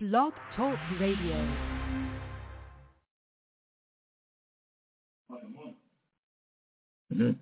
Blog Talk Radio. Mm-hmm.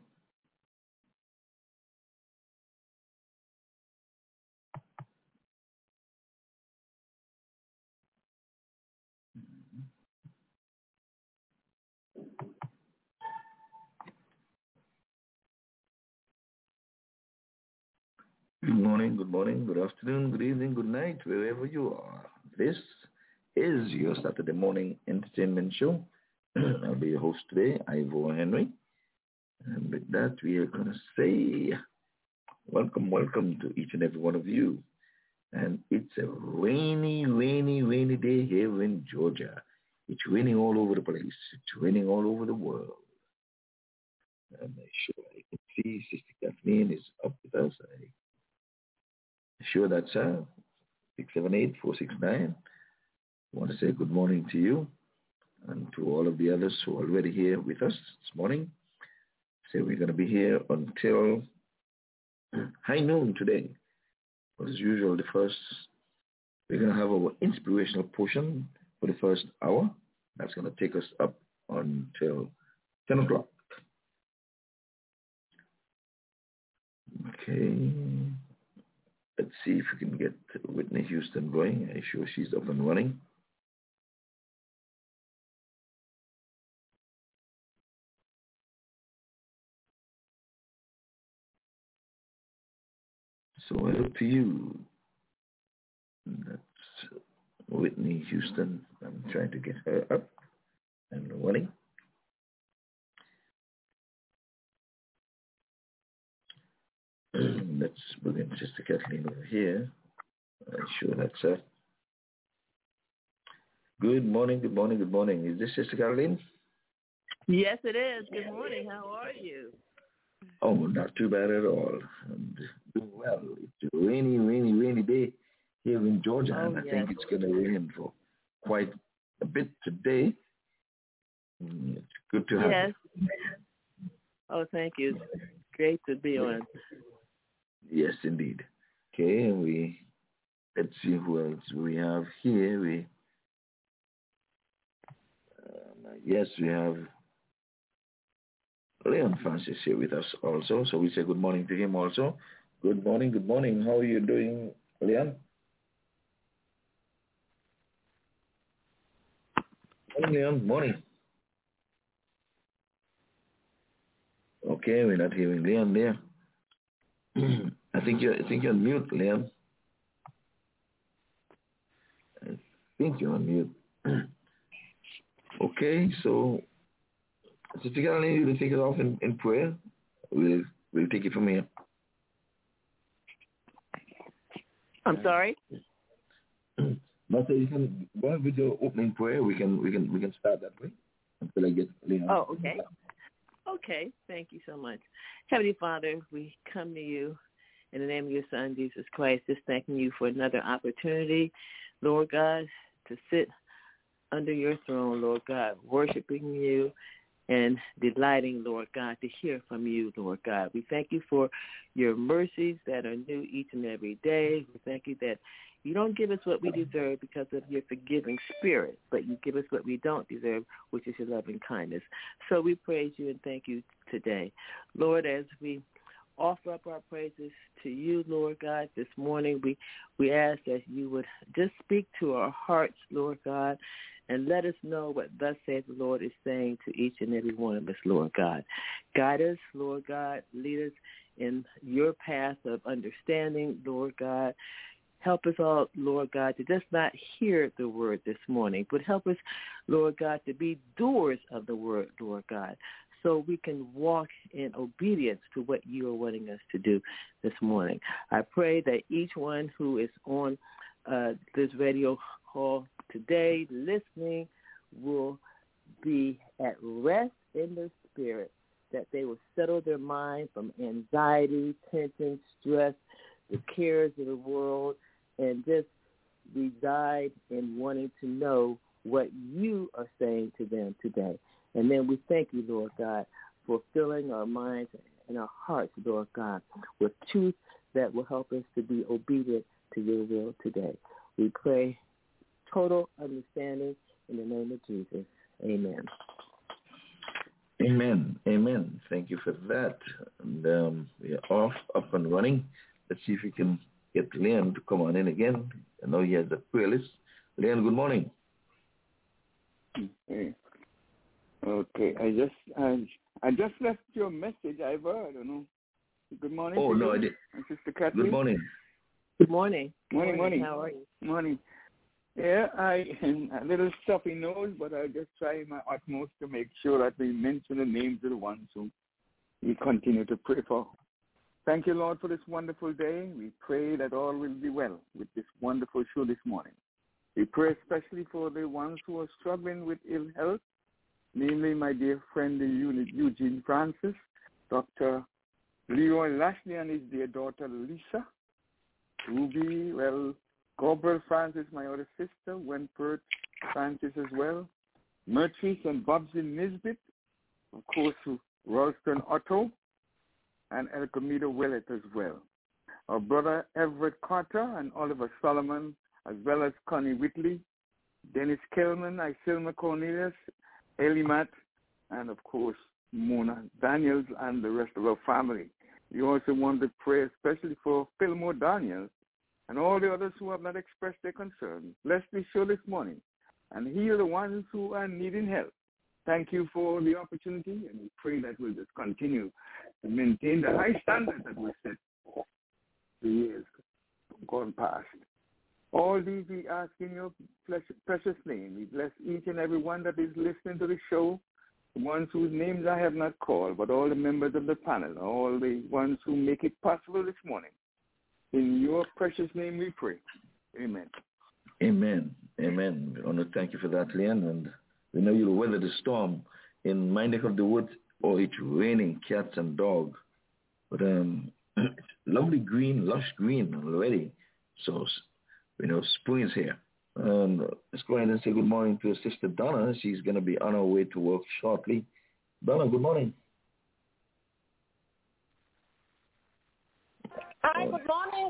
Good morning, good afternoon, good evening, good night, wherever you are. This is your Saturday morning entertainment show. I'll be your host today, Ivor Henry. And with that, we are going to say welcome to each and every one of you. And it's a rainy day here in Georgia. It's raining all over the place. It's raining all over the world. And I'm sure I can see Sister Kathleen is up with us. Sure, that's 678-469. I want to say good morning to you and to all of the others who are already here with us this morning. So we're going to be here until high noon today. As usual, we're going to have our inspirational portion for the first hour. That's going to take us up until 10 o'clock. Okay. Let's see if we can get Whitney Houston going. I'm sure she's up and running. So I look to you. That's Whitney Houston. I'm trying to get her up and running. Let's bring in Sister Kathleen over here. I'm sure that's her. Good morning. Is this Sister Kathleen? Yes, it is. Good morning. How are you? Oh, not too bad at all. I'm doing well. It's a rainy day here in Georgia, and I think it's going to rain for quite a bit today. It's good to have you. Oh, thank you. Great to be on. Yes, indeed. Okay, and let's see who else we have here. We have Leon Francis here with us also. So we say good morning to him also. Good morning. How are you doing, Leon? Morning. Okay, we're not hearing Leon there. I think you're on mute, Leon. I think you're on mute. Okay, so Sister Caroline, you will take it off in prayer. We'll take it from here. I'm sorry. Martha, you can go ahead with your opening prayer. We can start that way until I get Leon. Oh, okay. Okay, thank you so much. Heavenly Father, we come to you in the name of your Son, Jesus Christ, just thanking you for another opportunity, Lord God, to sit under your throne, Lord God, worshiping you and delighting, Lord God, to hear from you, Lord God. We thank you for your mercies that are new each and every day. We thank you that you don't give us what we deserve because of your forgiving spirit, but you give us what we don't deserve, which is your loving kindness. So we praise you and thank you today. Lord, as we offer up our praises to you, Lord God, this morning, we ask that you would just speak to our hearts, Lord God, and let us know what thus saith the Lord is saying to each and every one of us, Lord God. Guide us, Lord God. Lead us in your path of understanding, Lord God. Help us all, Lord God, to just not hear the word this morning, but help us, Lord God, to be doers of the word, Lord God, so we can walk in obedience to what you are wanting us to do this morning. I pray that each one who is on this radio call today listening will be at rest in their spirit, that they will settle their mind from anxiety, tension, stress, the cares of the world, and just reside in wanting to know what you are saying to them today. And then we thank you, Lord God, for filling our minds and our hearts, Lord God, with truth that will help us to be obedient to your will today. We pray total understanding in the name of Jesus. Amen. Amen. Amen. Thank you for that. And we are up and running. Let's see if we can get Leon to come on in again. I know he has a prayer list. Leon, good morning. Okay. I just left your message. I've heard. Good morning. Oh, no, I did. Sister Kathleen. Good morning. Good morning. Morning. How are you? Morning. Yeah, I am a little stuffy nose, but I'll just try my utmost to make sure that we mention the names of the ones who we continue to pray for. Thank you, Lord, for this wonderful day. We pray that all will be well with this wonderful show this morning. We pray especially for the ones who are struggling with ill health, namely my dear friend Eugene Francis, Dr. Leroy Lashley and his dear daughter Lisa, Ruby, Gabriel Francis, my other sister, Wentworth Francis as well, Mertrice and Bobsy Nisbet, of course, Ralston Otto, and Elcomida Willett as well. Our brother Everett Carter and Oliver Solomon, as well as Connie Whitley, Dennis Kellman, Isilma Cornelius, Ellie Matt, and of course, Mona Daniels and the rest of our family. We also want to pray especially for Fillmore Daniels and all the others who have not expressed their concern. Bless this show this morning and heal the ones who are needing help. Thank you for the opportunity, and we pray that we'll just continue to maintain the high standards that we set the years gone past. All these we ask in your precious name. We bless each and every one that is listening to the show, the ones whose names I have not called, but all the members of the panel, all the ones who make it possible this morning. In your precious name we pray. Amen. Amen. Amen. I want to thank you for that, Leon. And we know you'll weather the storm. In my neck of the woods, it's raining cats and dogs. But lovely green, lush green already. So, spring is here. Let's go ahead and say good morning to Sister Donna. She's going to be on her way to work shortly. Donna, good morning. Hi, good morning.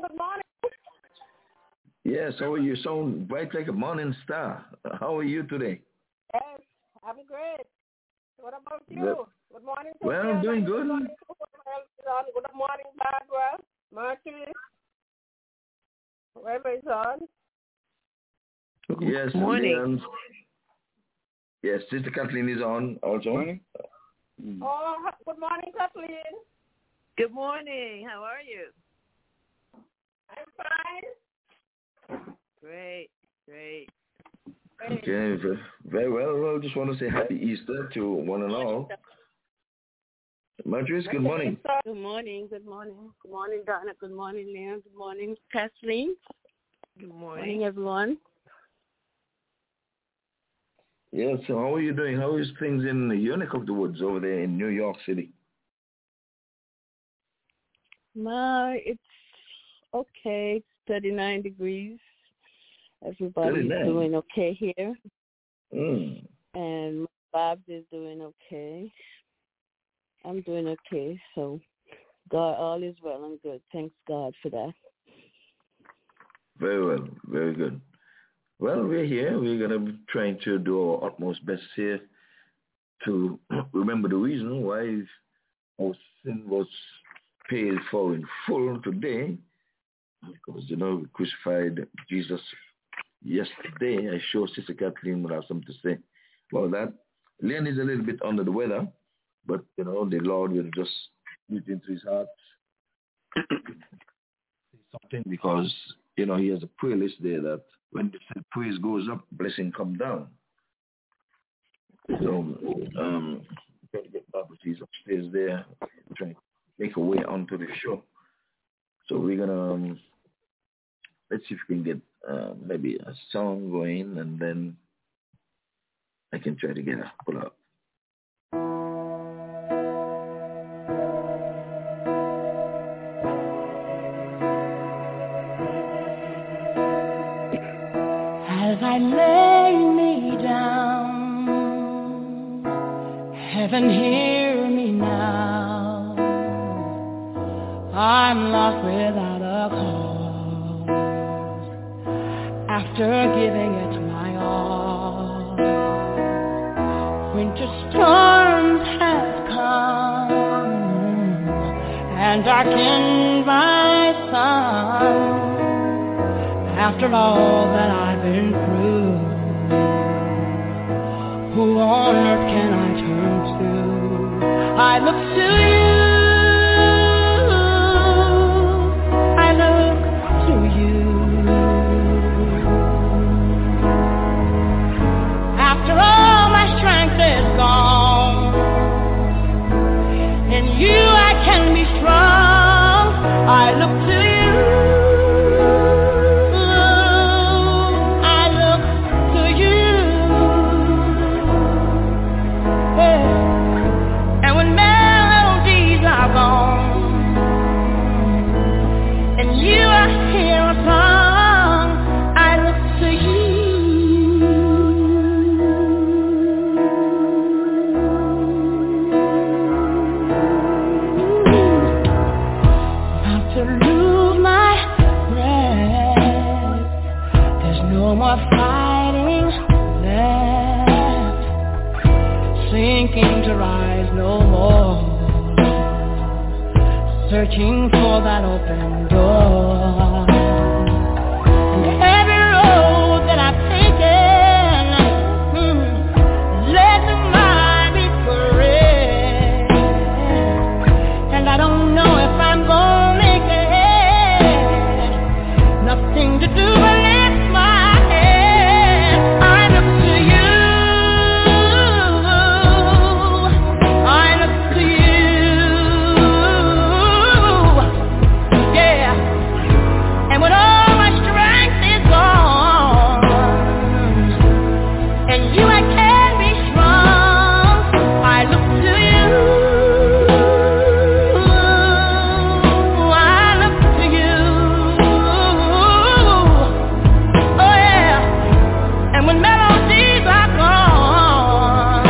Yes, how are you? You sound bright like a morning star. How are you today? Yes, I'm great. What about you? Good morning. Well, I'm doing good. Good morning, Barbara, Marty, whoever is on. Yes, morning. Yes, Sister Kathleen is on also. Morning. Oh, good morning, Kathleen. Good morning. How are you? I'm fine. Great. Okay, very well. Well, just want to say happy Easter to one and all. Marjorie, good morning. Good morning. Good morning, Donna. Good morning, Leon. Good morning, Kathleen. Good Morning, everyone. Yes, so how are you doing? How is things in your neck of the woods over there in New York City? It's okay. It's 39 degrees. Everybody's 39. doing okay here. Mm. And Bob's is doing okay. I'm doing okay. So God, all is well and good. Thanks God for that. Very well. Very good. Well, we're here. We're going to be trying to do our utmost best here to remember the reason why our sin was paid for in full today. Because, we crucified Jesus yesterday. I'm sure Sister Kathleen will have something to say about that. Leon is a little bit under the weather, but, the Lord will just put into his heart something because, he has a prayer list there that when the praise goes up, blessing come down. So, trying to get Barbara, she's upstairs there, trying to make her way onto the show. So we're going to, let's see if we can get maybe a song going, and then I can try to get her pull up. As I lay me down, heaven hear me now. I'm lost without a cause. I after giving it my all. Winter storms have come and darkened my sun. After all that I've been through, who on earth can I turn to? I look to you. I look to you. After all my strength is gone, in you I can be strong. I look to you. I look to you. Hey. And when melodies are gone, and you are here a song, I look to you. About to lose my breath, there's no more fighting left, sinking to rise no more, searching for that open door. And every road that I've taken led to my regret, and I don't know if I'm gonna make it. Nothing to do but lift my head. I look to you. I look to you. Yeah. And when all my strength is gone, and you I can be strong, I look to you. I look to you. Oh yeah. And when melodies are gone,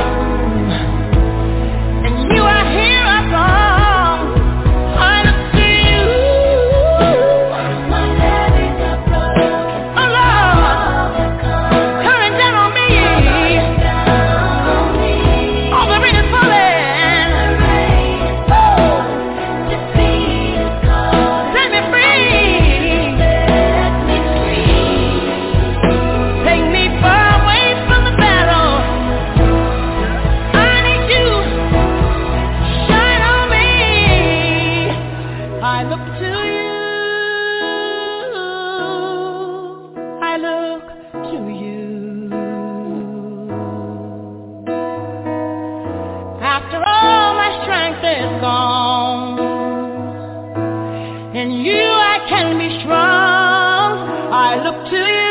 and you are here a song, I look to you. My heaven's are broken. Oh Lord, coming down on me. All the rain is falling. Set me free. Take me far away from the battle. I need you. Shine on me. I look to you. I look to you. After all my strength is gone, in you I can be strong. I look to you.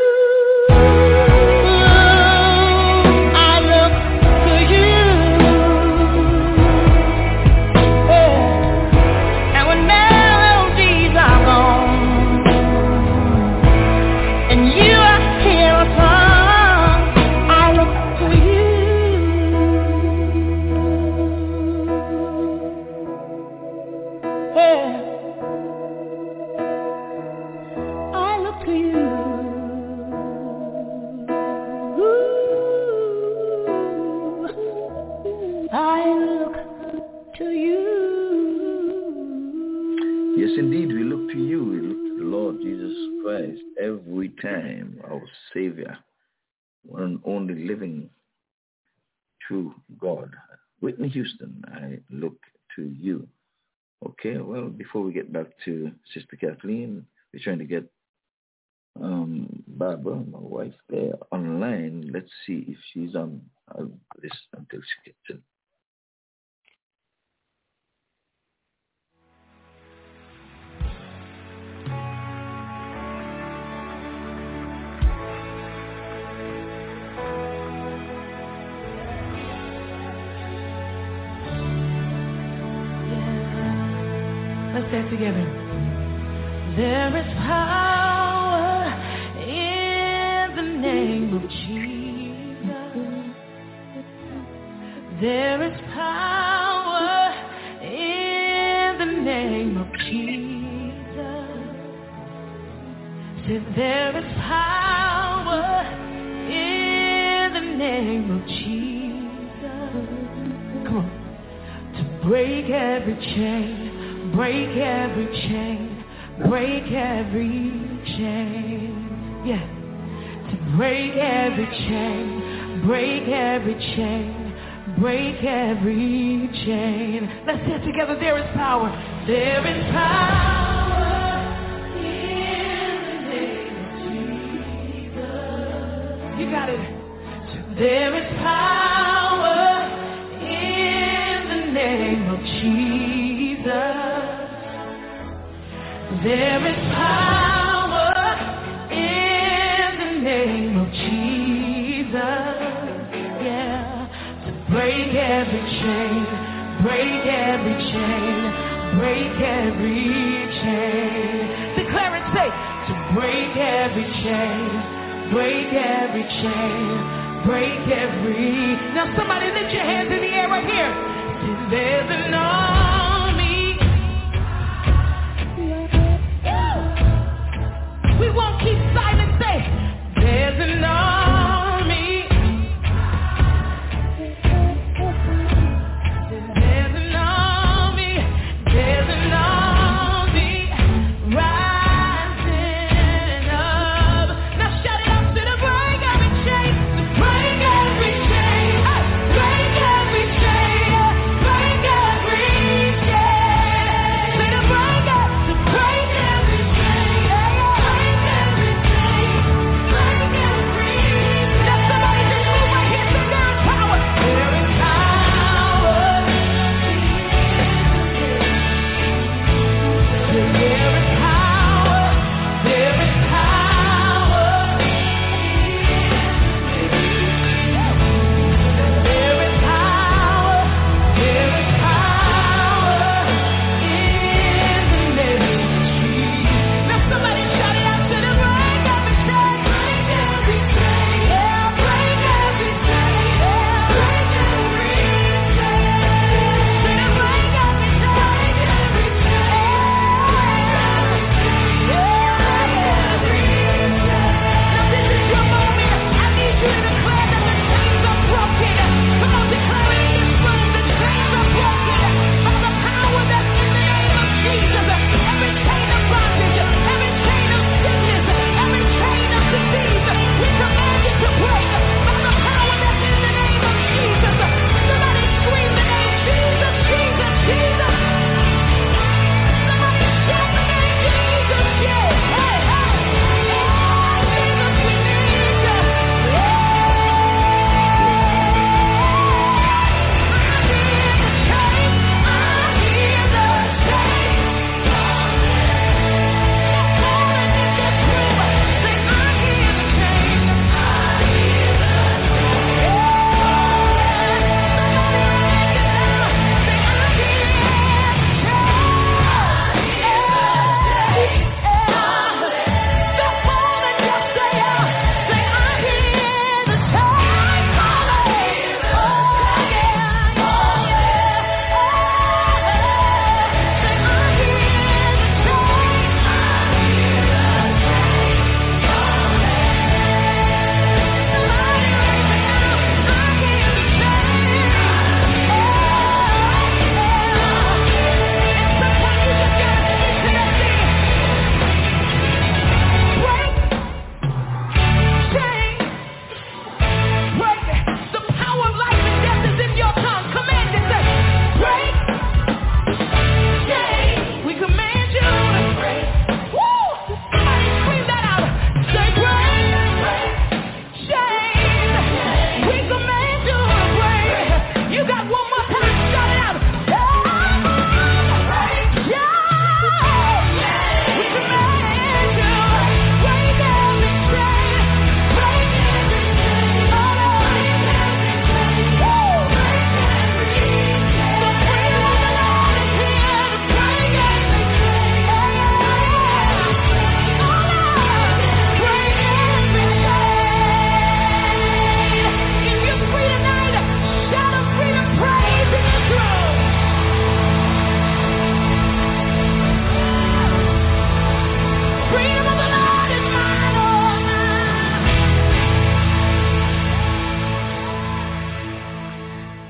I look to you. Yeah. And when melodies are gone, and you are here a song, I look to you. Yeah. I look to you. Ooh. I look to you. Yes, indeed, we look to you. We look to the Lord Jesus Christ every time, our Savior, one and only living, true God. Whitney Houston, I look to you. Okay, well, before we get back to Sister Kathleen, we're trying to get Barbara, my wife, there online. Let's see if she's on this until she gets in. Let's say it together. There is power in the name of Jesus. There is power in the name of Jesus. There is power break every chain, break every chain, break every chain. Yeah. To break every chain, break every chain, break every chain. Let's say it together. There is power. There is power in the name of Jesus. You got it. There is power in the name of Jesus. There is power in the name of Jesus. Yeah. To break every chain, break every chain, break every chain. Declare and say, to break every chain, break every chain, break every. Now somebody lift your hands in the air right here. There's an army. We won't keep silent. Say, there's an army. There's an army. There's an army rising up. Now shout it out to the break every chain. To break every chain. Break every chain. Break every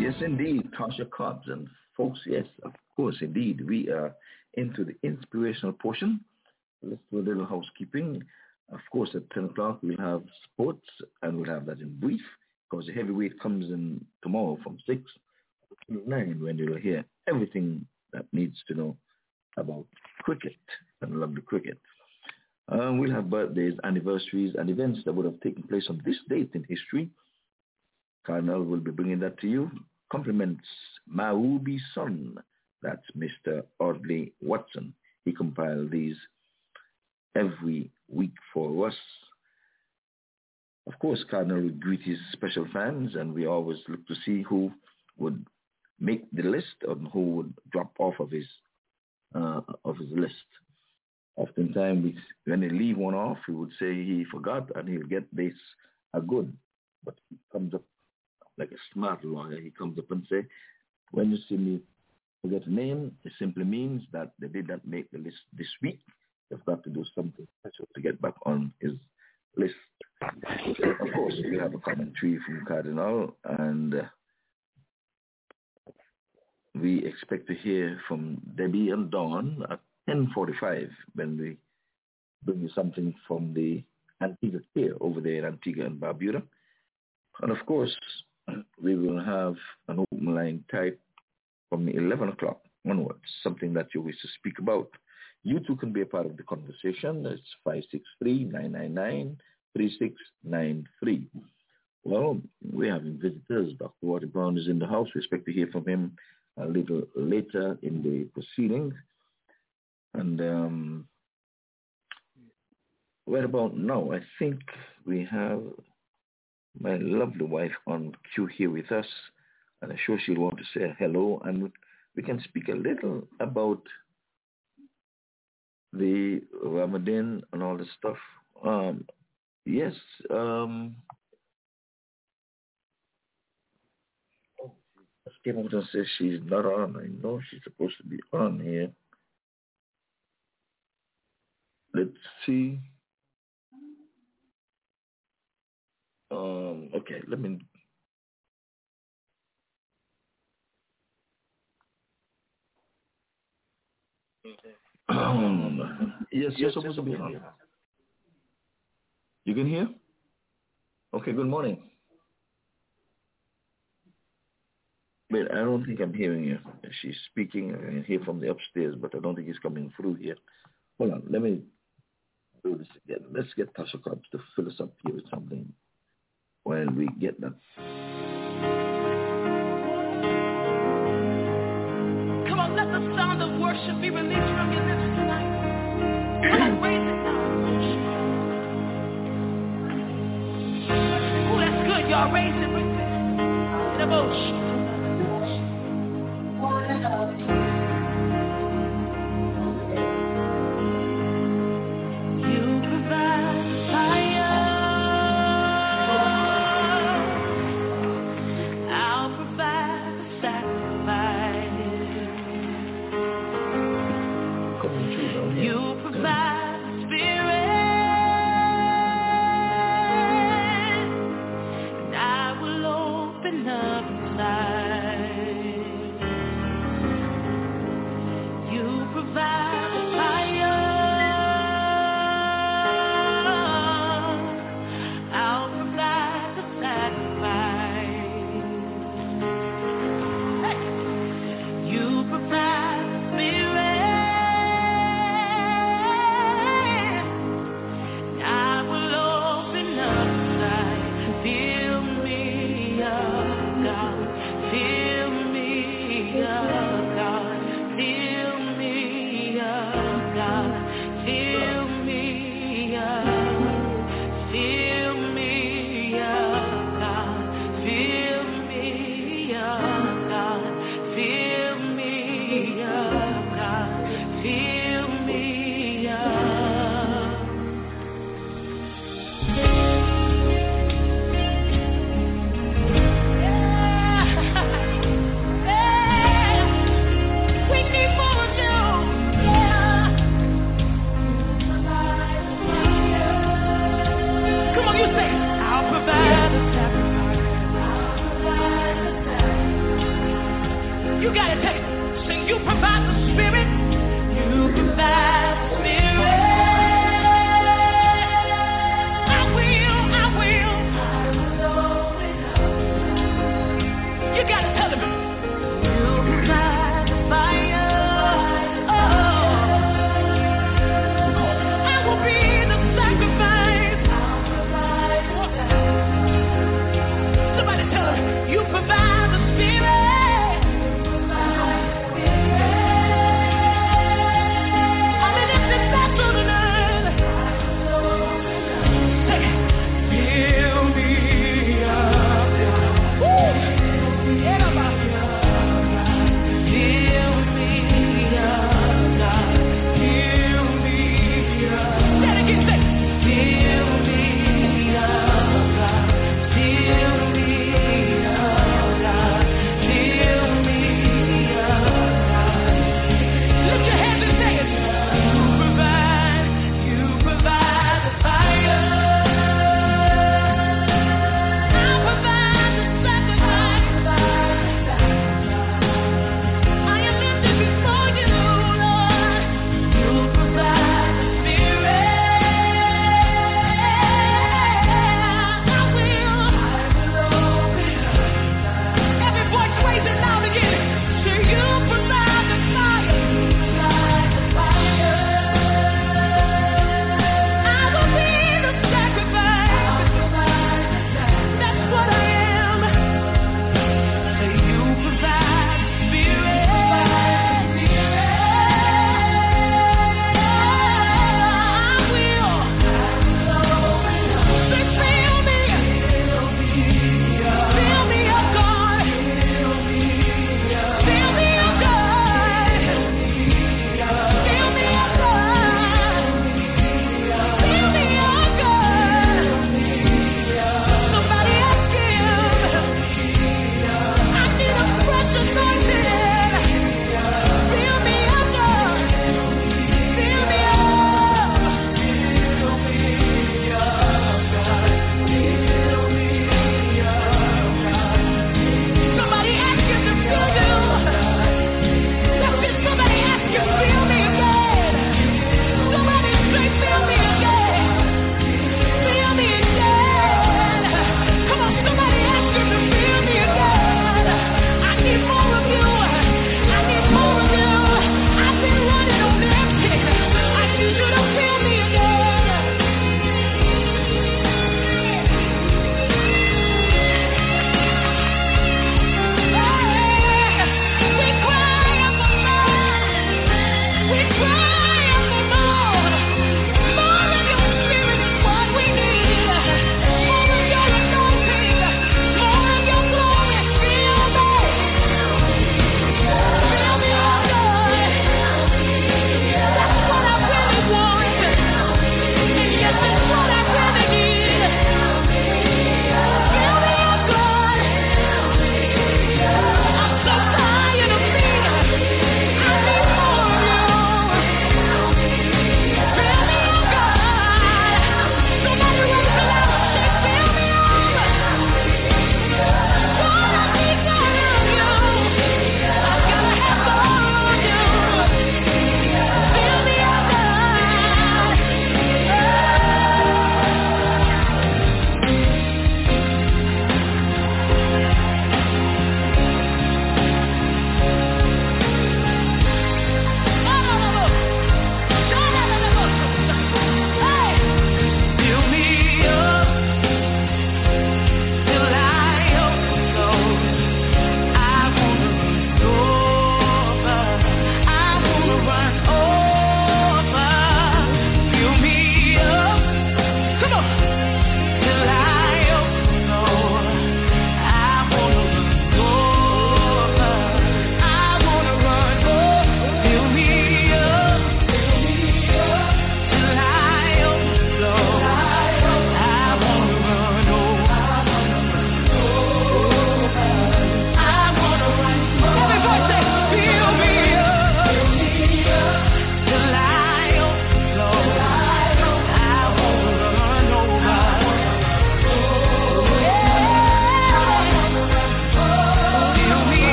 Yes, indeed, Tasha Cobbs. And folks, yes, of course, indeed, we are into the inspirational portion. Let's do a little housekeeping. Of course, at 10 o'clock, we'll have sports, and we'll have that in brief, because the heavyweight comes in tomorrow from 6 to 9, when you'll hear everything that needs to know about cricket and lovely cricket. We'll have birthdays, anniversaries, and events that would have taken place on this date in history. Cardinal will be bringing that to you. Compliments Maubi's son, that's Mr. Audley Watson. He compiled these every week for us. Of course, Cardinal would greet his special fans, and we always look to see who would make the list and who would drop off of his list. Oftentimes, when they leave one off, he would say he forgot, and he'll get this a good. But he comes up like a smart lawyer. He comes up and say, when you see me forget a name, it simply means that they did not make the list this week. They've got to do something special to get back on his list. Of course, we have a commentary from Cardinal, and we expect to hear from Debbie and Dawn at 10:45 when we bring you something from the Antigua Pier over there in Antigua and Barbuda. And of course, we will have an open line type from 11 o'clock onwards, something that you wish to speak about. You too can be a part of the conversation. It's 563-999-3693. Well, we're having visitors. Dr. Walter Brown is in the house. We expect to hear from him a little later in the proceedings. And right about now, I think we have my lovely wife on cue here with us, and I'm sure she'll want to say hello, and we can speak a little about the Ramadan and all this stuff. Yes. Let's came out and says she's not on. I know she's supposed to be on here. Let's see. Okay, let me. Yes, you're supposed to be on. You can hear? Okay, good morning. Wait, I don't think I'm hearing you. She's speaking. I can hear from the upstairs, but I don't think it's coming through here. Hold on, let me do this again. Let's get Tasha Cobbs to fill us up here with something while we get that. Come on, let the sound of worship be released from your lips tonight. Come on, raise it now. Oh, that's good, y'all. Raise it, raise it. In a motion. Up inside.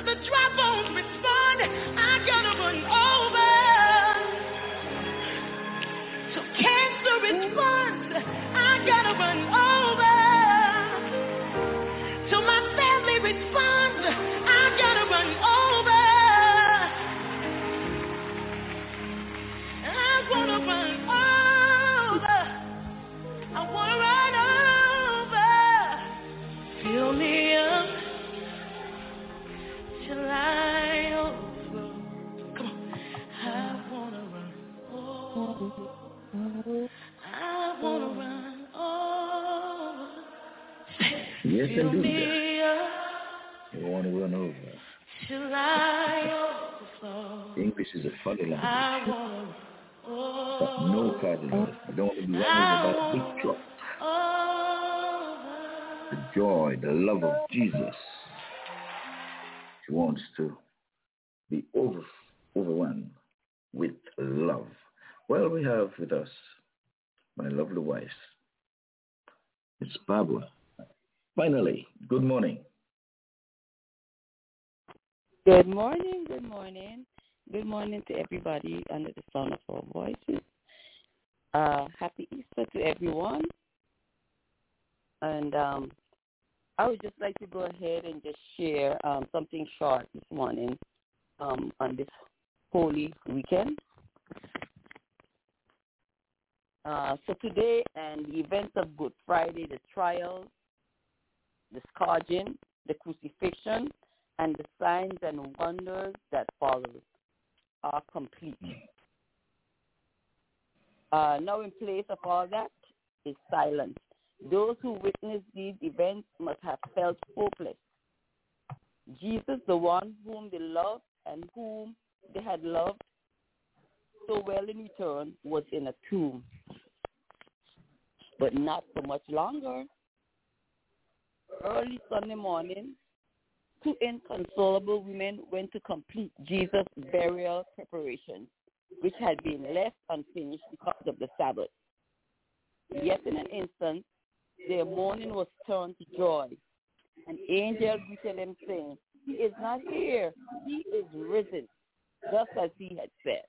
If the dry bones respond, I gotta run over. So cancer responds, I gotta run over. So my family responds, I gotta run over. I wanna run over. I wanna run over. Fill me up till I overflow. Come on. I wanna run over. I wanna run over. Yes, Fill indeed. me up You want to run over. till I overflow. English is a funny language. I wanna run But no Cardinals. You don't want to be run over by a big truck. The joy, the love of Jesus. He wants to be overrun with love. Well, we have with us my lovely wife. It's Barbara. Finally, good morning. Good morning, good morning. Good morning to everybody under the sound of our voices. Happy Easter to everyone. And I would just like to go ahead and just share something short this morning on this Holy Weekend. So today and the events of Good Friday, the trials, the scourging, the crucifixion, and the signs and wonders that follow are complete. Now in place of all that is silence. Those who witnessed these events must have felt hopeless. Jesus, the one whom they loved and whom they had loved so well in return, was in a tomb. But not for much longer. Early Sunday morning, 2 inconsolable women went to complete Jesus' burial preparations, which had been left unfinished because of the Sabbath. Yet in an instant, their mourning was turned to joy. An angel greeted them, saying, "He is not here. He is risen, just as he had said."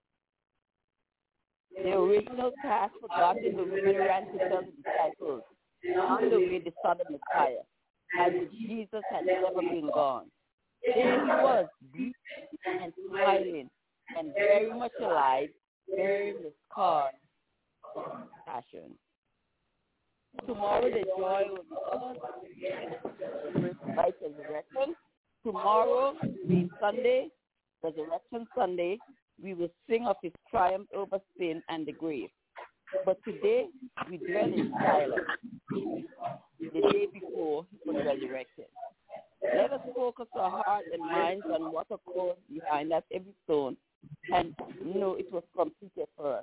The original task forgotten, the women ran to tell the disciples. On the way, they saw the Messiah, as if Jesus had never been gone. There he was, breathing and smiling, and very much alive, bearing the scars of passion. Tomorrow the joy will be ours by resurrection. Tomorrow, being Sunday, Resurrection Sunday, we will sing of his triumph over sin and the grave. But today, we dwell in silence, the day before he was resurrected. Let us focus our hearts and minds on what occurred behind that every stone and know it was completed for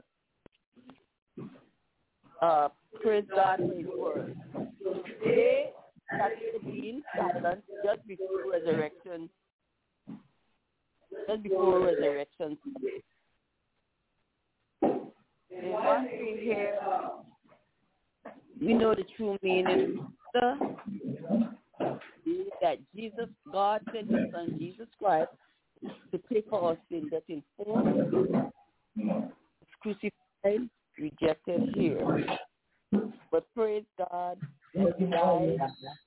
us. Praise God for his word. Today, that is being silent just before resurrection. Just before resurrection. They want to hear, we know the true meaning that Jesus, God sent his son Jesus Christ to pay for our sin that in full, crucified, rejected here. But praise God that he died,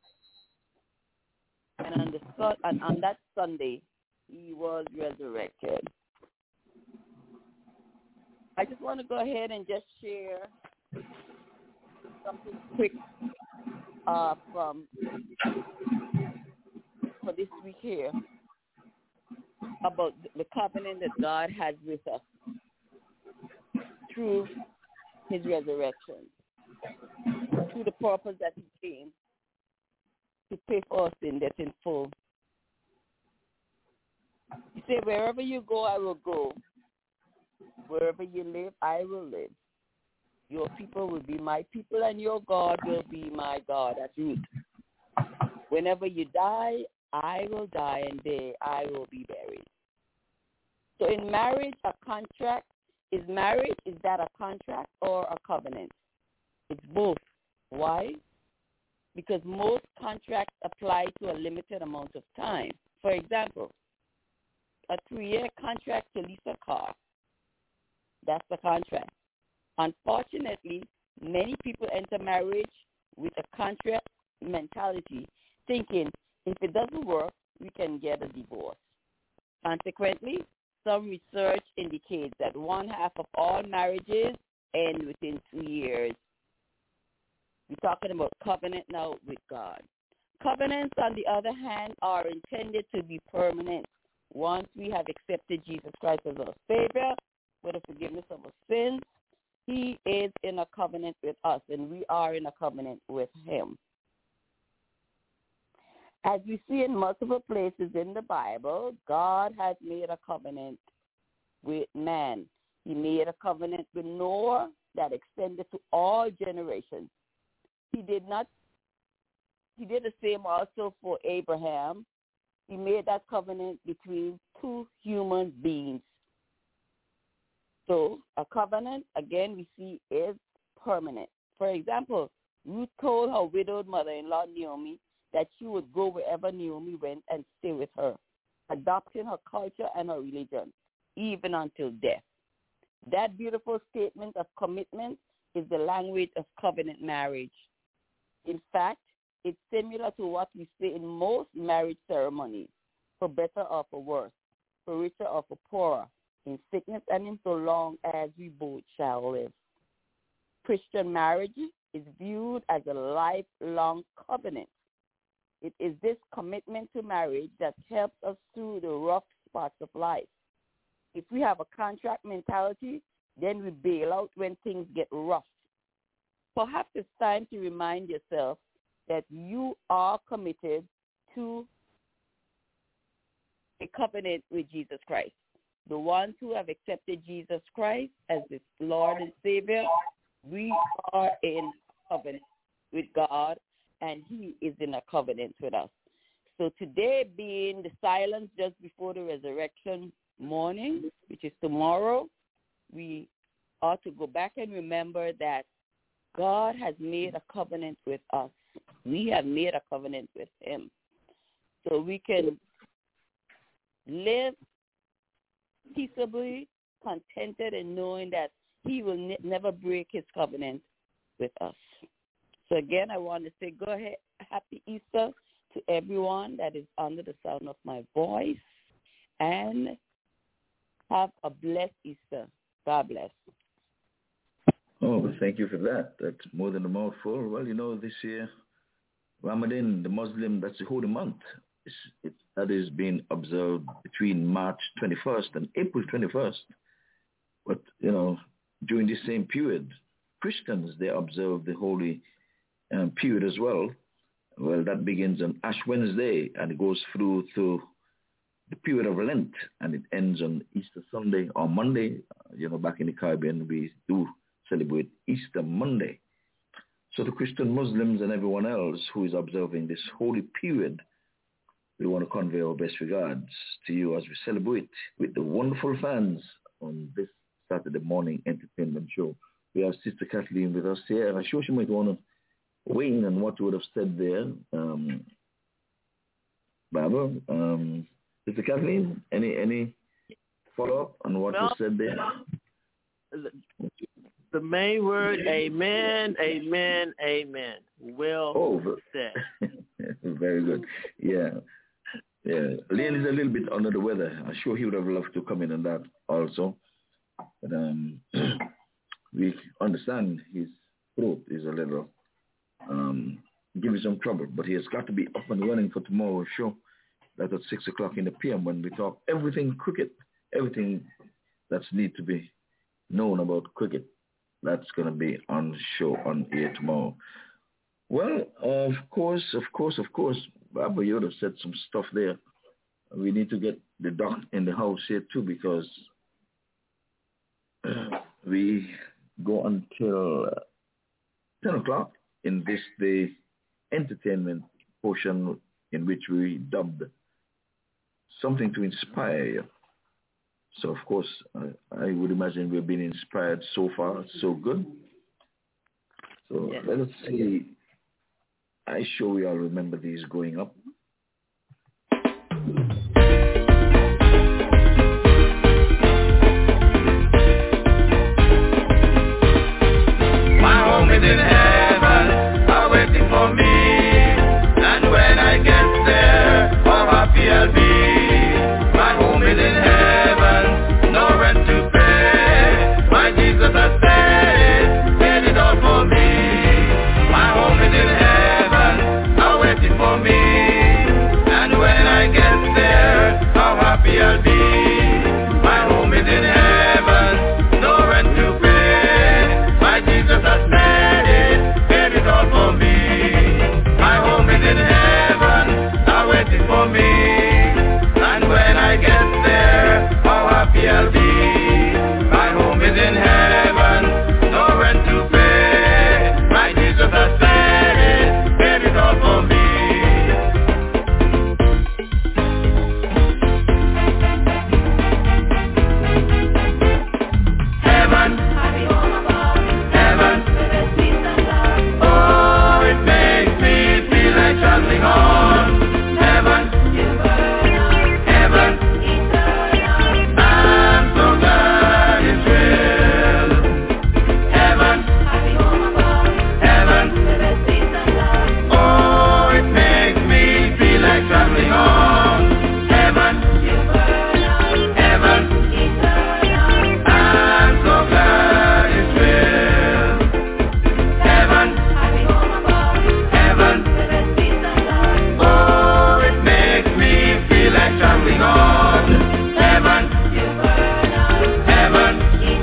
and on that Sunday, he was resurrected. I just want to go ahead and just share something quick for this week here about the covenant that God has with us through his resurrection, through the purpose that he came to pay for our sin debt in full. He said, wherever you go, I will go. Wherever you live, I will live. Your people will be my people, and your God will be my God at root. Whenever you die, I will die, and there I will be buried. So in marriage, a contract, is that a contract or a covenant? It's both. Why? Because most contracts apply to a limited amount of time. For example, a 3-year contract to lease a car. That's the contract. Unfortunately, many people enter marriage with a contract mentality, thinking if it doesn't work, we can get a divorce. Consequently, some research indicates that 1/2 of all marriages end within 2 years. We're talking about covenant now with God. Covenants, on the other hand, are intended to be permanent. Once we have accepted Jesus Christ as our Savior for the forgiveness of our sins, He is in a covenant with us, and we are in a covenant with Him. As we see in multiple places in the Bible, God has made a covenant with man. He made a covenant with Noah that extended to all generations. He did the same also for Abraham. He made that covenant between 2 human beings. So a covenant, again, we see is permanent. For example, Ruth told her widowed mother-in-law, Naomi, that she would go wherever Naomi went and stay with her, adopting her culture and her religion, even until death. That beautiful statement of commitment is the language of covenant marriage. In fact, it's similar to what we say in most marriage ceremonies, for better or for worse, for richer or for poorer, in sickness and in so long as we both shall live. Christian marriage is viewed as a lifelong covenant. It is this commitment to marriage that helps us through the rough spots of life. If we have a contract mentality, then we bail out when things get rough. Perhaps it's time to remind yourself that you are committed to a covenant with Jesus Christ. The ones who have accepted Jesus Christ as the Lord and Savior, we are in covenant with God, and He is in a covenant with us. So today being the silence just before the resurrection morning, which is tomorrow, we ought to go back and remember that God has made a covenant with us. We have made a covenant with Him. So we can live peaceably, contented, and knowing that He will never break His covenant with us. So again, I want to say, go ahead, happy Easter to everyone that is under the sound of my voice, and have a blessed Easter. God bless. Oh, thank you for that. That's more than a mouthful. Well, this year, Ramadan, the Muslim, that's the holy month. That is being observed between March 21st and April 21st. But, during this same period, Christians, they observe the holy period as well. Well, that begins on Ash Wednesday, and it goes through to the period of Lent, and it ends on Easter Sunday or Monday. Back in the Caribbean, we do celebrate Easter Monday. So the Christian Muslims and everyone else who is observing this holy period, we want to convey our best regards to you as we celebrate with the wonderful fans on this Saturday morning entertainment show. We have Sister Kathleen with us here, and I'm sure she might want to weigh in on what you would have said there. Barbara, Sister Kathleen, any follow-up on what was said there? The main word, amen, amen, amen. Well said. Very good. Yeah. Leon is a little bit under the weather. I'm sure he would have loved to come in on that also. But we understand his throat is a little giving some trouble. But he has got to be up and running for tomorrow's show. That's at 6 o'clock in the p.m. when we talk everything cricket, everything that's need to be known about cricket. That's going to be on the show on air tomorrow. Well, of course, Barbara, you would have said some stuff there. We need to get the doc in the house here too, because we go until 10 o'clock in this day entertainment portion in which we dubbed Something to Inspire You. So, of course, I would imagine we've been inspired so far, so good. So yes. Let us see. I'm sure we all remember these growing up. My home is in heaven, awaiting for me. And when I get there, how happy I'll be. My home is in heaven, no rent to pay. My Jesus has paid it all for me. My home is in heaven, awaiting for me. And when I get there, how happy I'll be. My home is in heaven, no rent to pay. My Jesus has paid it all for me. My home is in heaven, awaiting for me. And when I get there, how happy I'll be. My home is in heaven, no rent to pay. My Jesus has paid it all for me. Heaven, heaven, oh, it makes me feel like traveling on. Heaven, heaven, I'm so glad it's real. Heaven, heaven, oh, it makes me feel like traveling on. Heaven, heaven, I'm so glad it's real. Heaven, heaven, oh, it makes me feel like traveling on. Heaven, heaven,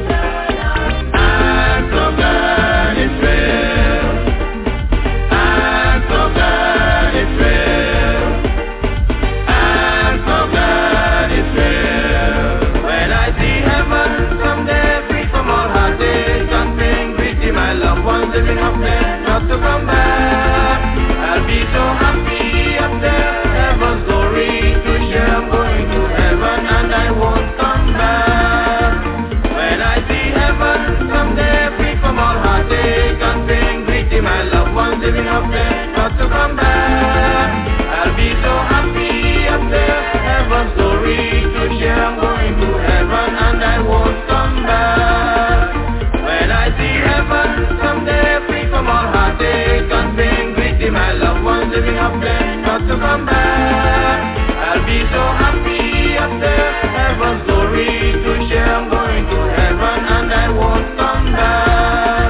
I'm so glad it's real. I'm so glad it's real. I'm so glad it's real. When I see heaven someday, free from all heartache and pain, greeting my loved ones living up there, not to come back. I'll be so happy up there, heaven's glory to share. I'm going to heaven and I won't come back. When I see heaven someday, free from all heartache and pain, greeting my loved ones living up there, not to come back. I'll be so happy up there, heaven's glory to share. I'm going to heaven and I won't come back. When I see heaven someday, free from all heartache and pain, greeting my loved ones living up there, not to come back. I'll be so happy up there, heaven's glory to share. I'm going to heaven and I won't come back.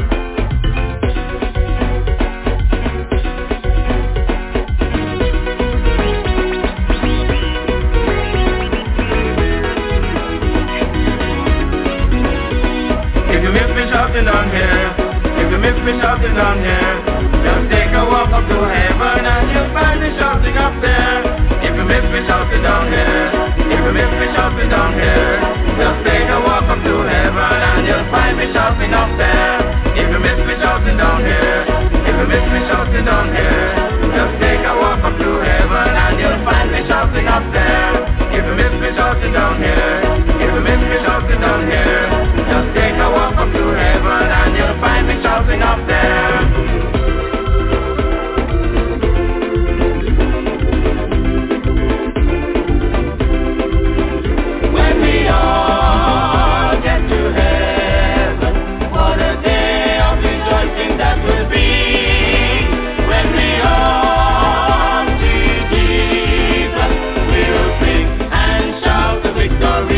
If you miss me shouting down here, if you miss me shouting down here, just take a walk up to heaven and you'll find me shouting up there. If you miss me shouting down here, if you miss me shouting down here, just take a walk up to heaven and you'll find me shouting up there. If you miss me shouting down here, if you miss me shouting down here, just take a walk up to heaven and you'll find me shouting up there. If you miss me shouting down here, if you miss me shouting down here, just take a walk up to heaven and you'll find me shouting up there. When we all get to heaven, what a day of rejoicing that will be. When we all see Jesus, we'll sing and shout the victory.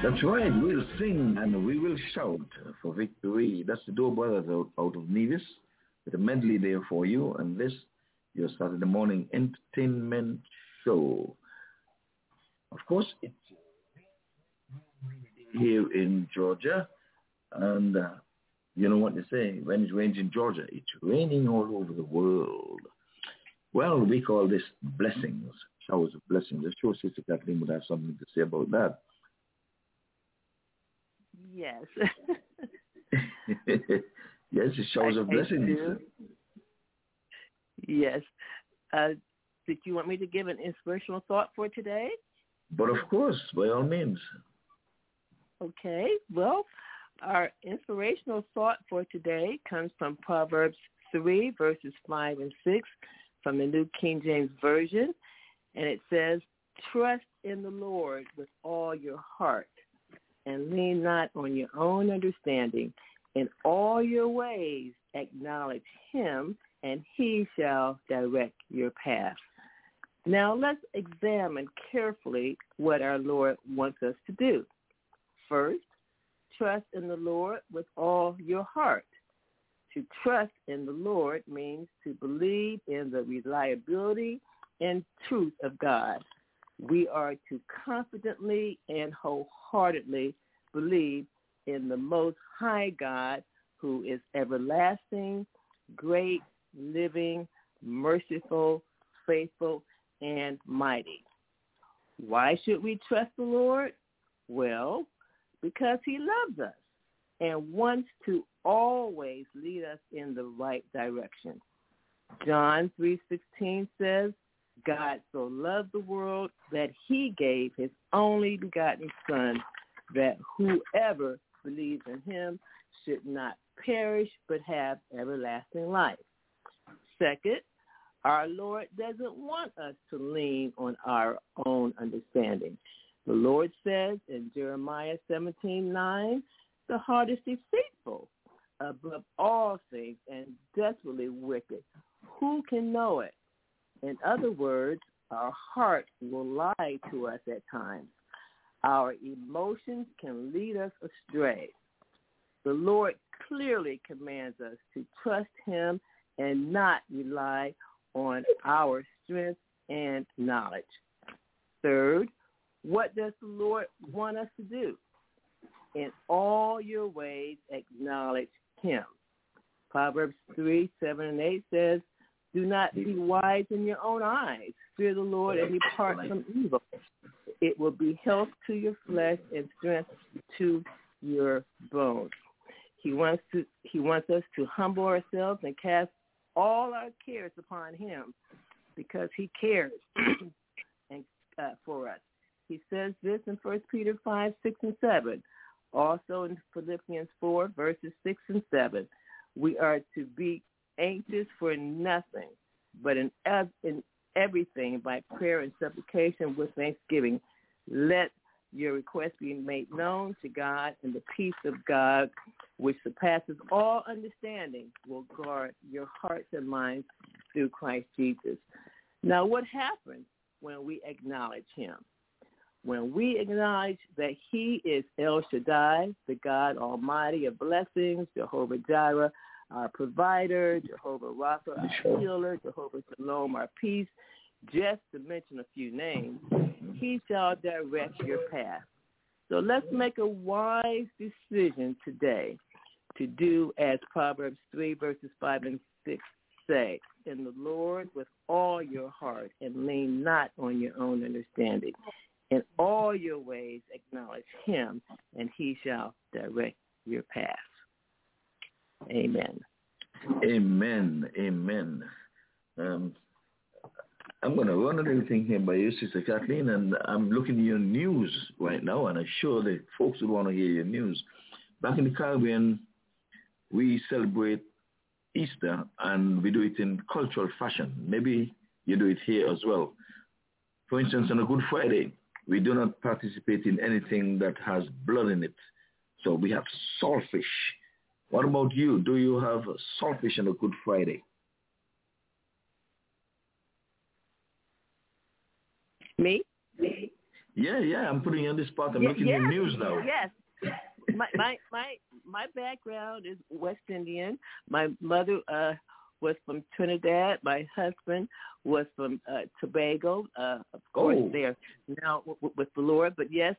That's right. We'll sing and we will shout for victory. That's the Door Brothers out of Nevis with a medley there for you. And this, your Saturday morning entertainment show. Of course, it's here in Georgia. And you know what they say, when it rains in Georgia, it's raining all over the world. Well, we call this blessings, showers of blessings. I'm sure Sister Kathleen would have something to say about that. Yes. Yes, it showers of blessings. Yes. Did you want me to give an inspirational thought for today? But of course, by all means. Okay. Well, our inspirational thought for today comes from Proverbs 3, verses 5 and 6 from the New King James Version. And it says, "Trust in the Lord with all your heart, and lean not on your own understanding. In all your ways acknowledge him, and he shall direct your path." Now let's examine carefully what our Lord wants us to do. First, trust in the Lord with all your heart. To trust in the Lord means to believe in the reliability and truth of God. We are to confidently and wholeheartedly believe in the Most High God, who is everlasting, great, living, merciful, faithful, and mighty. Why should we trust the Lord? Well, because he loves us and wants to always lead us in the right direction. John 3:16 says, "God so loved the world that he gave his only begotten Son, that whoever believes in him should not perish but have everlasting life." Second, our Lord doesn't want us to lean on our own understanding. The Lord says in Jeremiah 17:9, "The heart is deceitful above all things and desperately wicked. Who can know it?" In other words, our heart will lie to us at times. Our emotions can lead us astray. The Lord clearly commands us to trust him and not rely on our strength and knowledge. Third, what does the Lord want us to do? In all your ways, acknowledge him. Proverbs 3:7 and 8 says, "Do not be wise in your own eyes. Fear the Lord and depart from evil. It will be health to your flesh and strength to your bones." He wants us to humble ourselves and cast all our cares upon him, because he cares and for us. He says this in 1 Peter 5:6-7. Also in Philippians 4, verses 6 and 7. We are to be anxious for nothing, but in everything by prayer and supplication with thanksgiving. Let your requests be made known to God, and the peace of God, which surpasses all understanding, will guard your hearts and minds through Christ Jesus. Now, what happens when we acknowledge him? When we acknowledge that he is El Shaddai, the God Almighty of blessings, Jehovah Jireh, our provider, Jehovah Rapha, our healer, Jehovah Shalom, our peace, just to mention a few names, he shall direct your path. So let's make a wise decision today to do as Proverbs 3, verses 5 and 6 say, "In the Lord with all your heart, and lean not on your own understanding. In all your ways acknowledge him, and he shall direct your path." Amen. Amen. Amen. I'm going to run a little thing here by you, Sister Kathleen, and I'm looking at your news right now, and I'm sure the folks would want to hear your news. Back in the Caribbean, we celebrate Easter, and we do it in cultural fashion. Maybe you do it here as well. For instance, on a Good Friday, we do not participate in anything that has blood in it. So we have saltfish. What about you? Do you have saltfish on a Good Friday? Me? Yeah. I'm putting you on the spot. I'm looking at the news now. Yes. My background is West Indian. My mother was from Trinidad. My husband was from Tobago. Of course, they're now with the Lord. But yes,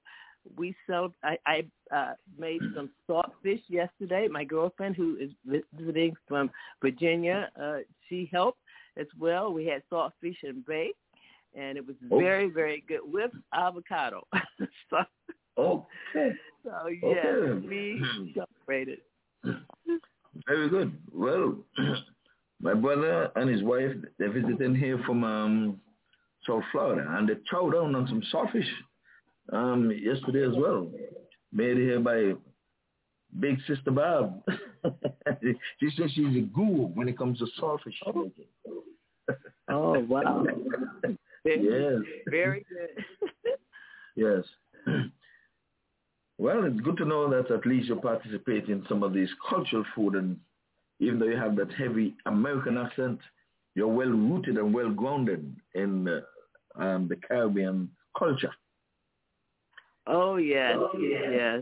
I made some saltfish yesterday. My girlfriend, who is visiting from Virginia, she helped as well. We had saltfish and bake, and it was very, very good with avocado. So yes, we celebrated. Very good. Well, my brother and his wife, they're visiting here from South Florida, and they chowed down on some saltfish yesterday as well. Made here by Big Sister Bob. She says she's a guru when it comes to saltfish making. Oh, wow. Yes. Very good. Yes. Well, it's good to know that at least you participate in some of these cultural food, and even though you have that heavy American accent, you're well rooted and well grounded in the Caribbean culture. Oh, yes, yes.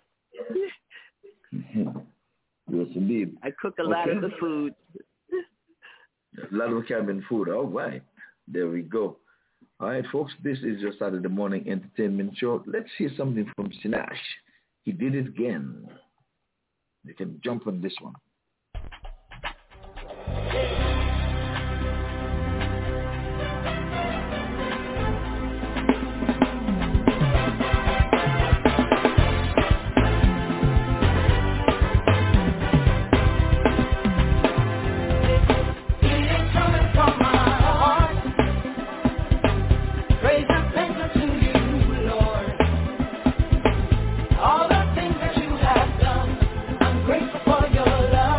Yes, indeed. I cook a lot of the food. A lot of Caribbean food. All right. There we go. All right, folks, this is your Saturday morning entertainment show. Let's hear something from Sinach. He did it again. You can jump on this one. All the things that you have done, I'm grateful for your love.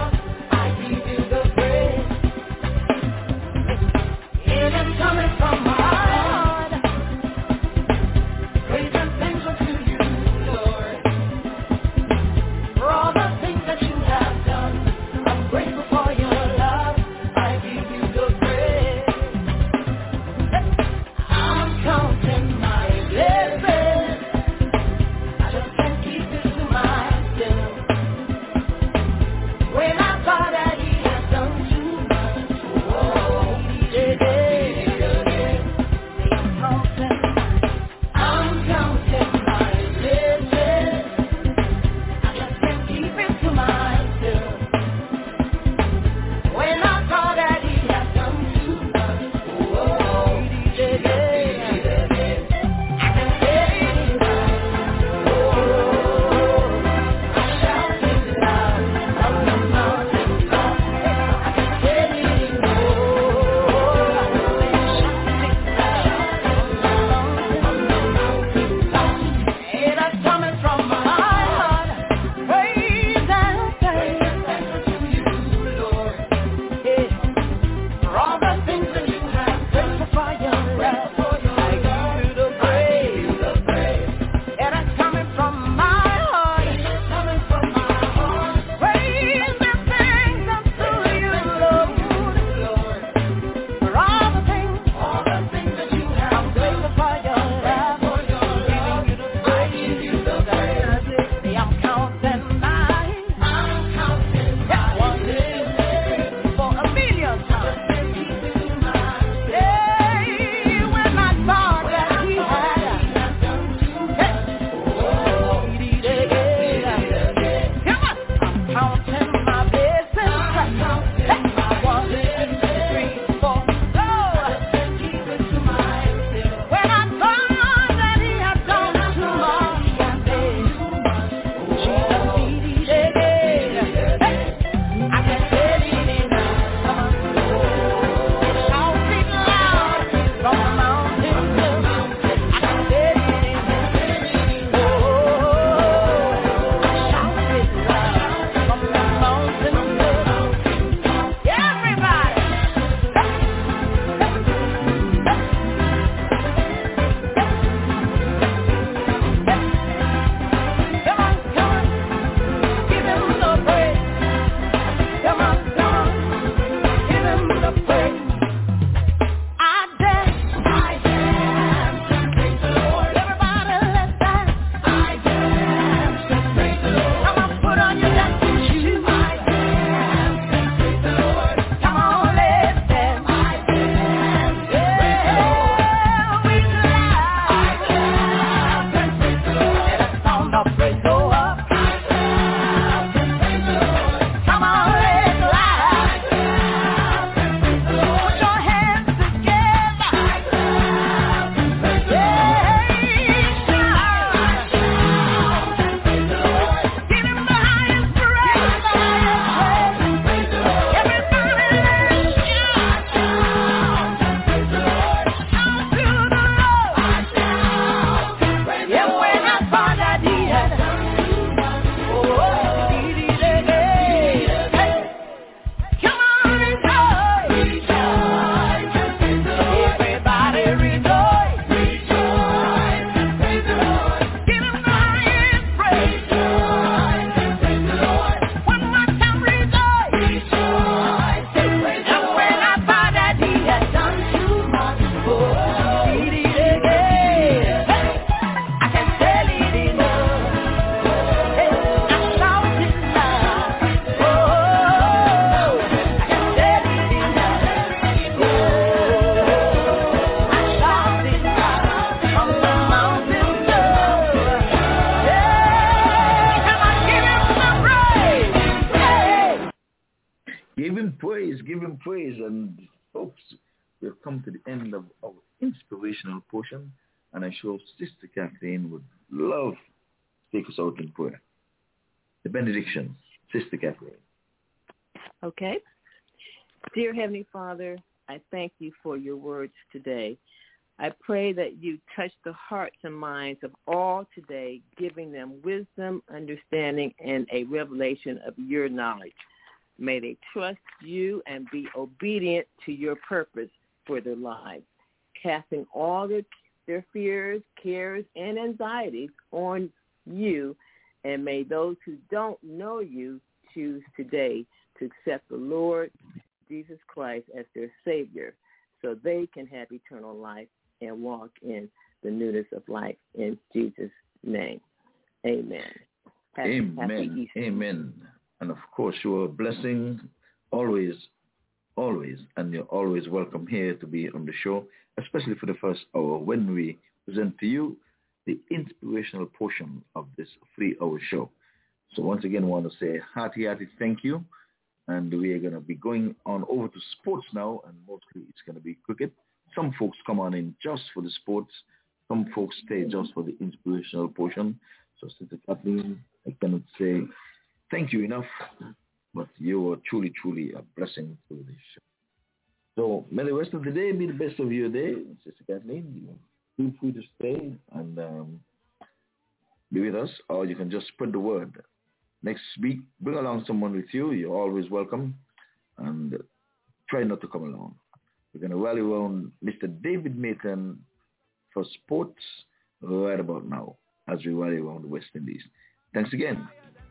and praise. And folks, we have come to the end of our inspirational portion, and I'm sure Sister Kathleen would love to take us out in prayer. The benediction, Sister Kathleen. Okay. Dear Heavenly Father, I thank you for your words today. I pray that you touch the hearts and minds of all today, giving them wisdom, understanding, and a revelation of your knowledge. May they trust you and be obedient to your purpose for their lives, casting all their fears, cares, and anxieties on you. And may those who don't know you choose today to accept the Lord Jesus Christ as their Savior, so they can have eternal life and walk in the newness of life. In Jesus' name, amen. Amen. Amen. And of course, you're a blessing always, and you're always welcome here to be on the show, especially for the first hour when we present to you the inspirational portion of this 3-hour show. So once again, I want to say hearty thank you. And we are going to be going on over to sports now, and mostly it's going to be cricket. Some folks come on in just for the sports. Some folks stay just for the inspirational portion. So, Sister Kathleen, I cannot say thank you enough, but you are truly, truly a blessing to this show. So may the rest of the day be the best of your day. Sister Kathleen, feel free to stay and be with us, or you can just spread the word. Next week, bring along someone with you. You're always welcome. And try not to come alone. We're going to rally around Mr. David Maitland for sports right about now as we rally around the West Indies. Thanks again.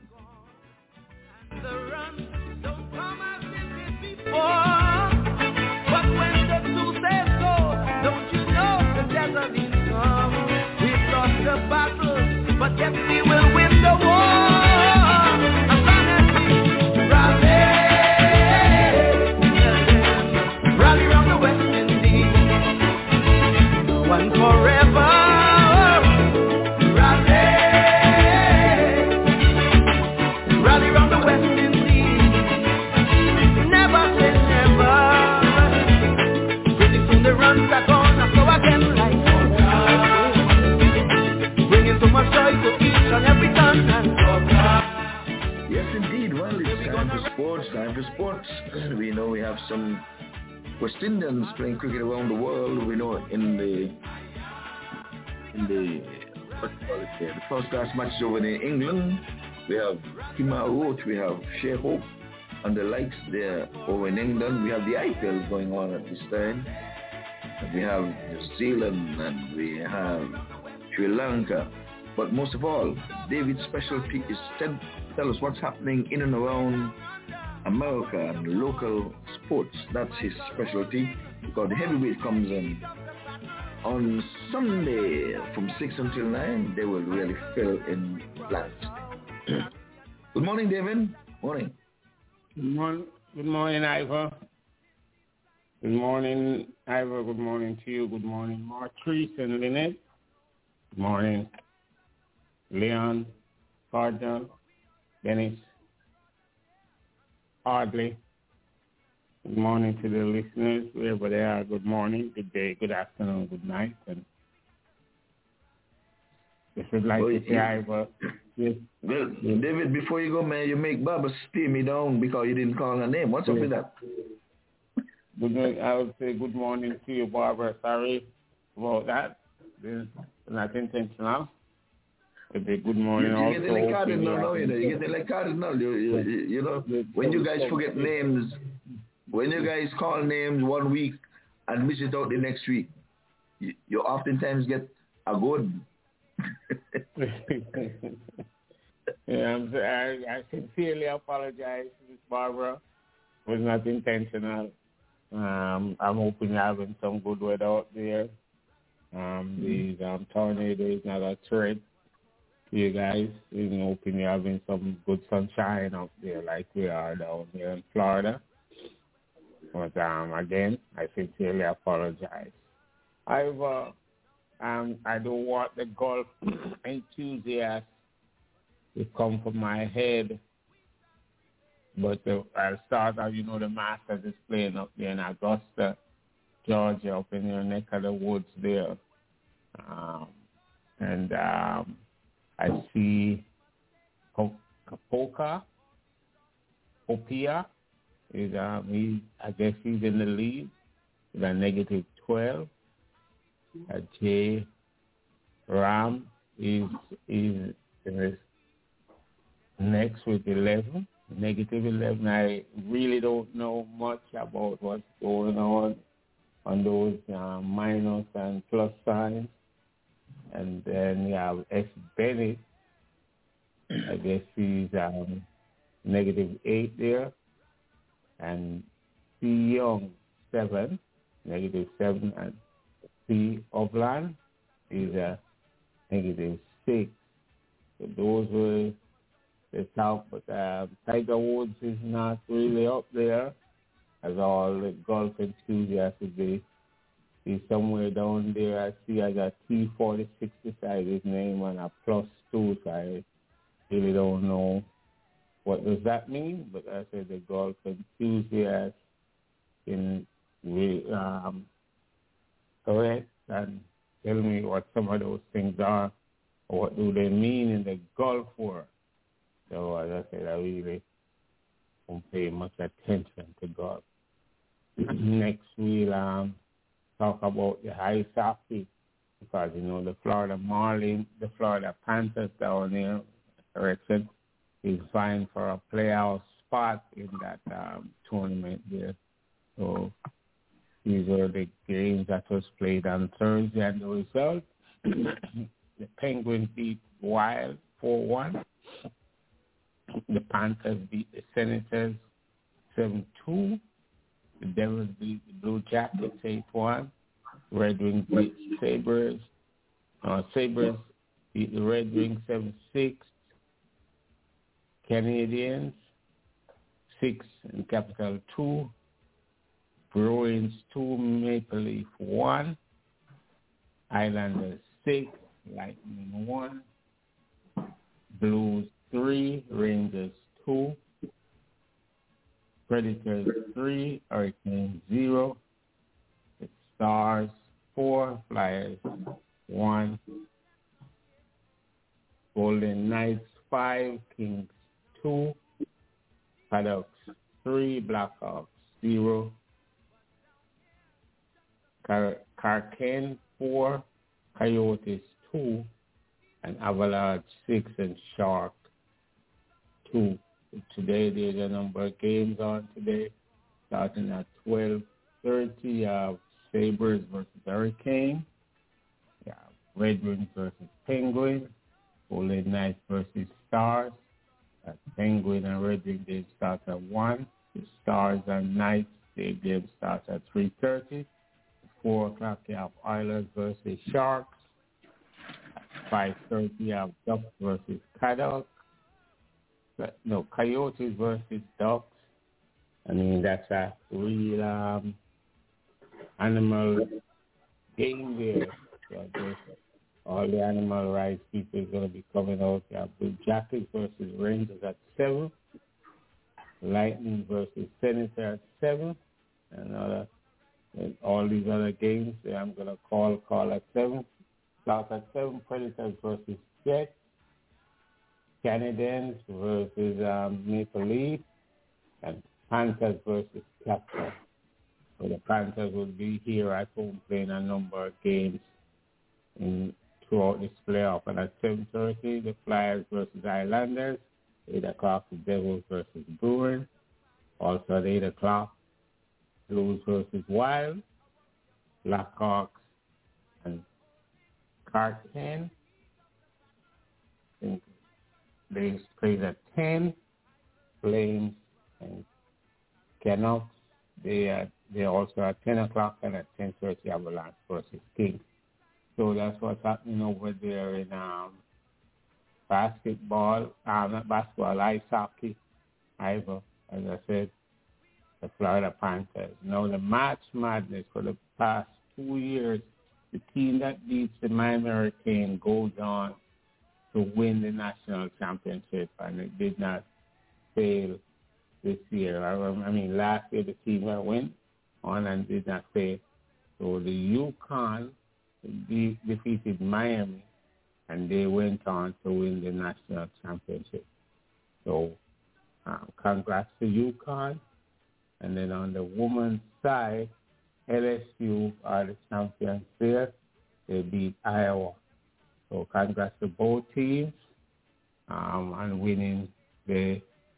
But yet we will win the war. Rally round the West Indies, one forever. Rally round the West Indies, never say never. Pretty soon the runs are gonna flow again like bringing so much joy to each and every turn and Yes, indeed. Well, it's time for sports. We know we have some West Indians playing cricket around the world. We know in the what do you call it there, the first class matches over in England, we have Kemar Roach, we have Shea Hope and the likes there over in England. We have the IPL going on at this time. And we have New Zealand and we have Sri Lanka. But most of all, David's specialty is to tell us what's happening in and around America and local sports. That's his specialty, because the heavyweight comes in on Sunday from 6 until 9. They will really fill in blanks. Good morning, David. Morning. Good morning, Ivor. Good morning, Ivor. Good morning to you. Good morning, Martrice and Lynette. Good morning, Leon, Cardinal, Dennis, Audley. Good morning to the listeners, wherever they are. Good morning, good day, good afternoon, good night. And if you'd like to say Ivor. Yes. Well, David, before you go, man, you make Barbara stay me down because you didn't call her name. What's up with that? I would say good morning to you, Barbara. Sorry about that. It's not intentional. It'd be good morning you also. Get like cardinal now, you know. You get like cardinal. You know, when you guys forget names, when you guys call names one week and miss it out the next week, you oftentimes get a good. Yeah, I sincerely apologize, Miss Barbara. It was not intentional. I'm hoping you're having some good weather out there. These tornado is not a threat to you guys. I'm hoping you're having some good sunshine out there like we are down here in Florida. But again, I sincerely apologize. I don't want the golf enthusiast to come from my head But I'll start out, the Masters is playing up there in Augusta, Georgia, up in your neck of the woods there. I see Popia is I guess he's in the lead with a negative 12. J Ram is next with 11, negative 11. I really don't know much about what's going on those minus and plus signs. And then you have S. Bennett. I guess he's negative 8 there. And C. Young, 7, negative 7. And C. Upland is negative 6. So those were the top. But Tiger Woods is not really up there, as all the golf enthusiasts would be. He's somewhere down there. I see I got T46 beside his name and a +2, so I really don't know what does that mean. But I said the golf enthusiasts can correct and tell me what some of those things are or what do they mean in the golf world. So as I said, I really don't pay much attention to golf. Next we'll talk about the ice hockey because, the Florida Marlins, the Florida Panthers down there, correction, is vying for a playoff spot in that tournament there. So these are the games that was played on Thursday, and the result, the Penguins beat Wild 4-1. The Panthers beat the Senators 7-2. The Devils beat the Blue Jackets 8-1. Red Wings beat Sabres. Sabres beat the Red Wings 7-6. Canadians 6 and Capital 2. Bruins 2, Maple Leaf 1. Islanders 6, Lightning 1. Blues 3, Rangers 2. Predators 3, Hurricanes 0. The Stars 4, Flyers 1. Golden Knights 5, Kings 2. Canucks 3, Blackhawks 0. Kraken 4, Coyotes 2, and Avalanche 6 and Shark 2. Today there's a number of games on today, starting at 12:30. Sabres versus Hurricane, Red Wings versus Penguins, Golden Knights versus Stars. Penguin and Red Wings game starts at 1. The Stars and Knights game starts at 3:30. 4 o'clock, you have Oilers versus Sharks. At 5:30, you have Ducks versus Coyotes. Coyotes versus Ducks. I mean, that's a real animal game there. So all the animal rights people are going to be coming out. You have Blue Jackets versus Rangers at 7. Lightning versus Senators at 7. And all these other games, I'm going to call at 7. Start at 7, Predators versus Jets. Canadians versus Maple Leaf. And Panthers versus Capitals. So the Panthers will be here at home playing a number of games throughout this playoff. And at 7:30, the Flyers versus Islanders. 8 o'clock, the Devils versus Bruins. Also at 8 o'clock, Blues versus Wild, Blackhawks and Kraken. They play at 10. Flames and Canucks. They also at 10 o'clock and at 10:30 Avalanche versus Kings. So that's what's happening over there in basketball, not basketball, ice hockey, either, as I said. The Florida Panthers. Now, the March Madness for the past 2 years, the team that beats the Miami Hurricane goes on to win the national championship, and it did not fail this year. I mean, last year the team that went on and did not play. So the UConn defeated Miami, and they went on to win the national championship. So congrats to UConn. And then on the women's side, LSU are the champions there. They beat Iowa. So congrats to both teams on winning the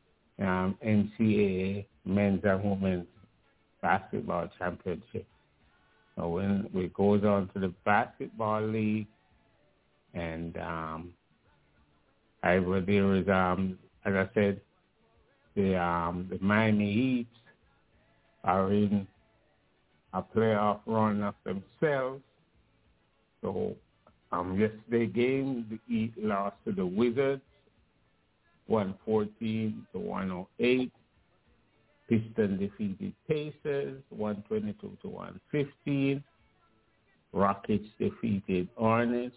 NCAA men's and women's basketball championship. So when we goes on to the basketball league, and there is, as I said, the Miami Heat are in a playoff run of themselves. So yesterday game, the Heat lost to the Wizards, 114-108. Pistons defeated Pacers, 122-115. Rockets defeated Hornets,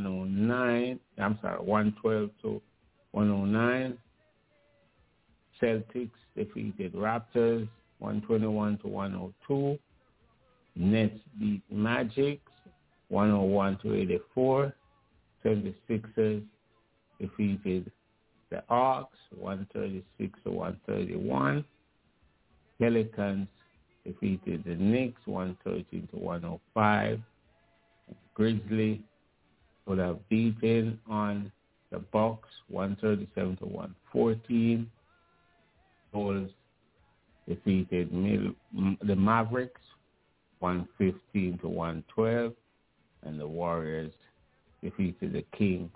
112-109. Celtics defeated Raptors, 121-102. Nets beat Magic, 101-84. 76ers defeated the Hawks, 136-131. Pelicans defeated the Knicks, 113-105. Grizzlies would have beaten on the Bucks, 137-114. Bulls defeated the Mavericks, 115-112. And the Warriors defeated the Kings,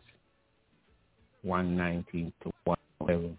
119-111.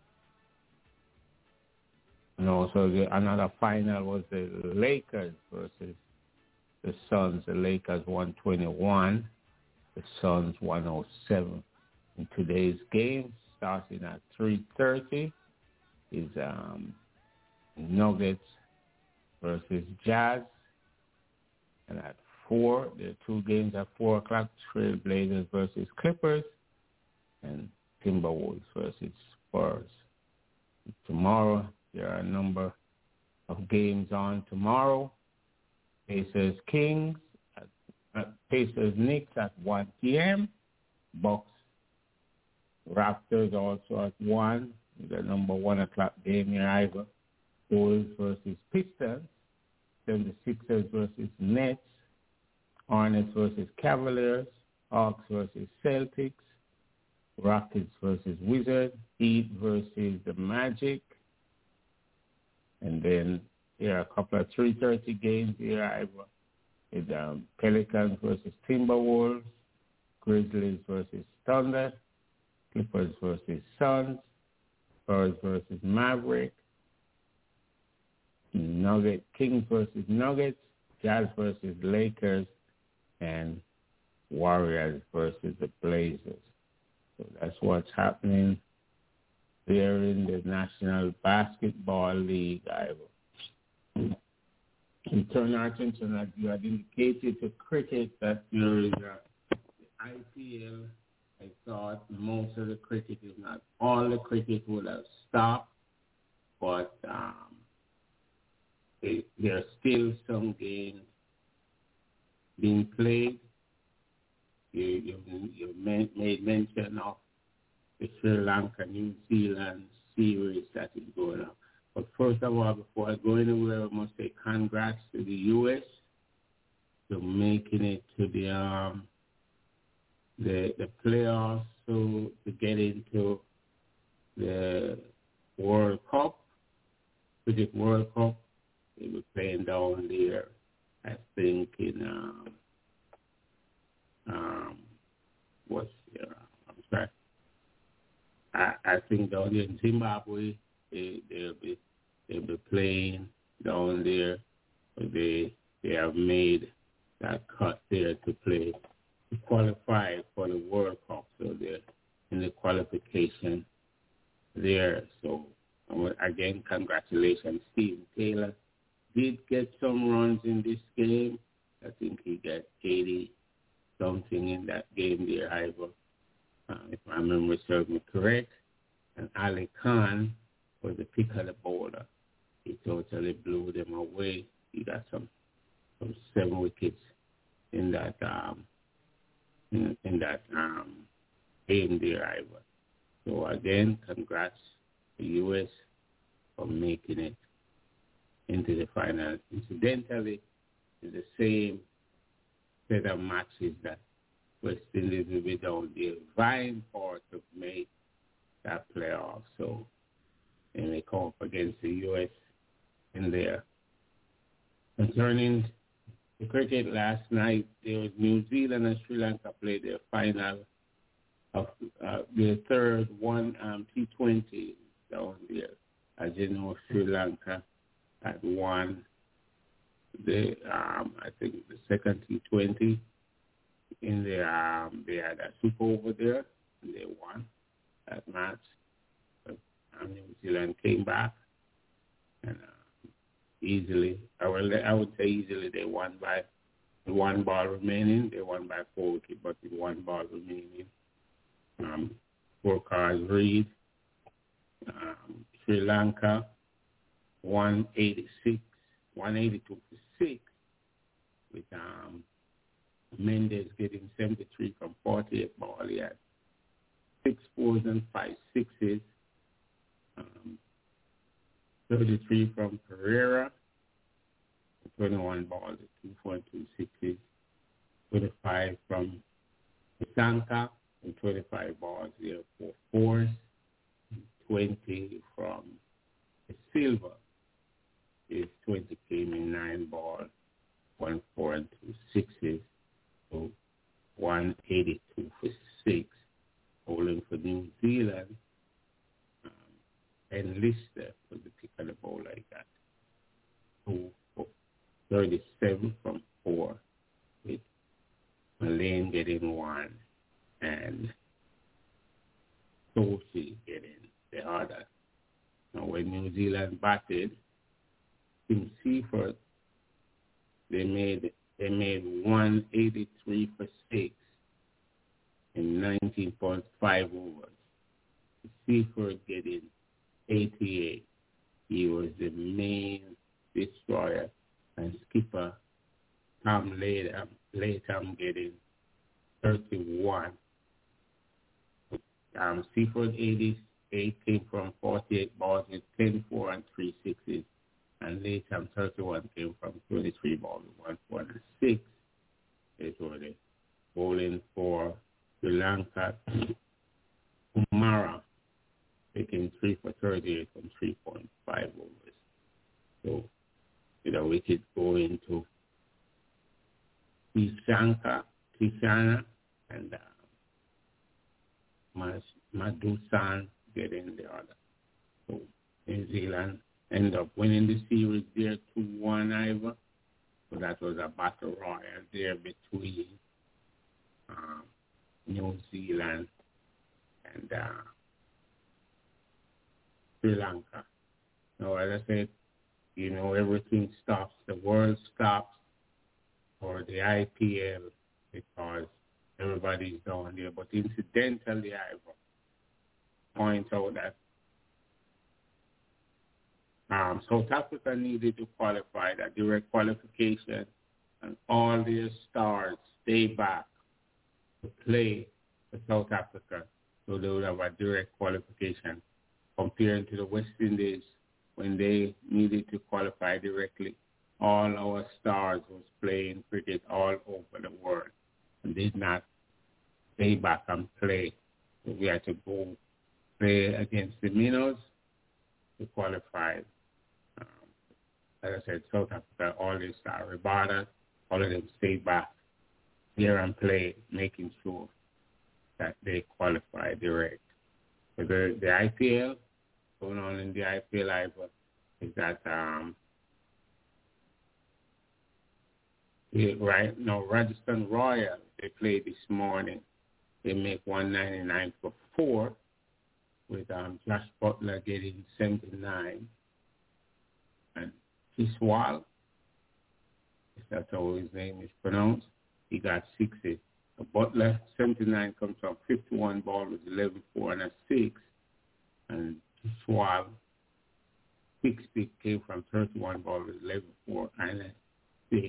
And also another final was the Lakers versus the Suns. The Lakers 121, the Suns 107. In today's game, starting at 3:30, is Nuggets versus Jazz. And at 4, there are two games at 4 o'clock, Trailblazers versus Clippers, and Timberwolves versus Spurs. Tomorrow, there are a number of games on tomorrow. Pacers Kings, Pacers Knicks at 1 p.m. Bucks Raptors also at 1. The number 1 o'clock game here either. Bulls versus Pistons. 76ers versus Nets. Hornets versus Cavaliers. Hawks versus Celtics. Rockets versus Wizards. Heat versus the Magic. And then there are a couple of 3:30 games here either. It's Pelicans versus Timberwolves. Grizzlies versus Thunder. Clippers versus Suns. Spurs versus Maverick. Kings versus Nuggets. Jazz versus Lakers. And Warriors versus the Blazers. So that's what's happening there in the National Basketball League, Iowa. We turn our attention, as you had indicated, to cricket, that there is the IPL. I thought most of the cricket, if not all the cricket, would have stopped, but there are still some games being played. You made mention of the Sri Lanka, New Zealand series that is going on. But first of all, before I go anywhere, I must say congrats to the U.S. for making it to the playoffs to get into the World Cup, Cricket World Cup. They were playing down there, I think, in I think down there in Zimbabwe, they'll be playing down there. They have made that cut there to play, to qualify for the World Cup. So they're in the qualification there. So again, congratulations. Stephen Taylor did get some runs in this game. I think he got 80-something in that game there, Ivor. If my memory serves me correct. And Ali Khan was the pick of the bowler. He totally blew them away. He got some 7 wickets in that game there, Ivor. So again, congrats to the U.S. for making it into the final. Incidentally, it's the same set of matches that West Indies will be down there vying for to make that playoff. So they may come up against the U.S. in there. Concerning the cricket last night, there was New Zealand and Sri Lanka played their final of their third T20 down there. As you know, Sri Lanka had won the I think the second T20 in the they had a super over there and they won that match. But New Zealand came back and easily, I would say easily, they won by 1 ball remaining. They won by 4 wickets, but with 1 ball remaining. Scorecards read Sri Lanka 182 for 6, with Mendes getting 73 from 48 ball. He had 6 fours and 5 sixes. 33 from Pereira, 21 balls at 2.26, 25 from Sanka, and 25 balls there for 4s, 20 from Silva. His 20 came in 9 balls, 1 4 and 2 sixes, so 182 for 6. Bowling for New Zealand. And Lister was the pick of the bowl like that. 37 from 4, with Malaine getting 1 and Toshi getting the other. Now when New Zealand batted, Tim Seaford, they made 183 for 6 in 19.5 overs. Seaford getting 88. He was the main destroyer, and skipper Tom Latham getting 31. Seaford 88 came from 48 balls with 10 4 and 3 sixes, and Latham 31 came from 23 balls with 1 4 and 6. It was the bowling for Sri Lanka. Kumara taking 3 for 38 from 3.5 overs. So, we could go into Tishana and Madusan getting the other. So, New Zealand end up winning the series there 2-1, Ivor. So that was a battle royal there between New Zealand and Sri Lanka. Now, as I said, everything stops. The world stops for the IPL because everybody's down there. But incidentally, I will point out that South Africa needed to qualify, that direct qualification, and all their stars stay back to play for South Africa, so they would have a direct qualification, comparing to the West Indies when they needed to qualify directly. All our stars was playing cricket all over the world and did not stay back and play. So we had to go play against the Minnows to qualify. As I said, South Africa, all these stars, Rabada, all of them stay back here and play, making sure that they qualify direct. So the IPL, going on in the IPL, is that right now Rajasthan Royal, they played this morning. They make 199 for 4, with Josh Butler getting 79, and Kiswal, if that's how his name is pronounced, he got 60. Butler 79 comes from 51 ball with 11 4 and a 6, and Kiswal 6 pick came from 31 balls with 11-4 and a 6.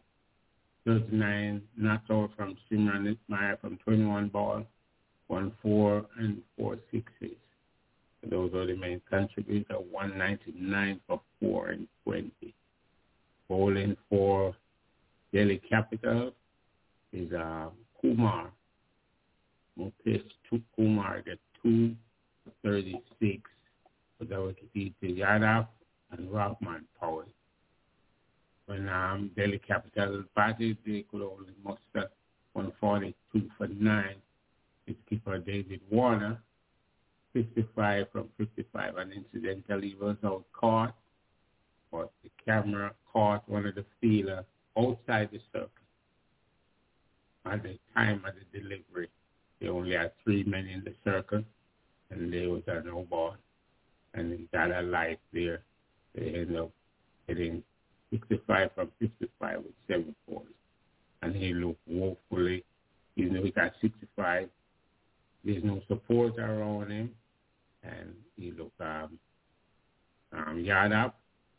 39 knocked out from Simran Ismail from 21 balls, 1-4 and 4 sixes. Those are the main contributors. 199 for 4 and 20. Bowling for Delhi Capital is Kumar. Mukesh Kumar get 236. So that was Yadav and Rahman Powell. When Delhi Capital batted, they could only muster 142 for 9. Its keeper David Warner, 55 from 55, and incidentally he was out caught, but the camera caught one of the fielders outside the circle. At the time of the delivery, they only had 3 men in the circle, and there was a no ball, and he got a life there. They ended up hitting 65 from 55 with 7 balls, and he looked woefully, even though he got 65. There's no support around him, and he looked Yadav,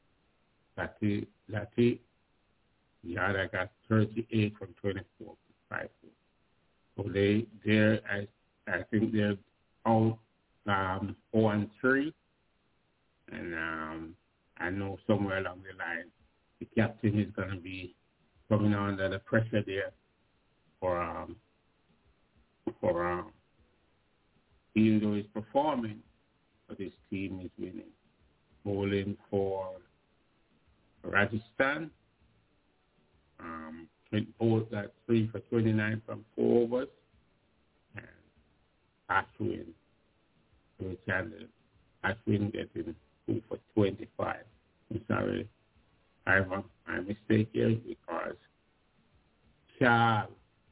Lati, Yadav got 38 from 24 with 5 balls. So I think they're out 0-3, and I know somewhere along the line the captain is going to be coming under the pressure there for even though he's performing, but his team is winning. Bowling for Rajasthan, both got 3 for 29 from 4 overs, and Ashwin getting 2 for 25. I'm sorry, I have my mistake here because Charles,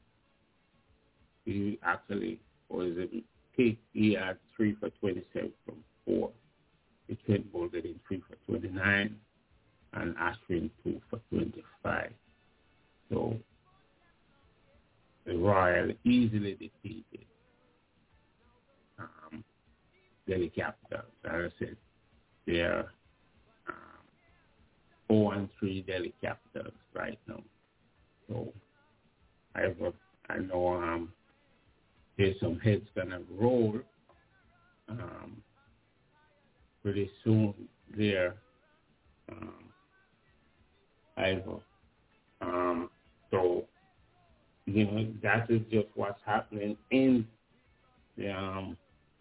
he actually was a pick. He had 3 for 27 from 4. The Trent Bowl getting 3 for 29, and Ashwin 2 for 25. So the Royal easily defeated Delhi Capitals. As I said, they're 0-3 Delhi Capitals right now. So I know there's some heads gonna roll pretty soon there. So that is just what's happening in the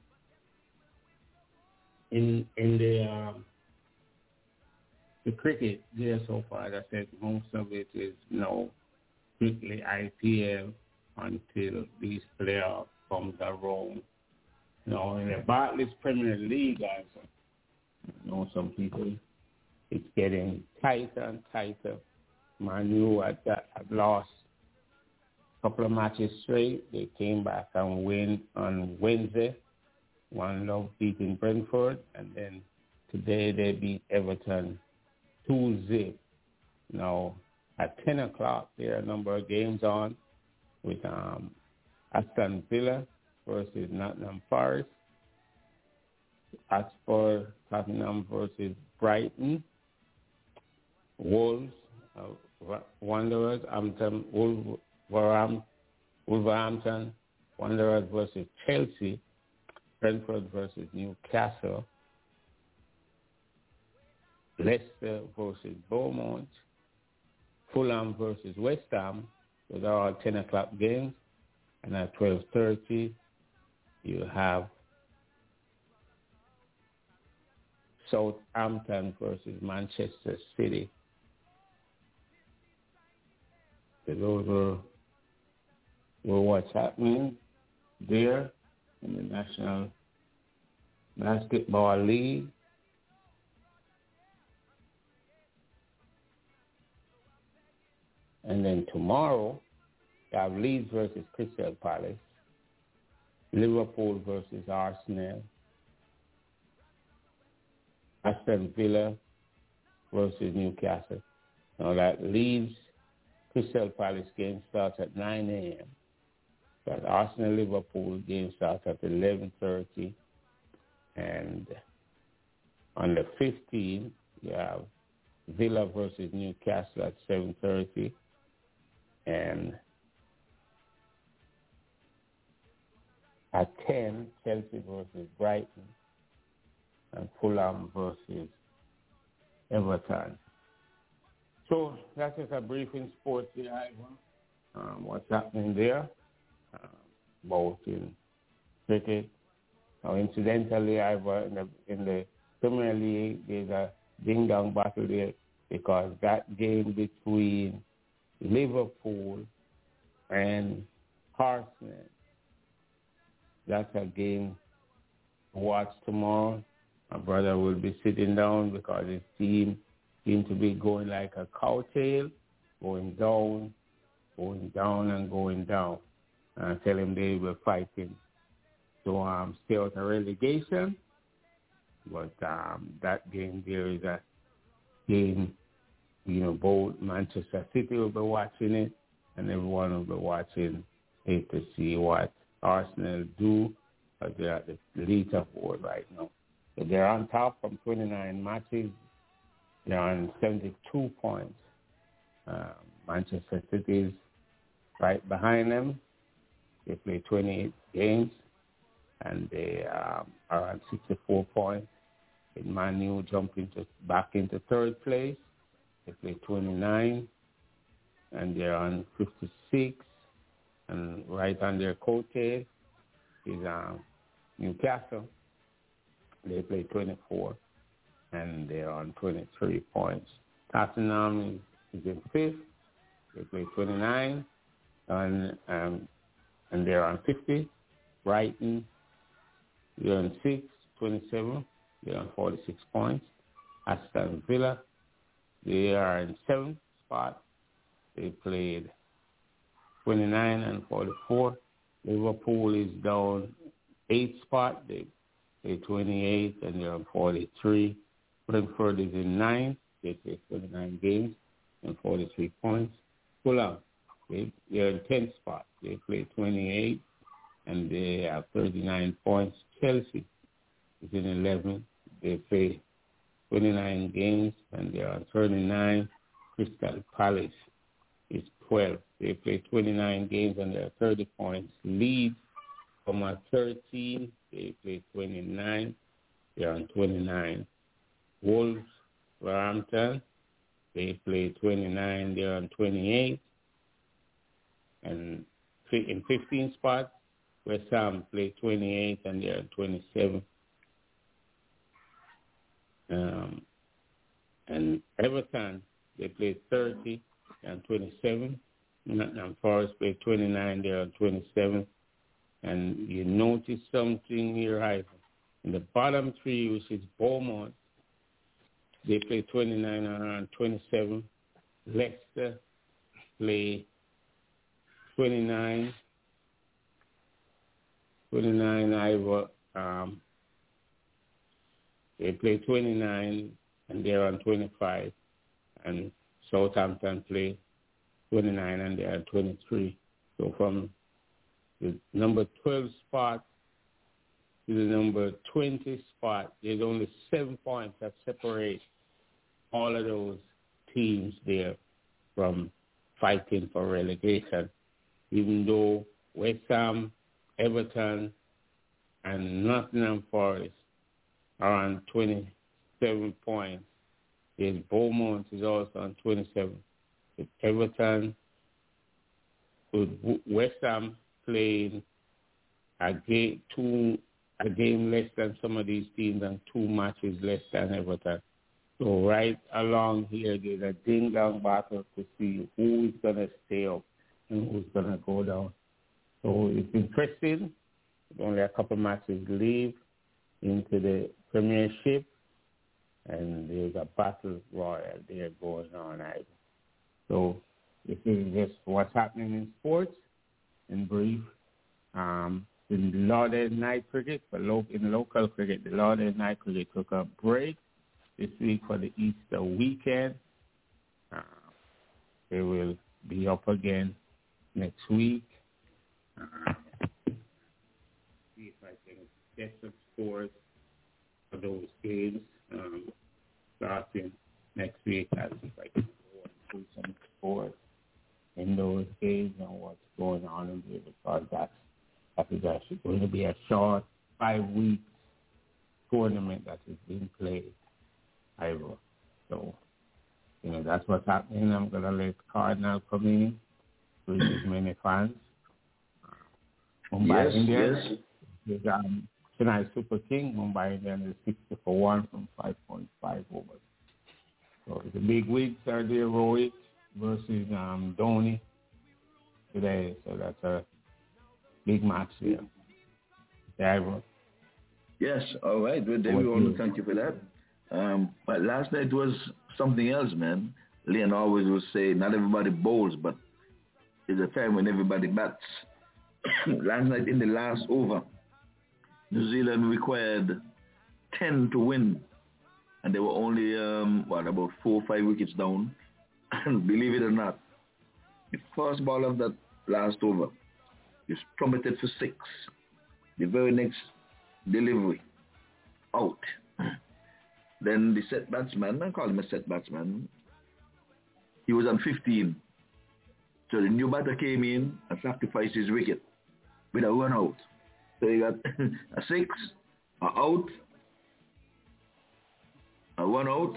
the cricket there so far. As I said, most of it is strictly IPL until these playoffs comes around. In the Barclays Premier League, some people, it's getting tighter and tighter. Man U had lost a couple of matches straight. They came back and win on Wednesday. 1-0 beating Brentford, and then today they beat Everton 2-0. Now, at 10 o'clock, there are a number of games on with Aston Villa versus Nottingham Forest, Hotspur, Tottenham versus Brighton, Wolves, Wanderers, Wolverhampton, Wanderers versus Chelsea, Brentford versus Newcastle, Leicester versus Bournemouth, Fulham versus West Ham. Those are all 10 o'clock games. And at 12:30, you have Southampton versus Manchester City. So those were what's happening there in the National Basketball League. And then tomorrow, you have Leeds versus Crystal Palace, Liverpool versus Arsenal, Aston Villa versus Newcastle. Now that Leeds Crystal Palace game starts at 9 a.m. That Arsenal Liverpool game starts at 11:30, and On the 15th, you have Villa versus Newcastle at 7:30. And at 10, Chelsea versus Brighton. And Fulham versus Everton. So that's just a brief in sports here, Ivan. What's happening there, both in cricket. Now, incidentally, Ivan, in the Premier League, there's a ding-dong battle there because that game between Liverpool and Arsenal, that's a game to watch tomorrow. My brother will be sitting down because his team seems to be going like a cowtail, going down, and going down. And I tell him they were fighting to stay out of relegation. But that game there is a game, both Manchester City will be watching it, and everyone will be watching it to see what Arsenal do. But they're at the leaderboard right now. So they're on top from 29 matches. They're on 72 points. Manchester City is right behind them. They play 28 games, and they are on 64 points. And Man U jumping back into third place. They play 29, and they're on 56. And right on their coattail is Newcastle. They play 24, and they're on 23 points. Tottenham is in fifth. They play 29, and they're on 50. Brighton, they're on 6, 27. They're on 46 points. Aston Villa, they are in 7th spot. They played 29 and 44. Liverpool is down 8th spot. They play 28 and they're on 43. Brentford is in 9th. They play 29 games and 43 points. Fulham, they're in 10th spot. They play 28 and they have 39 points. Chelsea is in 11th. They play 29 games and they're on 39. Crystal Palace is 12th. They play 29 games and they're 30 points. Leeds from at 13. They play 29. They're on 29. Wolverhampton, they play 29. They're on 28. And in 15 spots, West Ham play 28 and they're on 27. And Everton, they play 30 and 27. Nottingham Forest play 29, they're on 27. And you notice something here, Ivan. In the bottom three, which is Beaumont, they play 29 and on 27. Leicester play 29. 29, they play 29 and they're on 25. And Southampton play 29 and they're on 23. So from the number 12 spot to the number 20 spot, there's only 7 points that separate all of those teams there from fighting for relegation. Even though West Ham, Everton, and Nottingham Forest are on 27 points. There's Beaumont is also on 27. With Everton, with West Ham playing a game less than some of these teams and 2 matches less than Everton. So right along here, there's a ding-dong battle to see who is going to stay up and who's going to go down. So it's interesting. Only a couple matches leave into the Premiership, and there's a battle royal there going on. So this is just what's happening in sports in brief. In Lauderdale Night Cricket, in local cricket, the Lauderdale Night Cricket took a break this week for the Easter weekend. They will be up again next week. See if I can get some scores for those games. starting next week as if I can go through some sports in those games and what's going on in there, because that is actually going to be a short 5-week tournament that is being played. So, that's what's happening. I'm going to let Cardinal come in with as many fans. Mumbai Indians is tonight's Super King. Mumbai Indians is 60-1 from 5.5 overs. So the big wigs are there, Rohit versus Dhoni today. So that's a big match there. Yes, all right. Well, we want to thank you for that. But last night was something else, man. Leon always would say, not everybody bowls, but there's a time when everybody bats. Last night in the last over, New Zealand required 10 to win. And they were only, about 4 or 5 wickets down. And believe it or not, the first ball of that last over is plummeted for 6. The very next delivery, out. Then the set batsman, I call him a set batsman, he was on 15. So the new batter came in and sacrificed his wicket with a run out. So he got a 6, a out, a run out,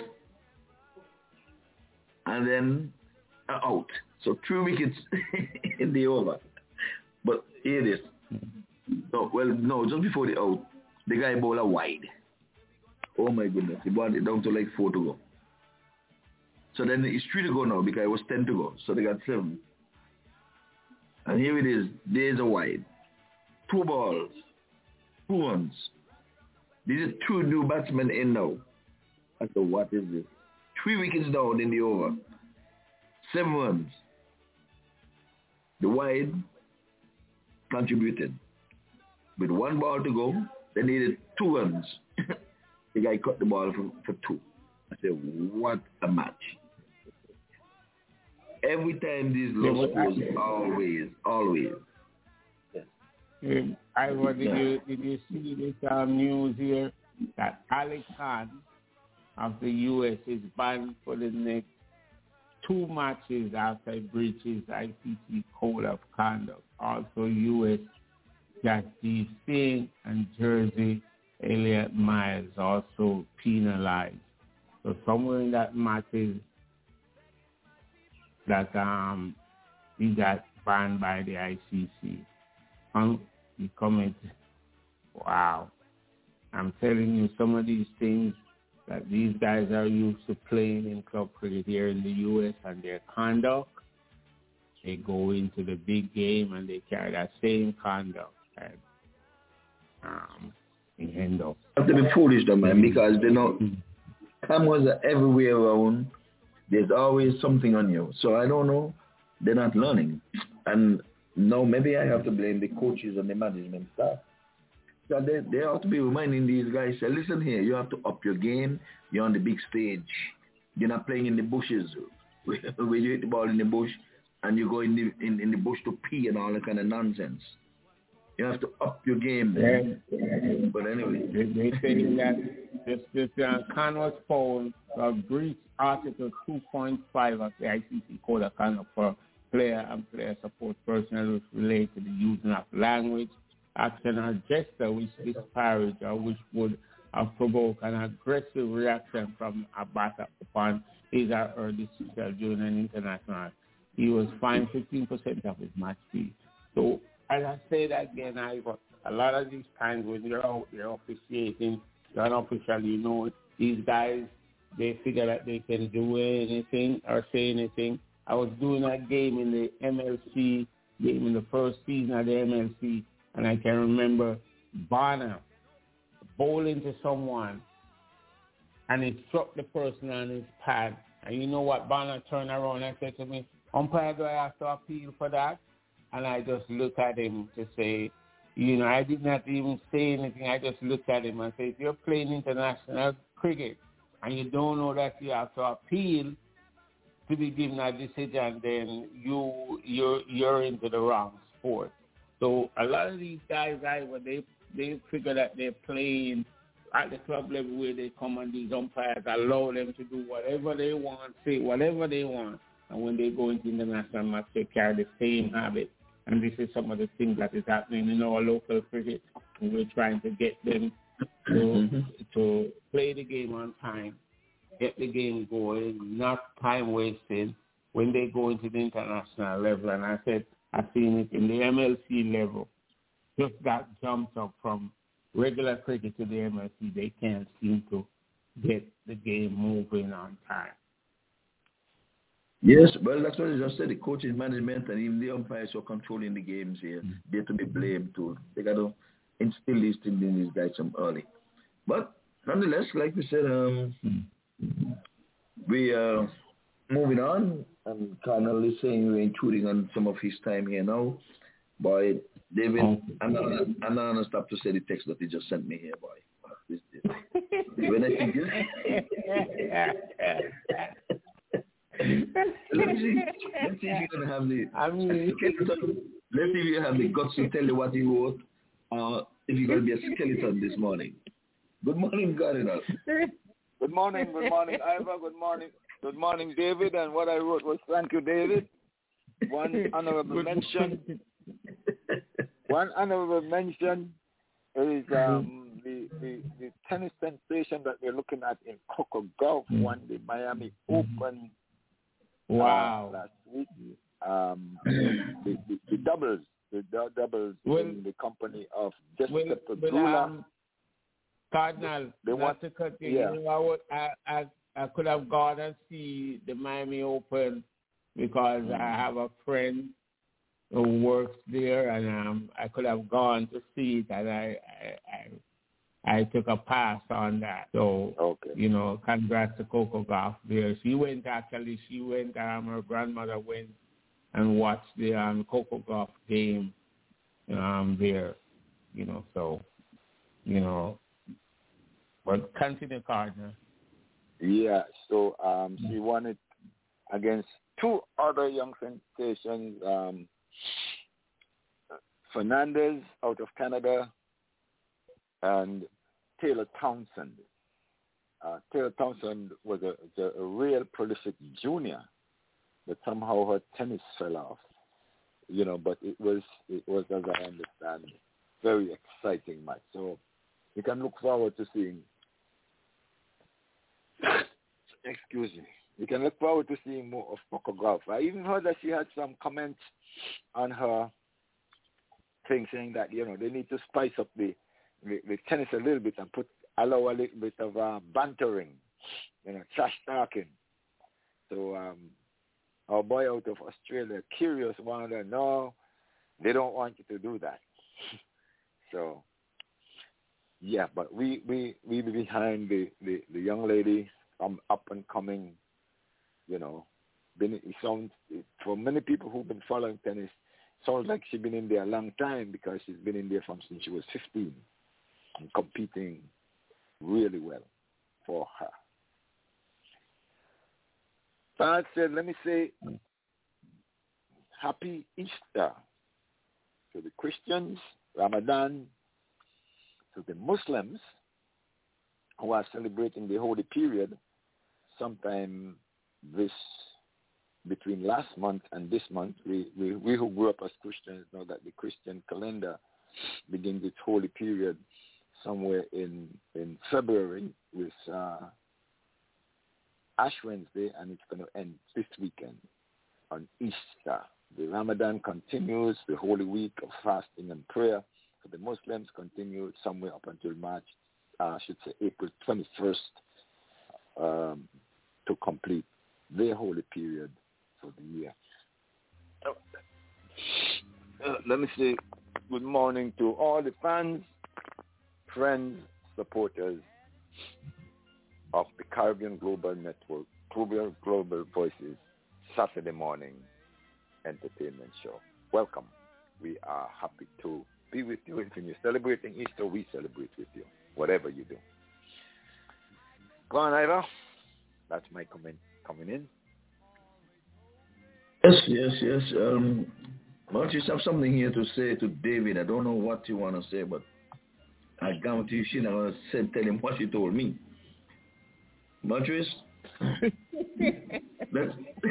and then a out. So 3 wickets in the over. But here it is. No, just before the out, the guy bowled a wide. Oh my goodness, he brought it down to like 4 to go. So then it's 3 to go now because it was 10 to go. So they got 7. And here it is, there's a wide. 2 balls, 2 runs. These are 2 new batsmen in now. I said, what is this? 3 wickets down in the over. 7 runs. The wide contributed. With 1 ball to go, they needed 2 runs. The guy cut the ball for 2. I said, what a match. Every time these low scores, always. Did you see this news here that Ali Khan of the U.S. is banned for the next 2 matches after he breaches ICC code of conduct? Also, U.S. Justice Singh and Jersey Elliott Miles also penalized. So somewhere in that matches that he got banned by the ICC. He commented, wow, I'm telling you, some of these things that these guys are used to playing in club cricket here in the U.S. and their conduct, they go into the big game and they carry that same conduct. And end up. You have to be foolish though, man, because they know cameras are everywhere around. There's always something on you. So I don't know. They're not learning. And no, maybe I have to blame the coaches and the management staff. So they ought to be reminding these guys, say, listen here, you have to up your game. You're on the big stage. You're not playing in the bushes where you hit the ball in the bush and you go in the bush to pee and all that kind of nonsense. You have to up your game. Yeah. But anyway. They say that this Khan was found to breach Article 2.5 of the ICC Code of Conduct for player and player support personnel which relate to the using of language, action, or gesture which disparage or which would provoke an aggressive reaction from a batter upon his or her dismissal during an international. He was fined 15% of his match fee. So, as I say that again, a lot of these times when you're out there officiating, you're unofficial, these guys, they figure that they can do anything or say anything. I was doing that game in the MLC, game in the first season of the MLC, and I can remember Bonner bowling to someone, and he struck the person on his pad. And you know what? Bonner turned around and said to me, umpire, do I have to appeal for that? And I just looked at him to say, I did not even say anything. I just looked at him and said, if you're playing international cricket and you don't know that you have to appeal to be given a decision, then you're into the wrong sport. So a lot of these guys, they figure that they're playing at the club level where they come and these umpires allow them to do whatever they want, say whatever they want. And when they go into international match, they carry the same habit. And this is some of the things that is happening in our local cricket. And we're trying to get them to play the game on time, get the game going, not time wasted when they go into the international level. And I said, I've seen it in the MLC level. Just got jumped up from regular cricket to the MLC. They can't seem to get the game moving on time. Yes, well, that's what I just said. The coaches, management, and even the umpires who are controlling the games here, they're to be blamed too. They got to instill these things in these guys from early. But nonetheless, like we said, we are moving on. And Colonel is saying we're intruding on some of his time here now. Boy, David, I'm not going to stop to say the text that he just sent me here, boy. When I see this... Let's see if you're going to have the skeleton. Let's see if you have the guts to tell you what you wrote, if you're going to be a skeleton this morning. Good morning, Cardinal. Good morning, Ivor. Good morning, David. And what I wrote was thank you, David. One honorable mention is the tennis sensation that we're looking at in Coco Gauff won the Miami Open last week. The doubles in the company of Jessica Pegula. Cardinal, not to cut you. You know, I could have gone and see the Miami Open because I have a friend who works there, and I could have gone to see it, and I took a pass on that. So, you know, congrats to Coco Gauff there. Her grandmother went and watched the Coco Gauff game there, you know, so, you know, but continue, Cardinal. Yeah, so she won it against two other young sensations, Fernandez out of Canada and Taylor Townsend. Taylor Townsend was a real prolific junior, but somehow her tennis fell off. You know, but it was as I understand, very exciting match. So we can look forward to seeing. Excuse me. We can look forward to seeing more of Coco Gauff. I even heard that she had some comments on her thing saying that, you know, they need to spice up the tennis a little bit and allow a little bit of bantering, you know, trash talking. So our boy out of Australia, Curious, wanted to know they don't want you to do that. So yeah, but we be behind the young lady, up and coming, you know. It sounds, for many people who've been following tennis, sounds like she's been in there a long time because she's been in there since she was 15 and competing really well for her. That said, let me say Happy Easter to the Christians, Ramadan to the Muslims who are celebrating the holy period sometime between last month and this month. We who grew up as Christians know that the Christian calendar begins its holy period somewhere in February with Ash Wednesday, and it's going to end this weekend on Easter. The Ramadan continues, the holy week of fasting and prayer for the Muslims continues somewhere up until April 21st to complete their holy period for the year. Let me say good morning to all the fans, friends, supporters of the Caribbean Global Network, Global Voices Saturday morning entertainment show. Welcome. We are happy to be with you. And when you're celebrating Easter, we celebrate with you, whatever you do. Go on, Ivor. That's my comment coming in. Yes. Well, you have something here to say to David. I don't know what you want to say, but I guarantee you she's not going to tell him what she told me. Montrese, let's...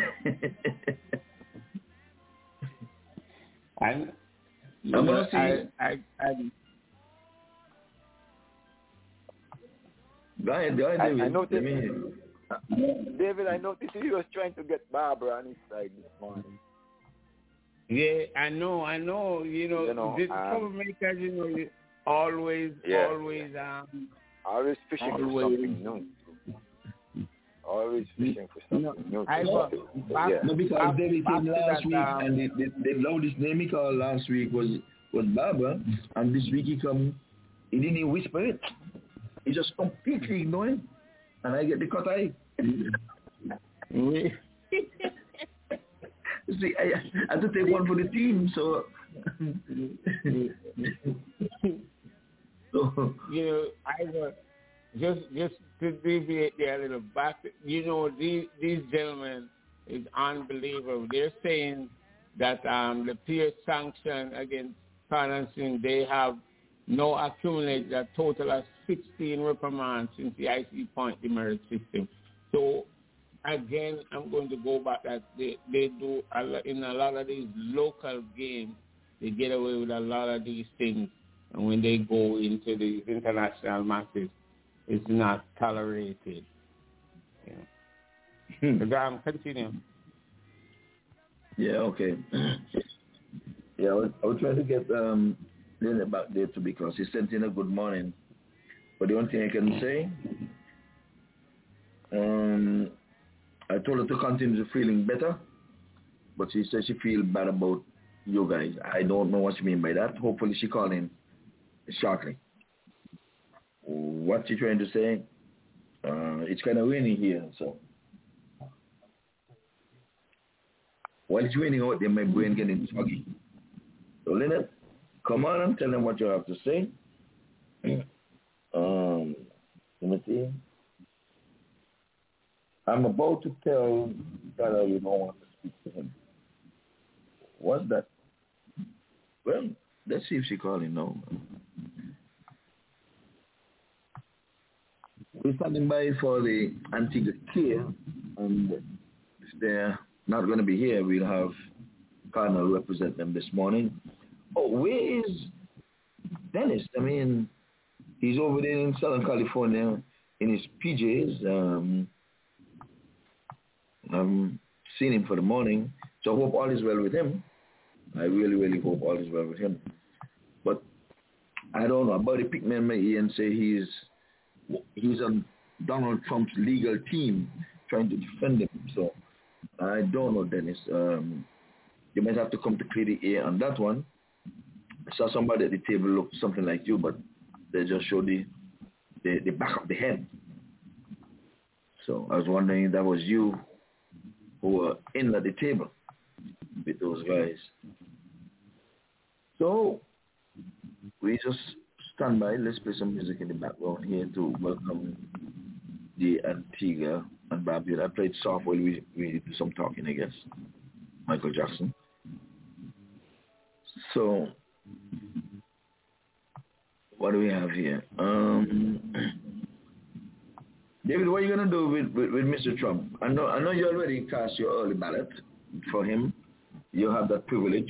Go ahead, David. I noticed, David, I noticed he was trying to get Barbara on his side this morning. Yeah, I know. This troublemakers, always fishing for something new. Always fishing for something new. Because David came last week, and the loudest name he called last week was Barbara, and this week he didn't even whisper it. He just completely ignored, and I get the cut eye. See, I had to take one for the team, so. Just to deviate there a little back, these gentlemen is unbelievable. They're saying that the peer sanction against financing, they have no accumulated a total of 16 reprimands since the IC point demerit system. So again, I'm going to go back that they do in a lot of these local games, they get away with a lot of these things, and when they go into these international matches, it's not tolerated. Continue. Yeah, okay. Yeah, I was trying to get Leonard back there too, because he sent in a good morning. But the only thing I can say, I told her to continue feeling better, but she said she feels bad about you guys. I don't know what she means by that. Hopefully she called in shortly. What she trying to say? It's kind of rainy here, so while it's raining out there, my brain getting foggy. So Leonard, come on and tell them what you have to say. Timothy, I'm about to tell Tyler you don't want to speak to him. What's that? Well, let's see if she calls him now. We're standing by for the Antigua Care, and if they're not going to be here, we'll have Cardinal represent them this morning. Oh, where is Dennis? I mean, he's over there in Southern California in his PJs. I've seen him for the morning, so I hope all is well with him. I really, really hope all is well with him. But I don't know about the Pickman and say he's on Donald Trump's legal team trying to defend him. So I don't know, Dennis. You might have to come to clear the air on that one. I saw somebody at the table look something like you, but they just showed the back of the head. So I was wondering if that was you who were in at the table with those guys. So we just stand by. Let's play some music in the background here to welcome the Antigua and Barbuda. I played soft while we do some talking, I guess. Michael Jackson. So what do we have here? David, what are you gonna do with Mr. Trump? I know you already cast your early ballot for him. You have that privilege.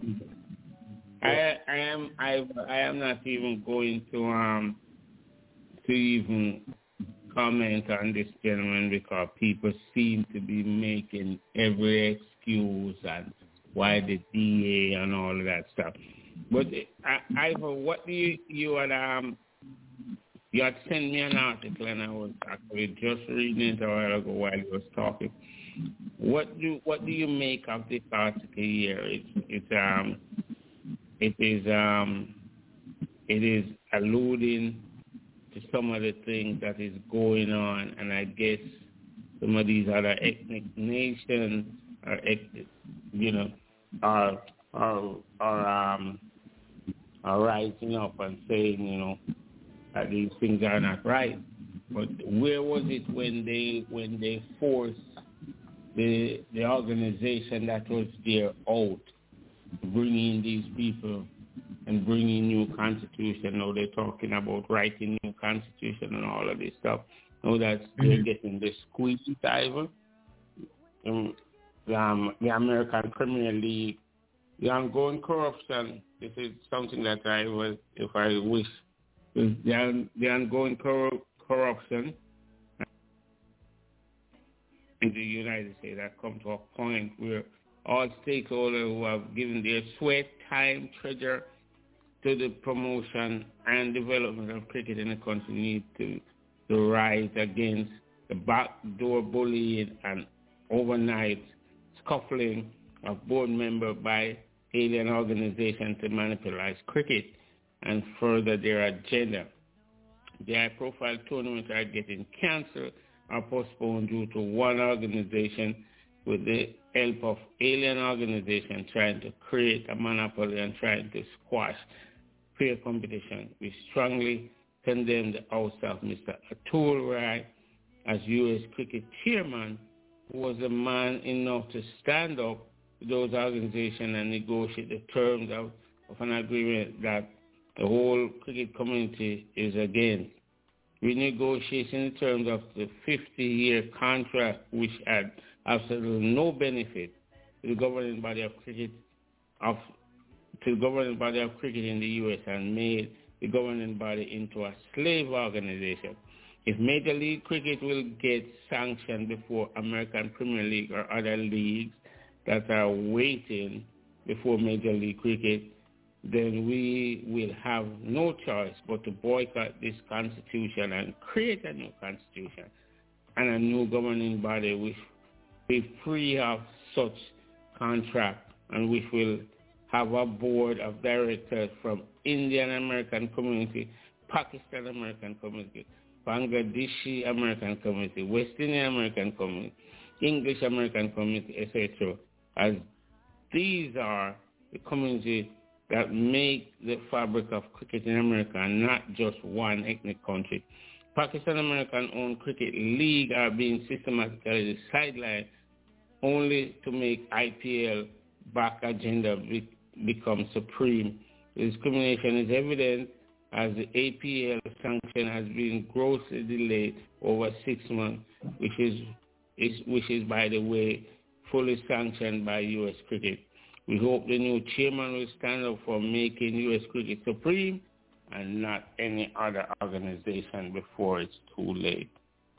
I am not even going to even comment on this gentleman, because people seem to be making every excuse and why the DA and all of that stuff. But Ivor, what do you had sent me an article, and I was actually just reading it a while ago while you was talking. What do you make of this article here? It is alluding to some of the things that is going on, and I guess some of these other ethnic nations are rising up and saying, that these things are not right. But where was it when they forced the organization that was there out, bringing these people and bringing new constitution. Now they're talking about writing new constitution and all of this stuff. Now that they're getting the squeeze either. The American Premier League, the ongoing corruption. This is something that I wish. The ongoing corruption in the United States that come to a point where all stakeholders who have given their sweat, time, treasure to the promotion and development of cricket in the country need to rise against the backdoor bullying and overnight scuffling of board members by alien organizations to manipulate cricket and further their agenda. The high-profile tournaments are getting canceled or postponed due to one organization with the help of alien organizations trying to create a monopoly and trying to squash fair competition. We strongly condemn the ouster of Mr. Atul Rai as U.S. cricket chairman, who was a man enough to stand up to those organizations and negotiate the terms of an agreement that the whole cricket community is against. We negotiated in terms of the 50-year contract, which had absolutely no benefit to the governing body of cricket in the U.S. and made the governing body into a slave organization. If Major League Cricket will get sanctioned before American Premier League or other leagues that are waiting before Major League Cricket, then we will have no choice but to boycott this constitution and create a new constitution and a new governing body which will be free of such contract and which will have a board of directors from Indian American community, Pakistan American community, Bangladeshi American community, West Indian American community, English American community, etc. As these are the communities that make the fabric of cricket in America and not just one ethnic country. Pakistan American-owned cricket league are being systematically sidelined only to make IPL back agenda become supreme. The discrimination is evident as the APL sanction has been grossly delayed over 6 months, which is, by the way, fully sanctioned by U.S. cricket. We hope the new chairman will stand up for making U.S. cricket supreme and not any other organization before it's too late.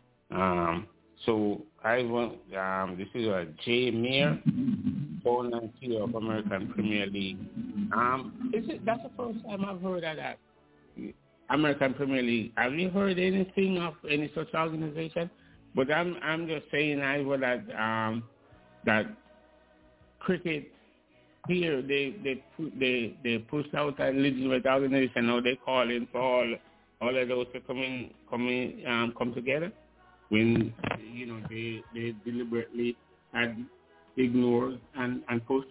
So I want, this is Jay Mayer, owner and CEO of American Premier League. That's the first time I've heard of that. American Premier League. Have you heard anything of any such organization? But I'm just saying that cricket here they pushed out a legitimate organization. Now they call in for all of those to come together when they deliberately had ignored and pushed.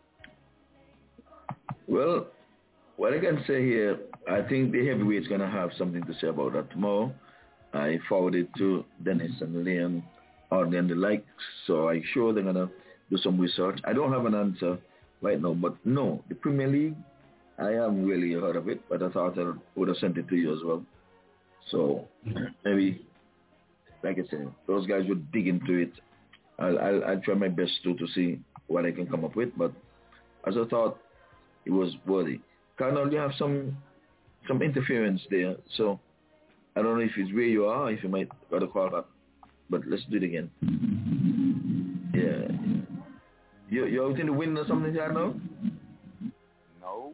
Well, what I can say here, I think the heavyweight's going to have something to say about that tomorrow. I forwarded to Dennis and Leon and the likes, so I'm sure they're going to do some research. I don't have an answer right now, but no, the Premier League, I haven't really heard of it, but I thought I would have sent it to you as well. So maybe, like I said, those guys would dig into it. I'll try my best to see what I can come up with, but as I thought, it was worthy. Colonel, you have some interference there, so I don't know if it's where you are, if you might got to call back, but let's do it again. Yeah. You're out in the wind or something right now? No.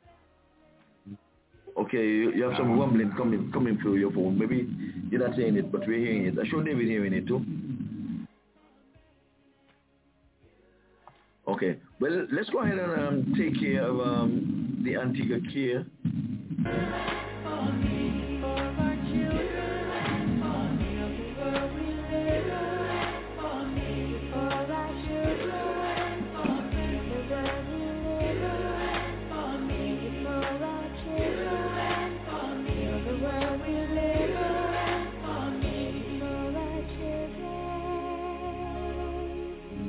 Okay, you have some rumbling coming through your phone. Maybe you're not saying it, but we're hearing it. I show David hearing it too. Okay, well, let's go ahead and take care of the Antigua Care.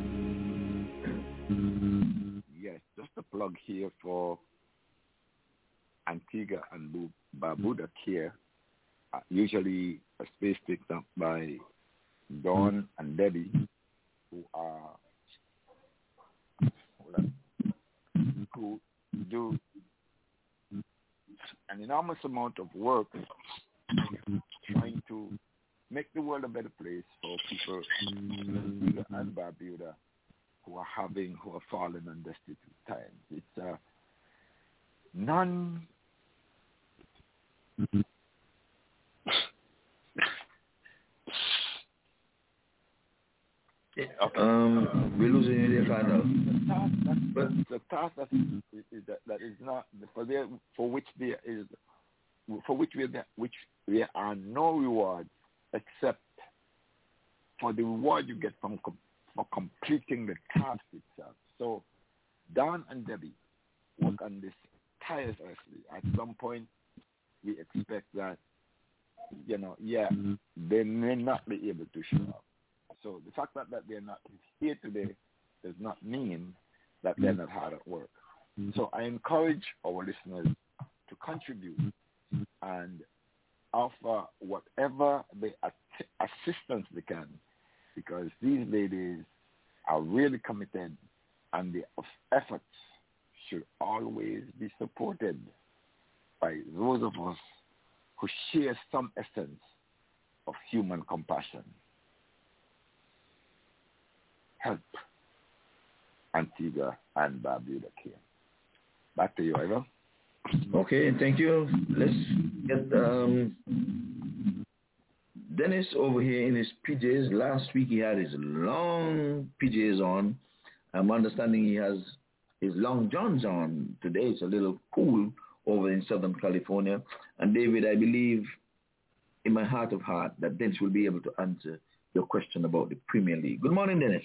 Yes, just a plug here for Antigua and Barbuda Care, usually a space taken up by Dawn and Debbie, who do an enormous amount of work trying to make the world a better place for people in and Barbuda who are fallen and destitute times. It's we're losing you there, Colonel. But the task that is not for which there are no rewards except for the reward you get for completing the task itself. So Don and Debbie work on this tirelessly. At some point, we expect that, they may not be able to show up. So the fact that they're not here today does not mean that they're not hard at work. So I encourage our listeners to contribute and offer whatever assistance they can, because these ladies are really committed, and their efforts should always be supported by those of us who share some essence of human compassion. Help Antigua and Barbuda Care. Back to you, Ivor. Okay, thank you. Let's get Dennis over here in his PJs. Last week he had his long PJs on. I'm understanding he has his long johns on. Today it's a little cool over in Southern California. And David, I believe in my heart of heart that Dennis will be able to answer your question about the Premier League. Good morning, Dennis.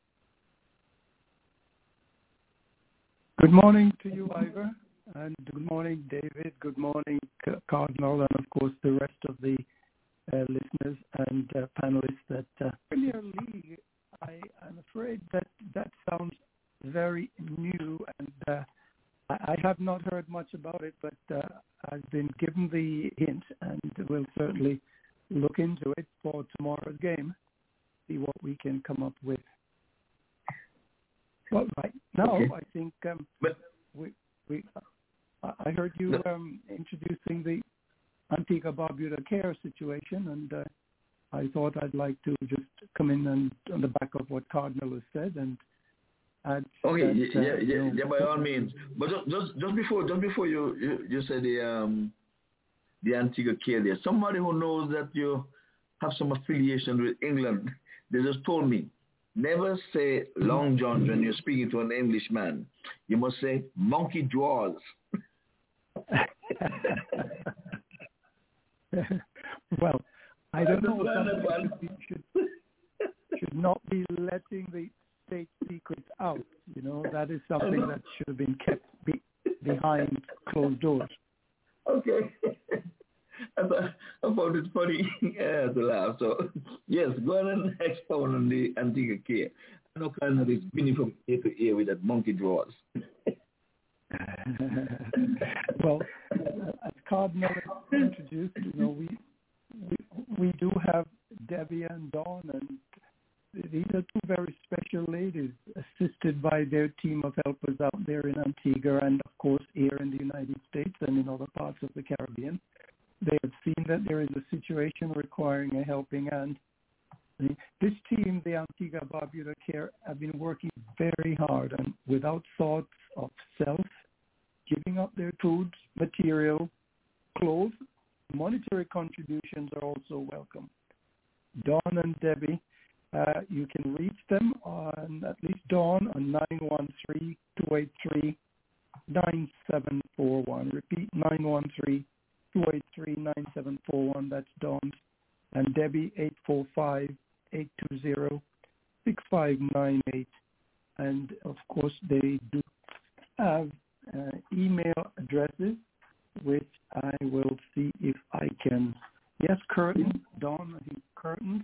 Good morning to you, Ivor, and good morning, David. Good morning, Cardinal, and of course the rest of the listeners and panelists at Premier League. I'm afraid that sounds very new, and I have not heard much about it, but I've been given the hint, and we'll certainly look into it for tomorrow's game, see what we can come up with. Well, right now, okay. I think I heard you introducing the Antigua Barbuda Care situation, and I thought I'd like to just come in and on the back of what Cardinal has said and add. Okay, yeah, by all means. But just before you said the Antigua Care there, somebody who knows that you have some affiliation with England, they just told me, never say long johns when you're speaking to an Englishman. You must say monkey jaws. Well, I don't know. Should not be letting the state secrets out. That is something that should have been kept behind closed doors. Okay. I found it funny to laugh. So, yes, go ahead and expound on the Antigua Care. I know kind of is spinning from ear to ear with that monkey drawers. Well, as Cardinal introduced, we do have Debbie and Dawn, and these are two very special ladies, assisted by their team of helpers out there in Antigua and, of course, here in the United States and in other parts of the Caribbean. They have seen that there is a situation requiring a helping hand. This team, the Antigua Barbuda Care, have been working very hard and without thoughts of self, giving up their food, material, clothes. Monetary contributions are also welcome. Dawn and Debbie, you can reach them on, at least Dawn, on 913-283-9741. Repeat, 913-283-9741. That's Dawn's. And Debbie, 845-820-6598. And, of course, they do have email addresses, which I will see if I can. Yes, Curtin, Dawn, I think Curtin,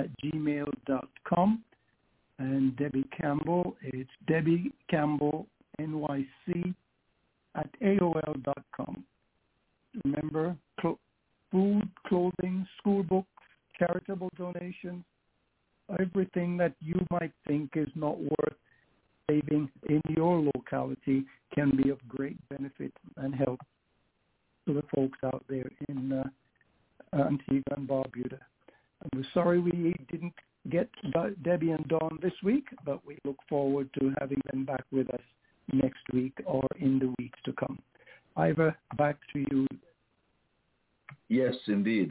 697@gmail.com. And Debbie Campbell, it's Debbie Campbell, nyc@aol.com. Remember, food, clothing, school books, charitable donations, everything that you might think is not worth saving in your locality can be of great benefit and help to the folks out there in Antigua and Barbuda. I'm sorry we didn't get Debbie and Dawn this week, but we look forward to having them back with us next week or in the weeks to come. Ivor, back to you. Yes, indeed.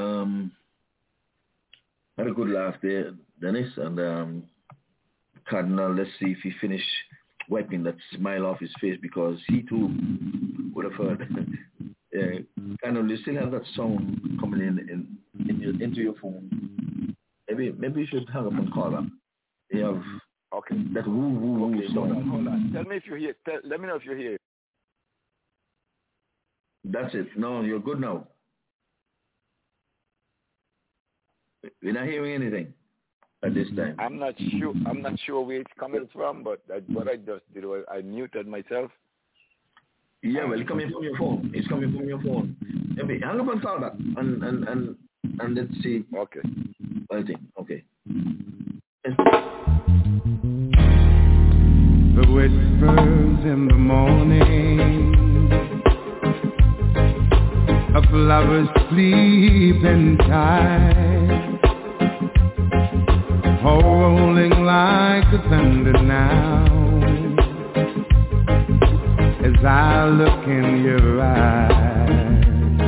Had a good laugh there, Dennis, and Cardinal, let's see if he finish wiping that smile off his face, because he too would have heard. Cardinal, you still have that sound coming into your phone. Maybe you should hang up and call him. You have that woo sound. Hold on. Tell me if you hear. Let me know if you hear. That's it. No, you're good now. We're not hearing anything at this time. I'm not sure where it's coming from, but what I just did was I muted myself. Yeah, well, it's coming from your phone. It's coming from your phone. Maybe hang up and call that, and let's see. Okay. I think. Okay. The whispers in the morning, a flower's sleeping tight, rolling like the thunder now, as I look in your eyes.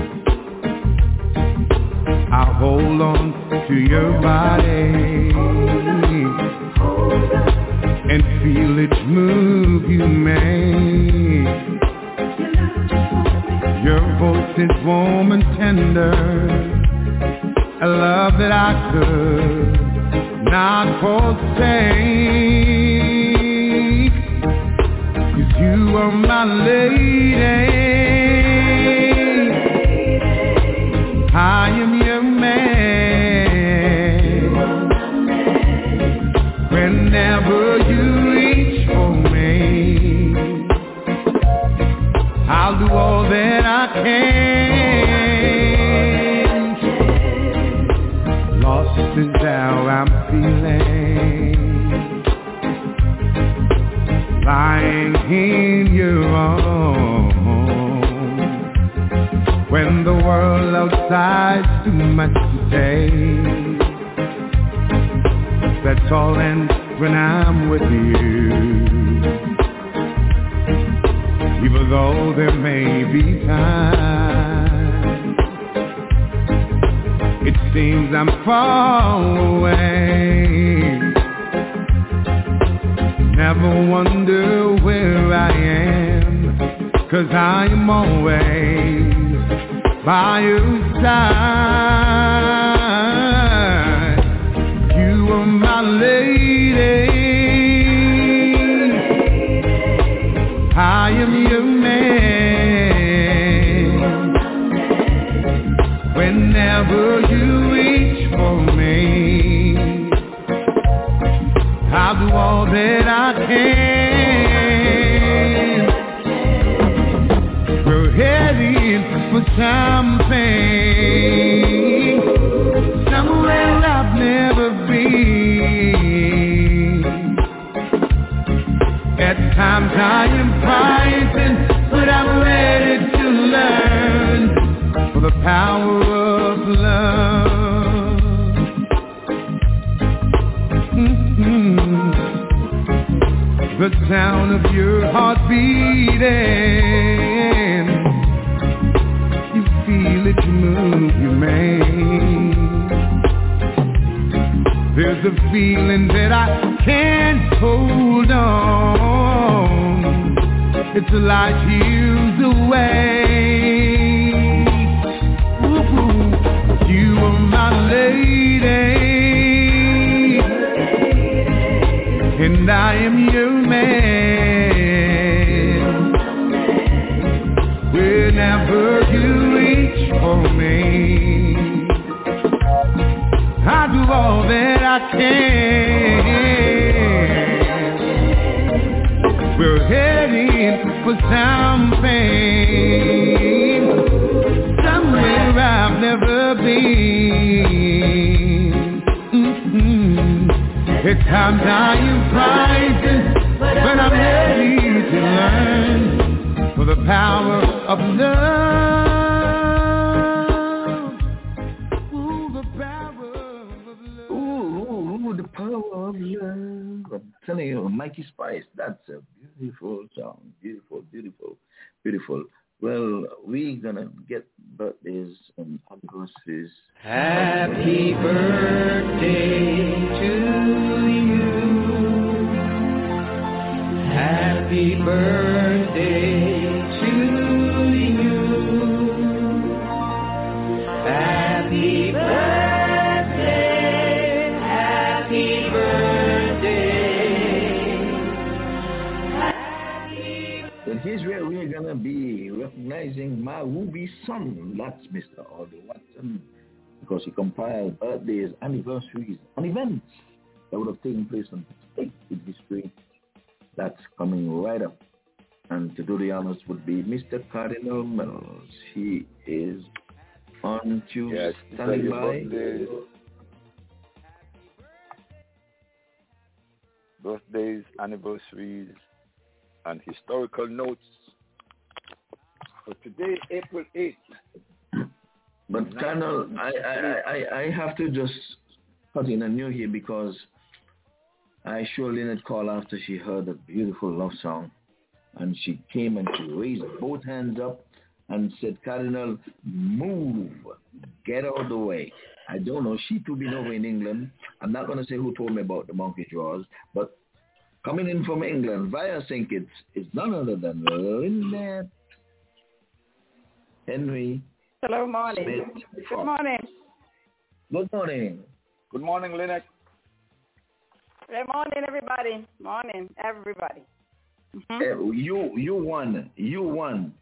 I hold on to your body and feel each move you make. Your voice is warm and tender, a love that I could not forsake. 'Cause you are my lady, I am your man. Whenever you reach for me, I'll do all that I can. Lost is how I'm feeling, lying in your arms, when the world outside's too much to take. That's all ends when I'm with you, even though there may be times it seems I'm far away. Never wonder where I am, 'cause I am always by your side. You are my lady, I am your man. Whenever you reach for me, I'll do all that I can. We're heading for something, somewhere I've never been. At times I am frightened, but I'm ready to learn for the power of love. The sound of your heart beating, you feel it, you move, you make. There's a feeling that I can't hold on. It's a light years away. Ooh, you are my lady, and I am your man. Whenever you reach for me, I do all that I can. we're heading for something, somewhere I've never been. At times I am frightened, but I'm ready to learn for the power of love. Ooh, the power of love. Ooh, the power of love. I'm telling you, Mikey Spice, that's a beautiful song. Beautiful, beautiful, beautiful. Well, we're going to get birthdays and anniversaries. Happy birthday to you. Happy birthday to you. Happy birthday. Happy birthday. But here's where we're going to be recognizing my Ruby son. That's Mr. Aldo Watson. Because he compiled birthdays, anniversaries, and events that would have taken place on state in history. That's coming right up. And to do the honors would be Mr. Cardinal Mills. He is on Tuesday, standing by. Birthdays, anniversaries, and historical notes. For today, April 8th. But Colonel, I have to just cut in anew here because I sure Lynette called after she heard a beautiful love song, and she came and she raised both hands up and said, Cardinal, move, get out of the way. I don't know, she too been over in England. I'm not going to say who told me about the monkey drawers, but coming in from England via St. Kitts is none other than Lynette Henry. Hello, morning. Smith. Good morning. Good morning. Good morning, Lynette. Good morning, everybody. Morning, everybody. Mm-hmm. You won. You won.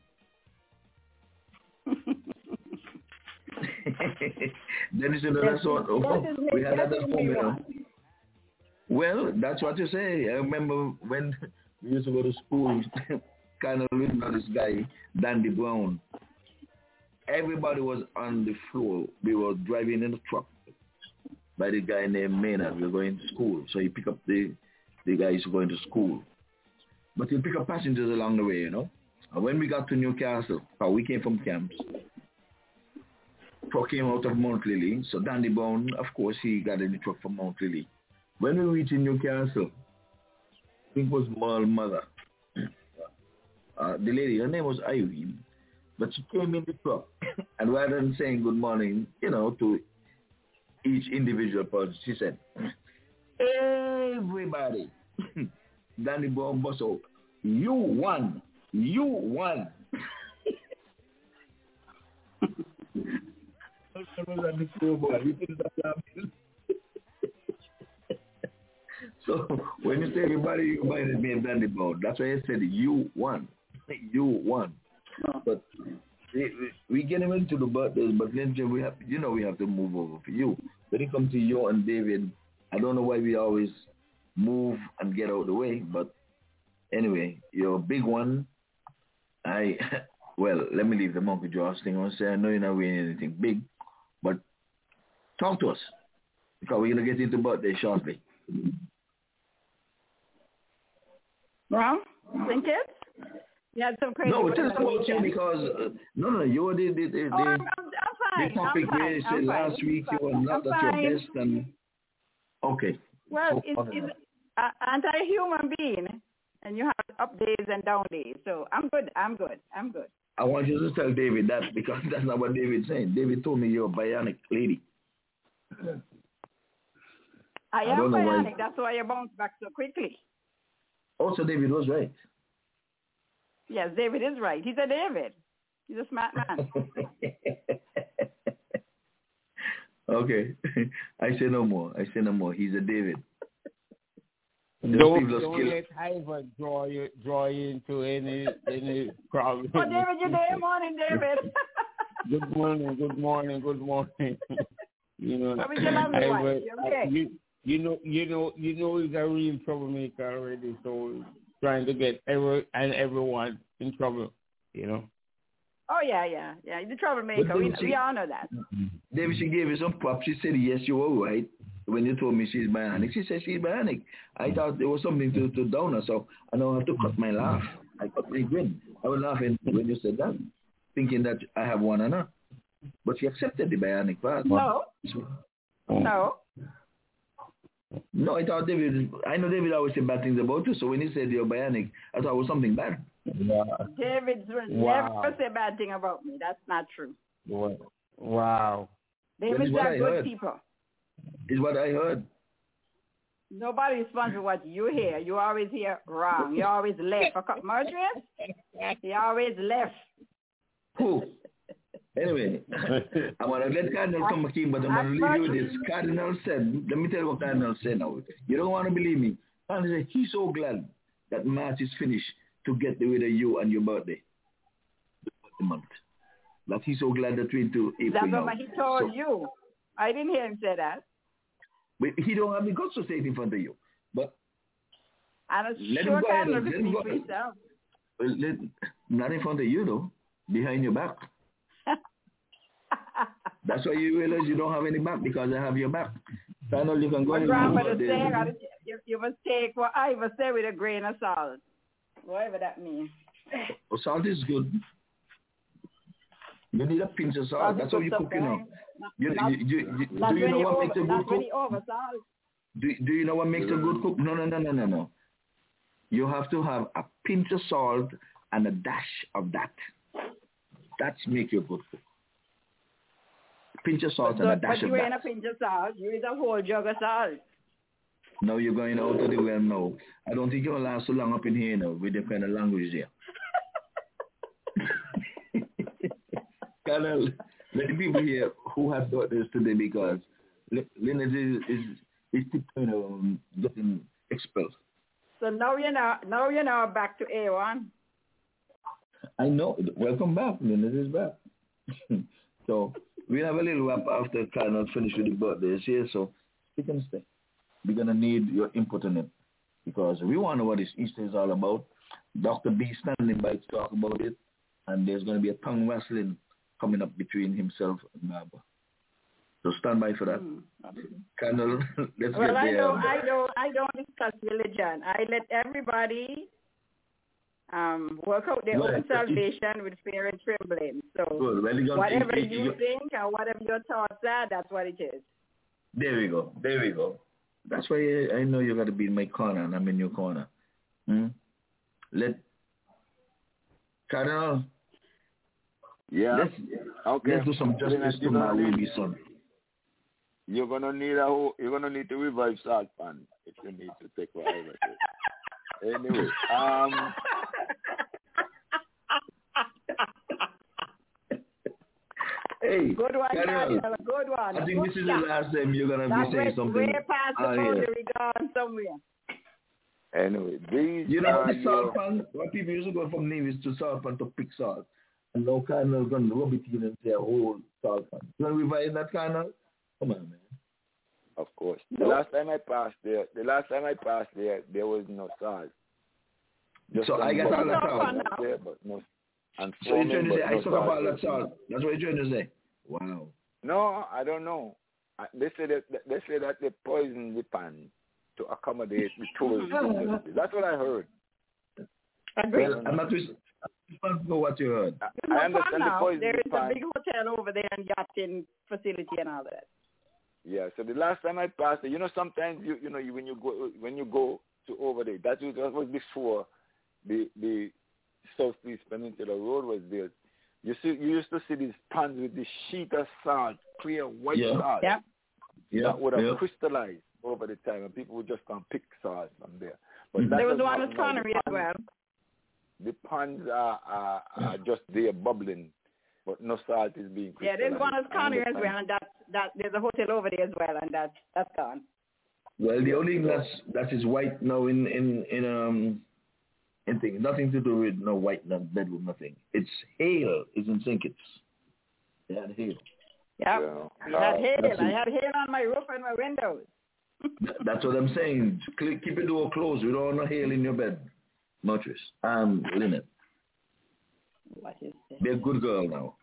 Dennis, that's what we had that formula. Well, that's what you say. I remember when we used to go to school, kind of looking at this guy, Dandy Brown. Everybody was on the floor. We were driving in a truck by the guy named Maynard. We were going to school. So he picked up the guys going to school. But he'll pick up passengers along the way, you know. And when we got to Newcastle, we came from camps, truck came out of Mount Lily. So Dandy Brown, of course, he got in the truck from Mount Lily. When we reached in Newcastle, I think it was Merle's mother. The lady, her name was Irene. But she came in the truck, and rather than saying good morning, you know, to each individual person, she said, everybody, Danny Brown bust out, you won. You won. So when you say everybody, you reminded me of Danny Brown. That's why I said you won. You won. But we get into the birthdays, but then we have, you know, we have to move over for you. When it comes to you and David, I don't know why we always move and get out of the way, but anyway, you're a big one. Well, let me leave the monkey jaws thing on. Say, I know you're not winning anything big, but talk to us because we're going to get into birthday shortly. Well, think it? You had some crazy. No, tell us about you because no, you were the topic where you said last week you were not at your best and okay. Well, aren't I a human being? And you have up days and down days. So I'm good. I want you to tell David that because that's not what David's saying. David told me you're a bionic lady. I am bionic. That's why you bounce back so quickly. Also, David was right. Yes, David is right. He's a David. He's a smart man. Okay. I say no more. He's a David. Don't let Ivan draw you into any problem. Oh, David, you're there. Morning, David. Good morning. You know, okay. you know, he's a real troublemaker already. So trying to get everyone in trouble, you know. Oh, yeah. The troublemaker. We all know that. David, she gave you some props. She said, yes, you were right. When you told me she's bionic, she said she's bionic. I thought there was something to down her, so I don't have to cut my laugh. I cut my grin. I was laughing when you said that, thinking that I have one on her. But she accepted the bionic part. No. No, I thought I know David always said bad things about you, so when he said you're bionic, I thought it was something bad. Yeah. David will never say bad thing about me. That's not true. Wow. David's are good people. Is what I heard. Nobody responds for what you hear. You always hear wrong. You always left. Marjorie, you always left. Who? Anyway, I want to let Cardinal come back in, but I'm going to leave you with this. Cardinal said, let me tell you what Cardinal said now. You don't want to believe me. Cardinal said he's so glad that March is finished to get rid of you and your birthday. The month. That he's so glad that we're into April. That's what he told you. I didn't hear him say that. But he don't have the guts to say it in front of you. But let him go ahead. Let him go ahead. Not in front of you, though. Behind your back. That's why you realize you don't have any back, because I have your back. So I know you can go ahead. Grandmother saying you must take what I must say with a grain of salt. Whatever that means. Oh, salt is good. You need a pinch of salt. That's how you cook, you know. Do you know what makes a good cook? Do you know what makes a good cook? No. You have to have a pinch of salt and a dash of that. That's make you a good cook. A pinch of salt and a dash of that. But you ain't a pinch of salt. You need a whole jug of salt. No, you're going out of the well now. I don't think you'll last so long up in here now with the kind of language there. Colonel, let the people here who have got this today, because Lynette is getting expelled. So now you're now back to A1. I know. Welcome back. Lynette is back. So we have a little wrap after Colonel finished with the birthdays here, so you can stay. We're going to need your input on it, because we want to know what this Easter is all about. Dr. B standing by to talk about it, and there's going to be a tongue wrestling coming up between himself and Barbara. So stand by for that. Colonel, let's get there. I don't discuss religion. I let everybody work out their own salvation with fear and trembling. So whatever you think and whatever your thoughts are, that's what it is. There we go. That's why I know you got to be in my corner, and I'm in your corner. Cardinal. Yeah. Let's do some justice to my baby son. You're gonna need to revive Salt Pan if you need to take whatever. Anyway, Hey, good one, Cardinal. Good one. I think this is the last time you're gonna be saying something. Way past the boundary, gone somewhere. Anyway, the Salt Pan. When people used to go from Nevis to Salt Pan to pick salt, and now Cardinal going to rub it in and say, "Oh, Salt Pan." You want to revive that, Cardinal? Come on, man. Of course. The last time I passed there, there was no salt. So I got all that salt. There, but no. And so you're trying to say I took up all that salt? That's what you're trying to say? Wow. No, I don't know. They say that they poisoned the pan to accommodate the tourists. That's what I heard. Well, I'm not responsible for what you heard. I understand the poison. There is a big hotel over there and yachting facility and all that. Yeah. So the last time I passed it, sometimes when you go to over there, that was before the Southeast Peninsula Road was built. You used to see these pans with this sheet of salt, clear white salt. Yeah. That would have crystallized over the time, and people would just come pick salt from there. But there was one at Connery as well. The ponds are just there bubbling, but no salt is being crystallized. Yeah, there's one at Connery as well, and that there's a hotel over there as well, and that's gone. Well, the only thing that is white now in thing, nothing to do with no white bedroom, nothing. It's hail, isn't St. Kitts. They had hail. Yeah. I had hail on my roof and my windows. That's what I'm saying. Keep your door closed. We don't want no hail in your bed. Mattress. Lynette. What is this? Be a good girl now.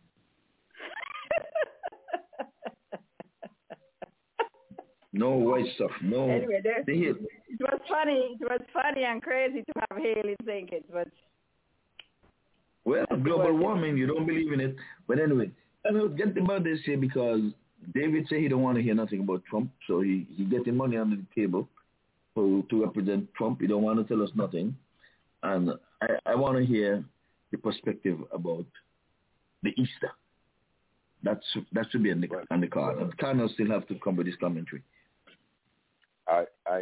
No white stuff. No. Anyway, it was funny. It was funny and crazy to have Haley think it, but. Well, global warming, you don't believe in it. But anyway, I will get about this here because David said he don't want to hear nothing about Trump, so he getting money under the table to represent Trump. He don't want to tell us nothing. And I want to hear the perspective about the Easter. That should be on the card. And Cardinal still have to come with his commentary. I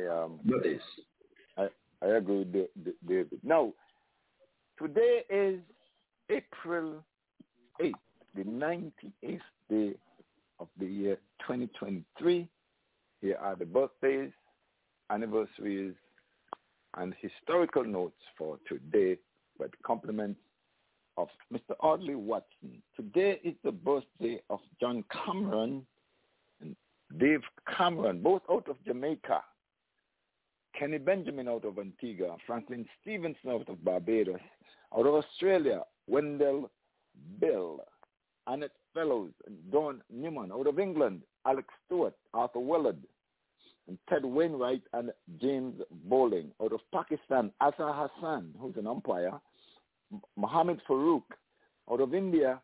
agree with David. Now, today is April 8th, the 98th day of the year 2023. Here are the birthdays, anniversaries, and historical notes for today with compliments of Mr. Audley Watson. Today is the birthday of John Cameron and Dave Cameron, both out of Jamaica. Kenny Benjamin out of Antigua, Franklin Stevenson out of Barbados, out of Australia, Wendell Bill, Annette Fellows, and Dawn Newman, out of England, Alex Stewart, Arthur Willard, and Ted Wainwright and James Bowling, out of Pakistan, Asa Hassan, who's an umpire, Mohammed Farouk, out of India,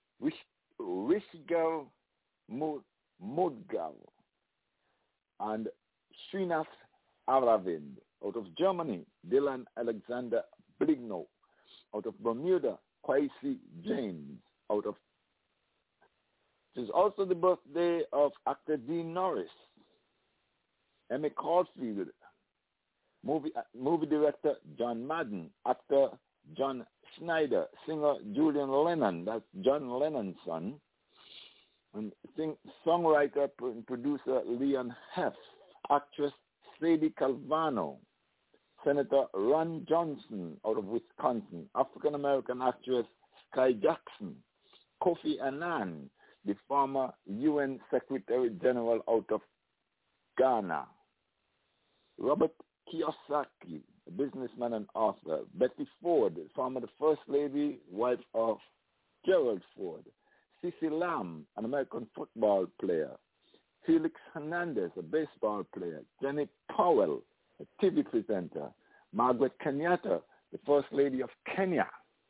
Rishgal Mudgal, and Srinath Aravind, out of Germany, Dylan Alexander Bligno, out of Bermuda, Kwesi James, out of... It is also the birthday of actor Dean Norris, Emmy Caulfield, movie director John Madden, actor John Schneider, singer Julian Lennon, that's John Lennon's son, and songwriter and producer Leon Heff, actress Sadie Calvano, Senator Ron Johnson out of Wisconsin, African-American actress Sky Jackson, Kofi Annan, the former UN Secretary General out of Ghana, Robert Kiyosaki, a businessman and author, Betty Ford, former First Lady, wife of Gerald Ford, Cissy Lamb, an American football player, Felix Hernandez, a baseball player, Jenny Powell, a TV presenter, Margaret Kenyatta, the First Lady of Kenya.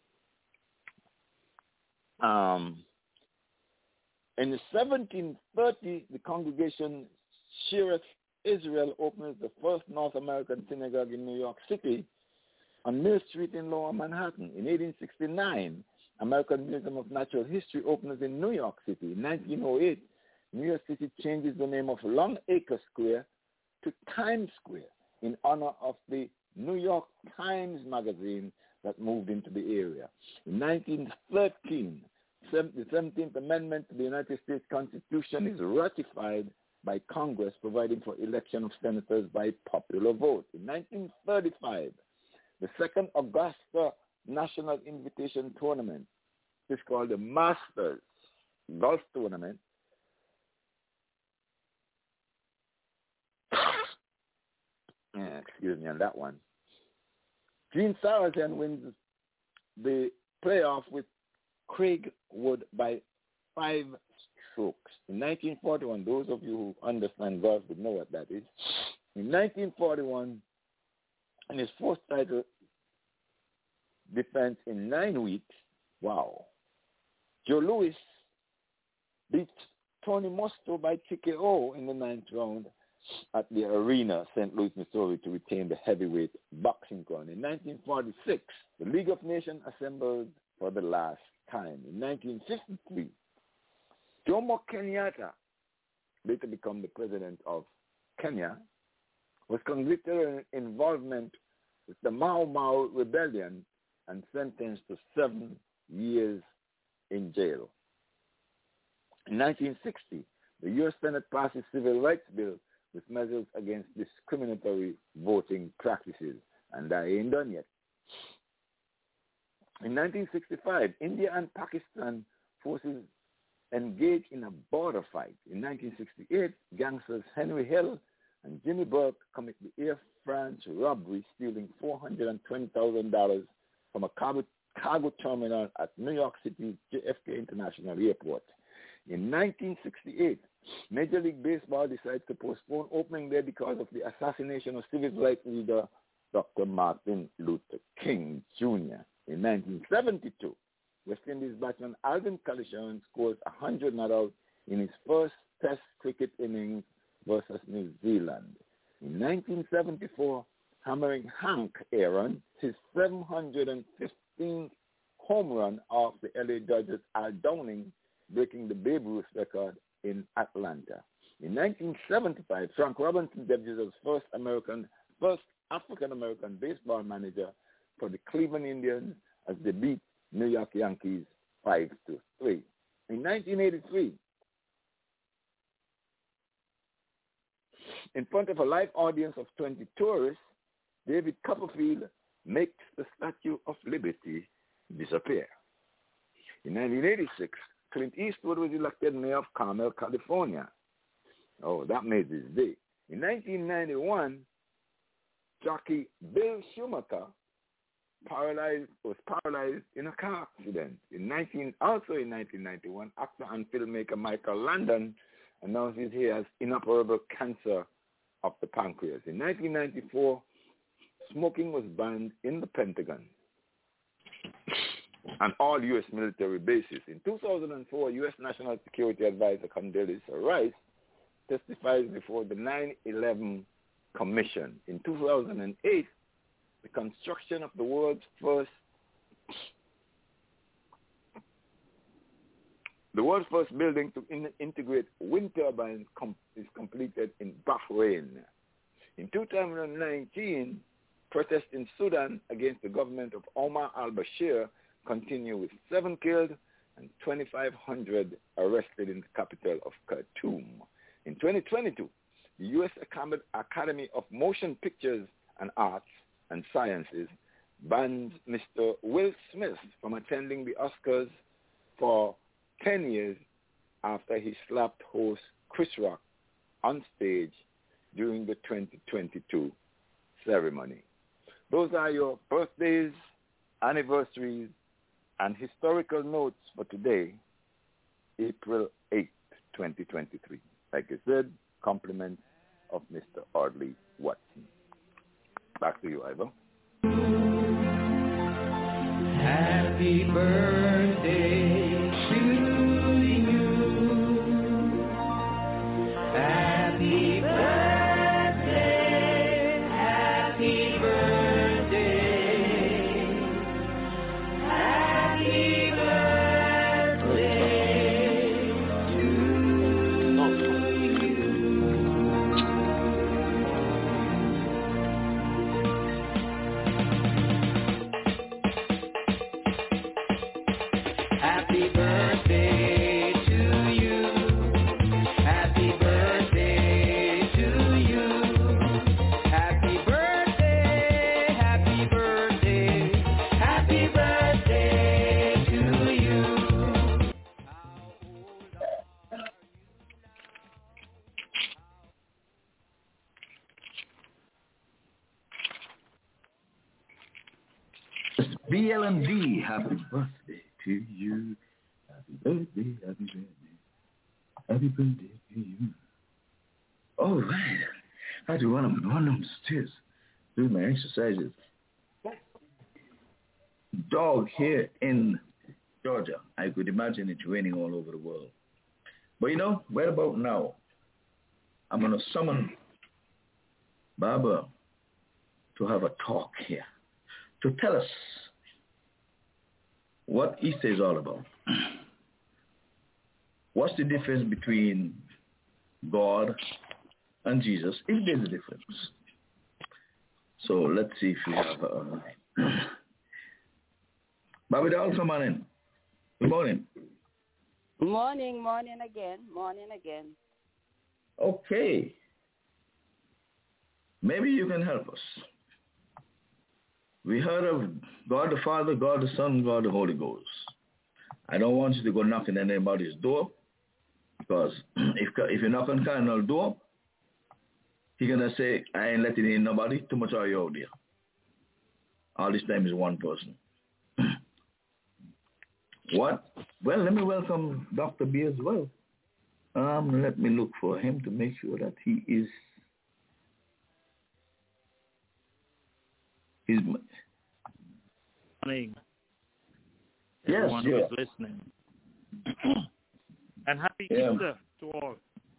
In the 1730, the congregation Shearith Israel opened the first North American synagogue in New York City on Mill Street in Lower Manhattan. In 1869, American Museum of Natural History opens in New York City. In 1908, New York City changes the name of Long Acre Square to Times Square in honor of the New York Times magazine that moved into the area. In 1913, the 17th Amendment to the United States Constitution is ratified by Congress, providing for election of senators by popular vote. In 1935, the Second Augusta National Invitation Tournament is called the Masters Golf Tournament. Excuse me on that one. Gene Sarazen wins the playoff with Craig Wood by 5 strokes. In 1941, those of you who understand golf would know what that is. In 1941, in his fourth title defense in 9 weeks, wow, Joe Louis beat Tony Mosto by TKO in the 9th round at the Arena, St. Louis, Missouri, to retain the heavyweight boxing crown. In 1946, the League of Nations assembled for the last time. In 1953, Jomo Kenyatta, later become the president of Kenya, was convicted of involvement with the Mau Mau rebellion and sentenced to 7 years in jail. In 1960, the U.S. Senate passed a civil rights bill with measures against discriminatory voting practices, and that ain't done yet. In 1965, India and Pakistan forces engaged in a border fight. In 1968, gangsters Henry Hill and Jimmy Burke commit the Air France robbery, stealing $420,000 from a cargo terminal at New York City's JFK International Airport. In 1968, Major League Baseball decides to postpone opening day because of the assassination of civil rights leader Dr. Martin Luther King Jr. In 1972, West Indies batsman Alvin Calishawn scores 100 not out in his first Test cricket innings versus New Zealand. In 1974, hammering Hank Aaron, his 715th home run off the LA Dodgers Al Downing, breaking the Babe Ruth record in Atlanta. In 1975, Frank Robinson debuted as first African-American baseball manager for the Cleveland Indians as they beat New York Yankees 5-3. In 1983, in front of a live audience of 20 tourists, David Copperfield makes the Statue of Liberty disappear. In 1986, Clint Eastwood was elected mayor of Carmel, California. Oh, that made his day. In 1991, jockey Bill Schumacher was paralyzed in a car accident. Also in 1991, actor and filmmaker Michael Landon announces he has inoperable cancer of the pancreas. In 1994, smoking was banned in the Pentagon and all U.S. military bases. In 2004, U.S. National Security Advisor Condoleezza Rice testifies before the 9/11 Commission. In 2008, the construction of the world's first building to integrate wind turbines is completed in Bahrain. In 2019, protests in Sudan against the government of Omar al-Bashir continue with 7 killed and 2,500 arrested in the capital of Khartoum. In 2022, the U.S. Academy of Motion Pictures and Arts and Sciences bans Mr. Will Smith from attending the Oscars for 10 years after he slapped host Chris Rock on stage during the 2022 ceremony. Those are your birthdays, anniversaries, and historical notes for today, April 8, 2023. Like I said, compliments of Mr. Audley Watson. Back to you, Ivo. Happy birthday to you. Happy birthday, happy birthday, happy birthday to you. Happy birthday to you. Happy birthday to you. Happy birthday, happy birthday, happy birthday to you. It's BLMD. Happy birthday to you. Happy birthday, happy birthday. Happy birthday to you. All right. I had to run up them stairs, do my exercises. Dog here in Georgia. I could imagine it's raining all over the world. But you know, right about now, I'm going to summon Barbara to have a talk here, to tell us what Easter is all about. What's the difference between God and Jesus, if there's a difference? So let's see if we have Bobby Doll, come on in. Good morning. Morning again. Okay. Maybe you can help us. We heard of God the Father, God the Son, God the Holy Ghost. I don't want you to go knocking on anybody's door, because if you knock on Cardinal door, He gonna say, I ain't letting in nobody, too much are you out there. All this time is one person. What? Well, let me welcome Dr. B as well. Let me look for him to make sure that he is. Morning. Yes, everyone who is listening. And happy Easter to all.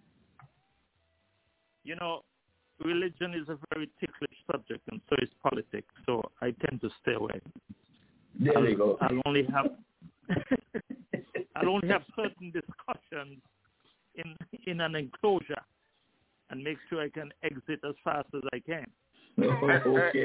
You know, religion is a very ticklish subject, and so is politics. So I tend to stay away. There you go. I'll only have certain discussions in an enclosure, and make sure I can exit as fast as I can. Okay.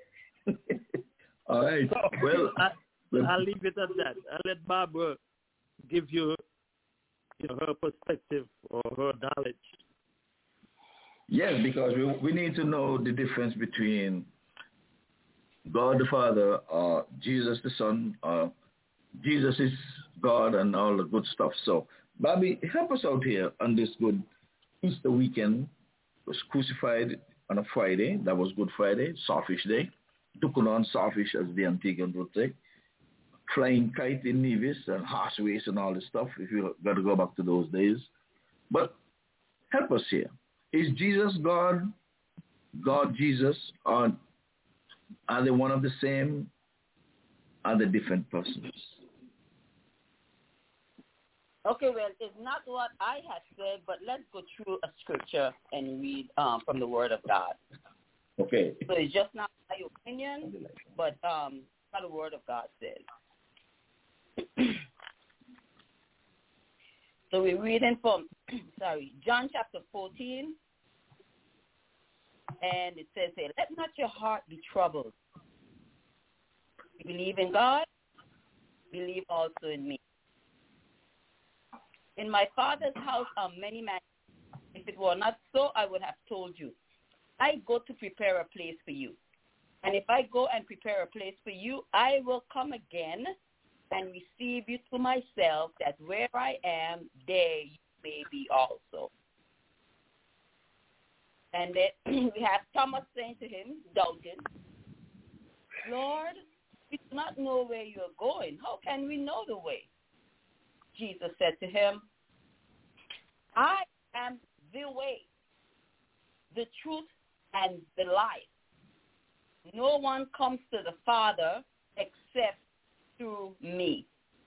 All right. So well, I'll leave it at that. I'll let Barbara give you her perspective or her knowledge. Yes, because we need to know the difference between God the Father or Jesus the Son or Jesus is God and all the good stuff. So, Bobby, help us out here on this good Easter weekend. Was crucified on a Friday. That was Good Friday, Sawfish Day. Dukunon Sawfish, as the Antiguan would say. Flying kite in Nevis and horse race and all this stuff, if you got to go back to those days. But help us here. Is Jesus God, God Jesus, or are they one of the same? Are they different persons? Okay, well, it's not what I have said, but let's go through a scripture and read from the Word of God. Okay. So it's just not my opinion, but what the Word of God says. So we're reading from, John chapter 14, and it says here, let not your heart be troubled. You believe in God, believe also in me. In my Father's house are many mansions. If it were not so, I would have told you. I go to prepare a place for you. And if I go and prepare a place for you, I will come again and receive you to myself, that where I am, there you may be also. And then we have Thomas saying to him, doubting, Lord, we do not know where you are going. How can we know the way? Jesus said to him, I am the way, the truth, and the life. No one comes to the Father except through me.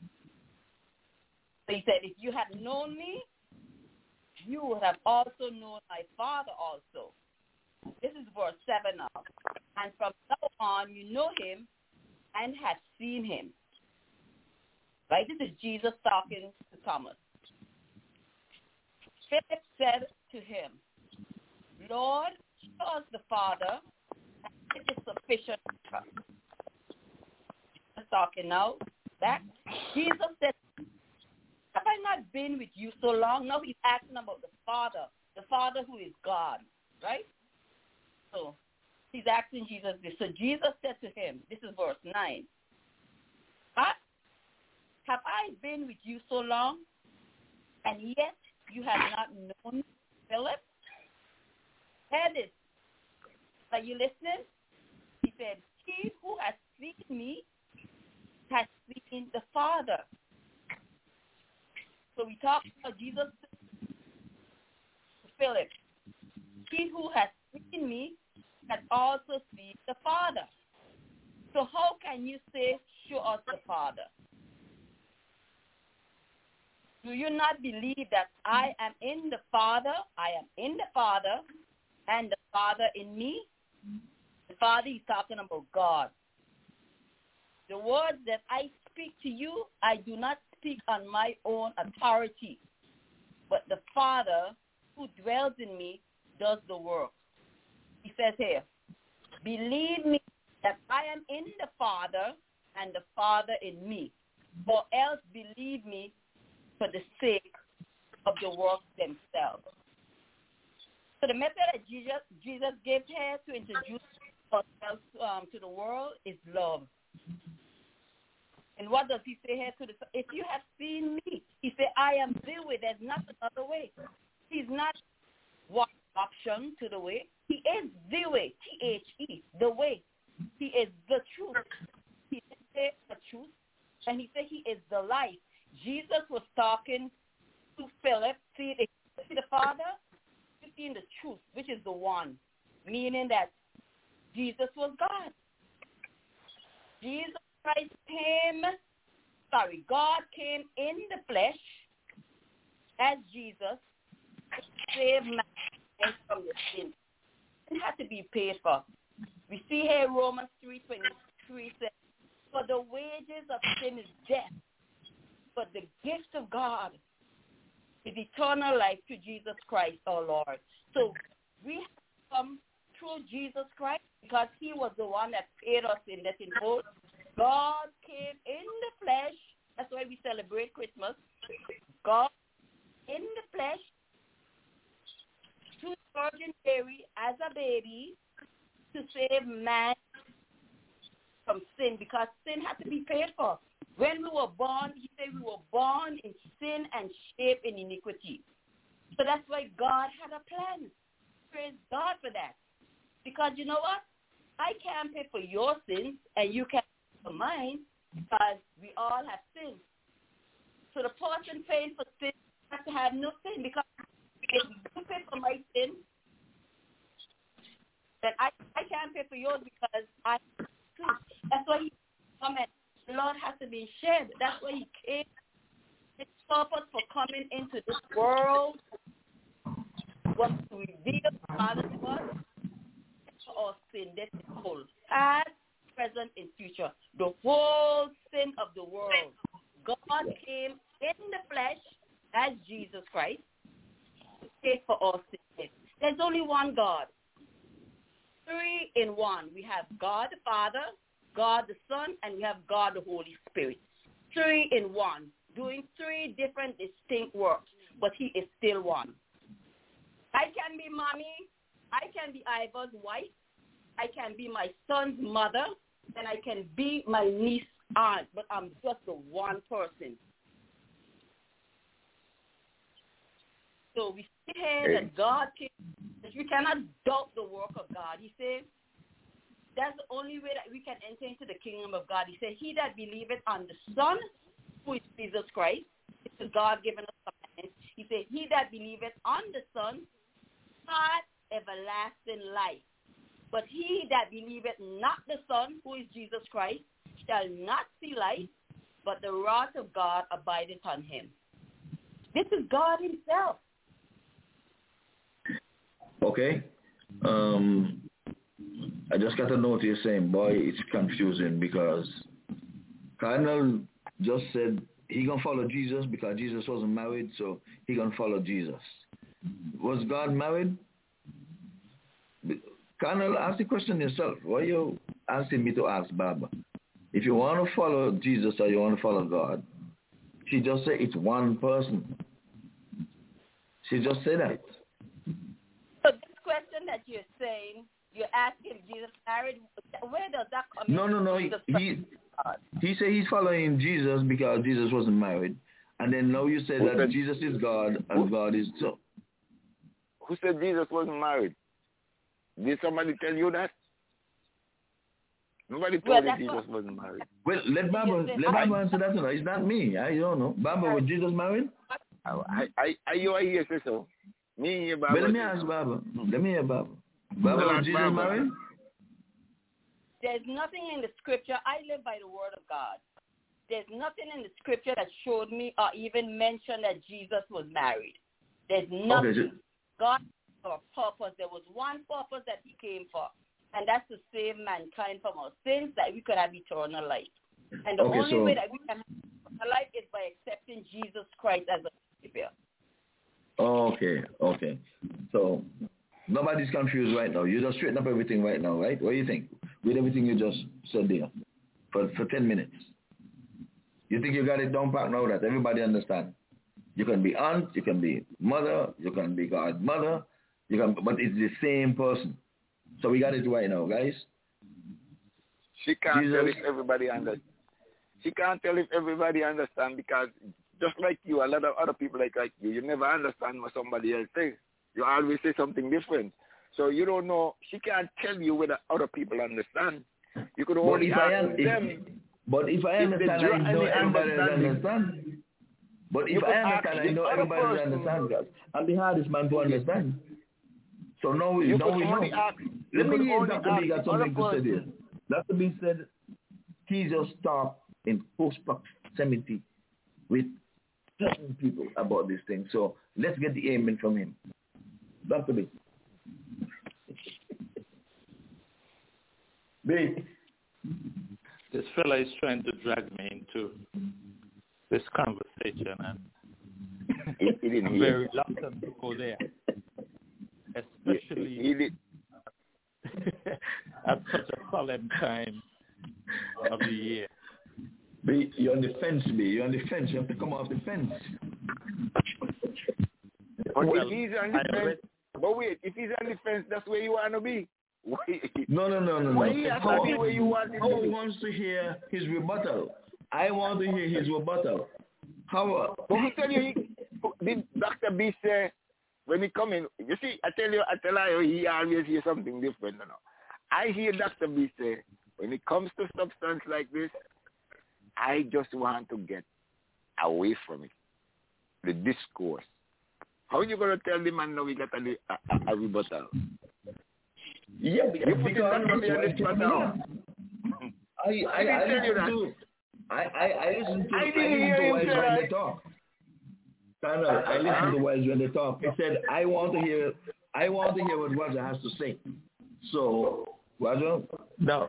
So he said, if you had known me, you would have also known my Father also. This is verse 7 now. And from now on, you know him and have seen him. Right? This is Jesus talking to Thomas. Philip said to him, Lord, show us the Father, and it is sufficient for us. Jesus talking now. Back. Jesus said, have I not been with you so long? Now he's asking about the Father who is God, right? So he's asking Jesus this. So Jesus said to him, this is verse 9, have I been with you so long, and yet you have not known Philip? Hear this. Are you listening? He said, he who has seen me has seen the Father. So we talk about Jesus to Philip. He who has seen me has also seen the Father. So how can you say, show us the Father? Do you not believe that I am in the Father, and the Father in me? The Father is talking about God. The words that I speak to you, I do not speak on my own authority, but the Father who dwells in me does the work. He says here, believe me that I am in the Father and the Father in me, or else believe me for the sake of the works themselves. So the method that Jesus gave here to introduce ourselves to the world is love. And what does he say here to the? If you have seen me, he said, I am the way. There's not another way. He's not walking option to the way. He is the way, T-H-E, the way. He is the truth. He is the truth. And he said he is the life. Jesus was talking to Philip. See the Father? You see in the truth, which is the one. Meaning that Jesus was God. Jesus Christ God came in the flesh as Jesus to save mankind from the sin. It had to be paid for. We see here Romans 3:23 says, for the wages of sin is death, but the gift of God is eternal life through Jesus Christ our Lord. So we have come through Jesus Christ because he was the one that paid us in debt in full. God came in the flesh. That's why we celebrate Christmas. God in the flesh to Virgin Mary as a baby to save man from sin, because sin had to be paid for. When we were born, he said we were born in sin and shaped in iniquity. So that's why God had a plan. Praise God for that. Because you know what? I can't pay for your sins and you can't pay for mine, because we all have sinned. So the person paying for sin has to have no sin, because if you pay for my sin, then I can't pay for yours because I have sin. That's why he come and blood has to be shed. That's why he came. His purpose for coming into this world was to reveal Father to us for our sin. That's the whole past, present, and future. The whole sin of the world. God came in the flesh as Jesus Christ to pay for our sin. There's only one God. 3 in 1. We have God the Father, God the Son, and we have God the Holy Spirit. 3 in 1, doing 3 different distinct works, but he is still one. I can be mommy, I can be Ivor's wife, I can be my son's mother, and I can be my niece's aunt, but I'm just the one person. So we see here that God came, that we cannot doubt the work of God. He says, that's the only way that we can enter into the kingdom of God. He said, he that believeth on the Son, who is Jesus Christ, it's a God-given commandment. He said, he that believeth on the Son, hath everlasting life. But he that believeth not the Son, who is Jesus Christ, shall not see life, but the wrath of God abideth on him. This is God himself. Okay. I just got a note you're saying, boy, it's confusing, because Cardinal just said he gonna follow Jesus because Jesus wasn't married, so he gonna follow Jesus. Was God married? Cardinal, ask the question yourself. Why are you asking me to ask Baba? If you want to follow Jesus or you want to follow God, she just said it's one person. She just said that. So this question that you're saying, you're asking Jesus married, where does that come in? No. He said he's following Jesus because Jesus wasn't married. And then now you say that Jesus is God and God is so. Who said Jesus wasn't married? Did somebody tell you that? Nobody told you Jesus wasn't married. Well, let Baba answer that. No, it's not me. I don't know. Baba, was Jesus married? You hear so? Me, Baba. But let me ask Baba. Let me hear Baba. Baba, was Jesus married? There's nothing in the scripture. I live by the word of God. There's nothing in the scripture that showed me or even mentioned that Jesus was married. There's nothing. Okay, God for a purpose. There was one purpose that he came for, and that's to save mankind from our sins, that we could have eternal life. And the only way that we can have eternal life is by accepting Jesus Christ as a Savior. Okay. So nobody's confused right now. You just straighten up everything right now, right? What do you think? With everything you just said there for 10 minutes. You think you got it down pat now that everybody understands? You can be aunt, you can be mother, you can be godmother, but it's the same person. So we got it right now, guys. She can't tell if everybody understands. She can't tell if everybody understands, because just like you, a lot of other people like you never understand what somebody else says. You always say something different. So you don't know. She can't tell you whether other people understand. You could only ask them. But if I understand, I know everybody understand. But if I understand, I know everybody understand that. I'm the hardest man to understand. So now we know. Let me hear Dr. B got something to say there. Dr. B said, Jesus talked in close proximity with certain people about this thing. So let's get the amen from him. Dr. B. B. This fella is trying to drag me into this conversation, and I'm very reluctant to go there, especially at such a solemn time of the year. B, you're on the fence, B. You're on the fence. You have to come off the fence. But if he's on the fence, but wait, if he's on the fence, that's where you want to be. No. Why he has to be where you want him to be? How wants to hear his rebuttal? I want to hear his rebuttal. How? But he tell you, did Dr. B say when he come in? You see, I tell you, he always hear something different. No. I hear Dr. B say when it comes to substance like this, I just want to get away from it, the discourse. How are you going to tell the man now we got a rebuttal? Yeah, you put Dr. B on the spot now. I listen to Wise when they talk. I listen to Wise when they talk. He said, I want to hear what Roger has to say. So, Roger? No.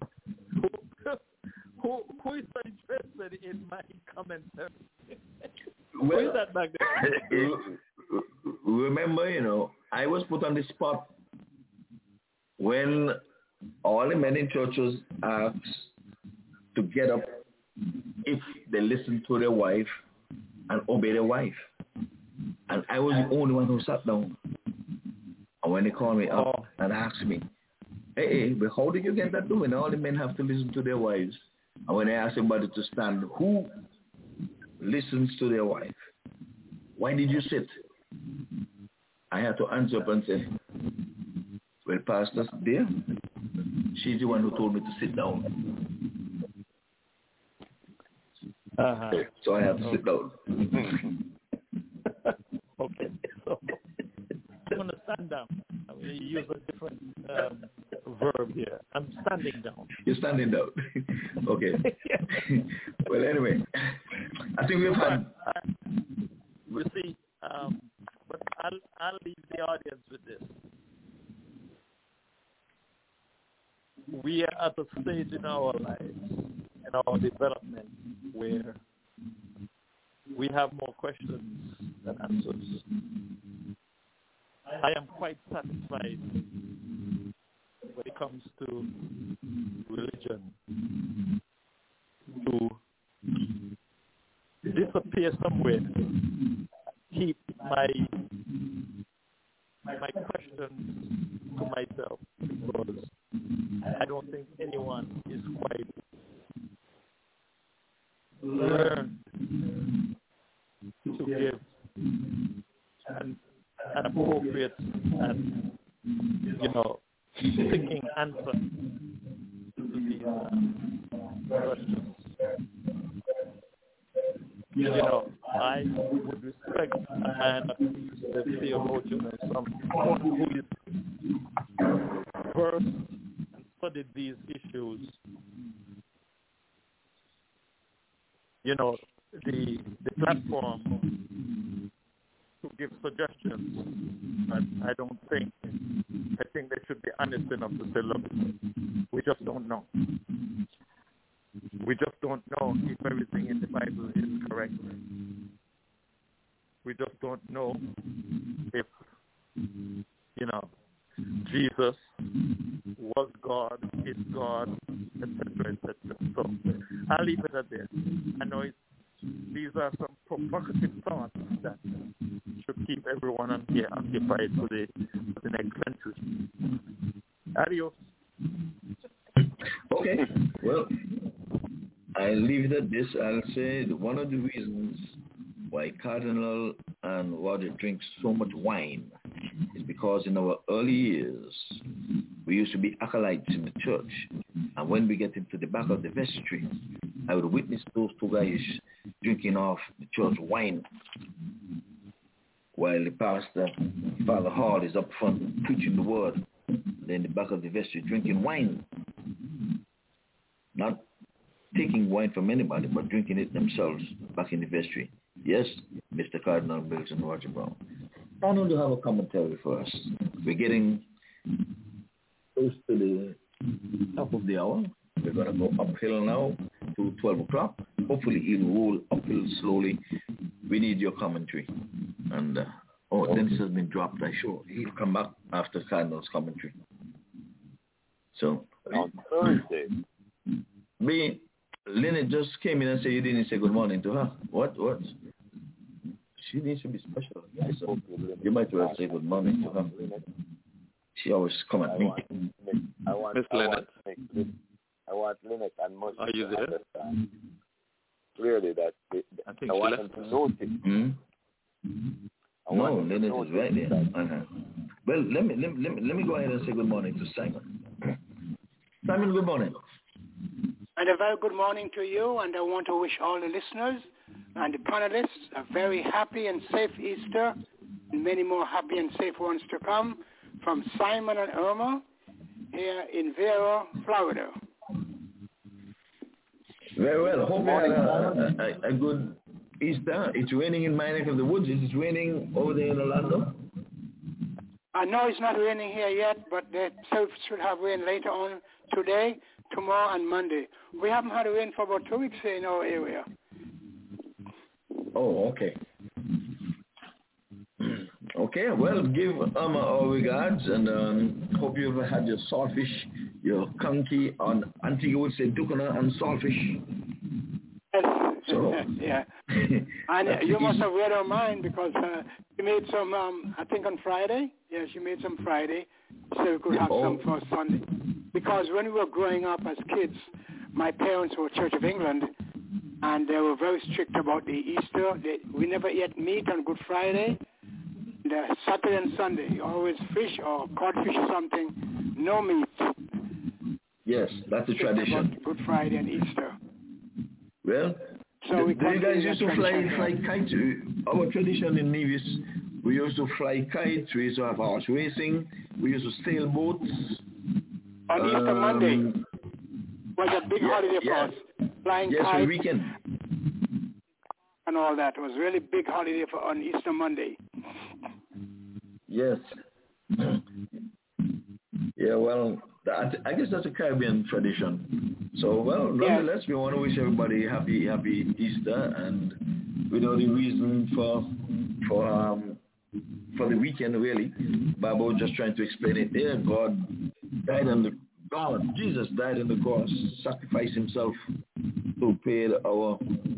Who is interested in my commentary? Well, who is that back there? Remember, I was put on the spot when all the men in churches asked to get up if they listen to their wife and obey their wife. And I was the only one who sat down. And when they called me up and asked me, hey, but how did you get that doing? All the men have to listen to their wives. And when I asked everybody to stand, who listens to their wife? Why did you sit? I had to answer up and say, well, Pastor, dear, she's the one who told me to sit down. So I have to sit down. Okay. So I'm going to stand down. I'm going to use a different verb here. I'm standing down. You're standing down. Okay. Well, anyway, I think we've had... You see, but I'll leave the audience with this. We are at a stage in our lives, in our development, where we have more questions than answers. I am quite satisfied when it comes to religion to disappear somewhere, keep my questions to myself, because I don't think anyone is quite learned to give an appropriate and, thinking answer to these questions. I would respect and the theologian as someone who is versed and studied these issues. The platform to give suggestions, but I think they should be honest enough to say, look, we just don't know. We just don't know if everything in the Bible is correct. We just don't know if, Jesus was God, is God, etc., etc. So I'll leave it at this. I know these are some provocative thoughts that should keep everyone on here occupied for the next century. Adios. Okay. Well, I'll leave it at this. I'll say that one of the reasons why Cardinal and Roger drink so much wine is because in our early years, we used to be acolytes in the church. And when we get into the back of the vestry, I would witness those two guys drinking off the church wine while the pastor, Father Hall, is up front preaching the word. They're in the back of the vestry drinking wine. Not taking wine from anybody, but drinking it themselves back in the vestry. Yes, Mr. Cardinal Milton Roger Brown. I know you have a commentary for us. We're getting close to the top of the hour. We're going to go uphill now to 12 o'clock. Hopefully it'll roll uphill slowly. We need your commentary. And, Dennis has been dropped, I sure. He'll come back after Cardinal's commentary. So, on Thursday. Lynette just came in and said you didn't say good morning to her. What? She needs to be special. Yes, so you might well say good morning to her. She always come at me. I want Lynette and Moses to understand clearly that I want them to notice. No, Lynette is right there. Well, let me go ahead and say good morning to Simon. Simon, good morning. And a very good morning to you, and I want to wish all the listeners and the panelists a very happy and safe Easter, and many more happy and safe ones to come from Simon and Irma here in Vero, Florida. Very well. Hope you had a good Easter. It's raining in my neck of the woods. Is it raining over there in Orlando? I know it's not raining here yet, but they should have rain later on today, tomorrow, and Monday. We haven't had rain for about 2 weeks here in our area. Oh, okay. Okay, well, give Irma our regards, and hope you've had your saltfish, your conky, on Antigua would say dukana and saltfish. Yes, so, yeah. And you must have read our mind because you made some, I think on Friday. Yes, you made some Friday, so we could have some for Sunday. Because when we were growing up as kids, my parents were Church of England, and they were very strict about the Easter. We never ate meat on Good Friday. The Saturday and Sunday, always fish or codfish or something, no meat. Yes, that's a tradition. Good Friday and Easter. Well, so do you guys used to fly kites? Our tradition in Nevis, we used to fly kites, we used to have horse racing, we used to sail boats. On Easter Monday was a big holiday for us. Flying kites. For the weekend. And all that. It was really big holiday on Easter Monday. Yes. Yeah, well, I guess that's a Caribbean tradition. So, well, nonetheless, we want to wish everybody happy Easter, and we know the reason for the weekend, really. Bible just trying to explain it there. Jesus died on the cross, sacrificed himself to pay our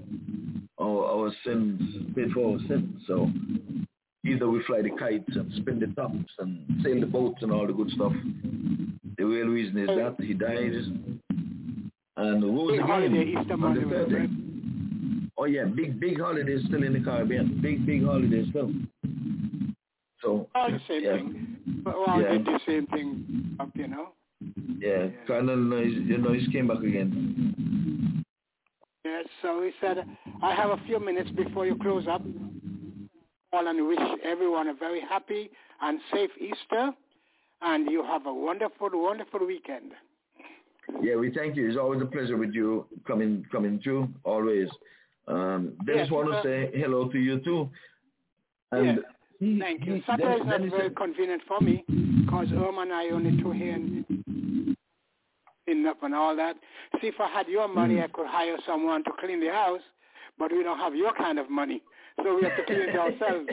sins, paid for our sins. So either we fly the kites and spin the tops and sail the boats and all the good stuff. The real reason is that he died and rose again on the third day. Oh yeah, big holiday still in the Caribbean. Big holiday still. So all the same thing. Well, did the same thing up, you know. Yeah, Colonel, he came back again. Yes, so he said, I have a few minutes before you close up. Call and wish everyone a very happy and safe Easter, and you have a wonderful, wonderful weekend. Yeah, we thank you. It's always a pleasure with you coming through, always. Just want to say hello to you too. And thank you. Saturday is not very convenient for me because Irma and I only two here in up and all that. See, if I had your money, I could hire someone to clean the house, but we don't have your kind of money, so we have to clean it ourselves.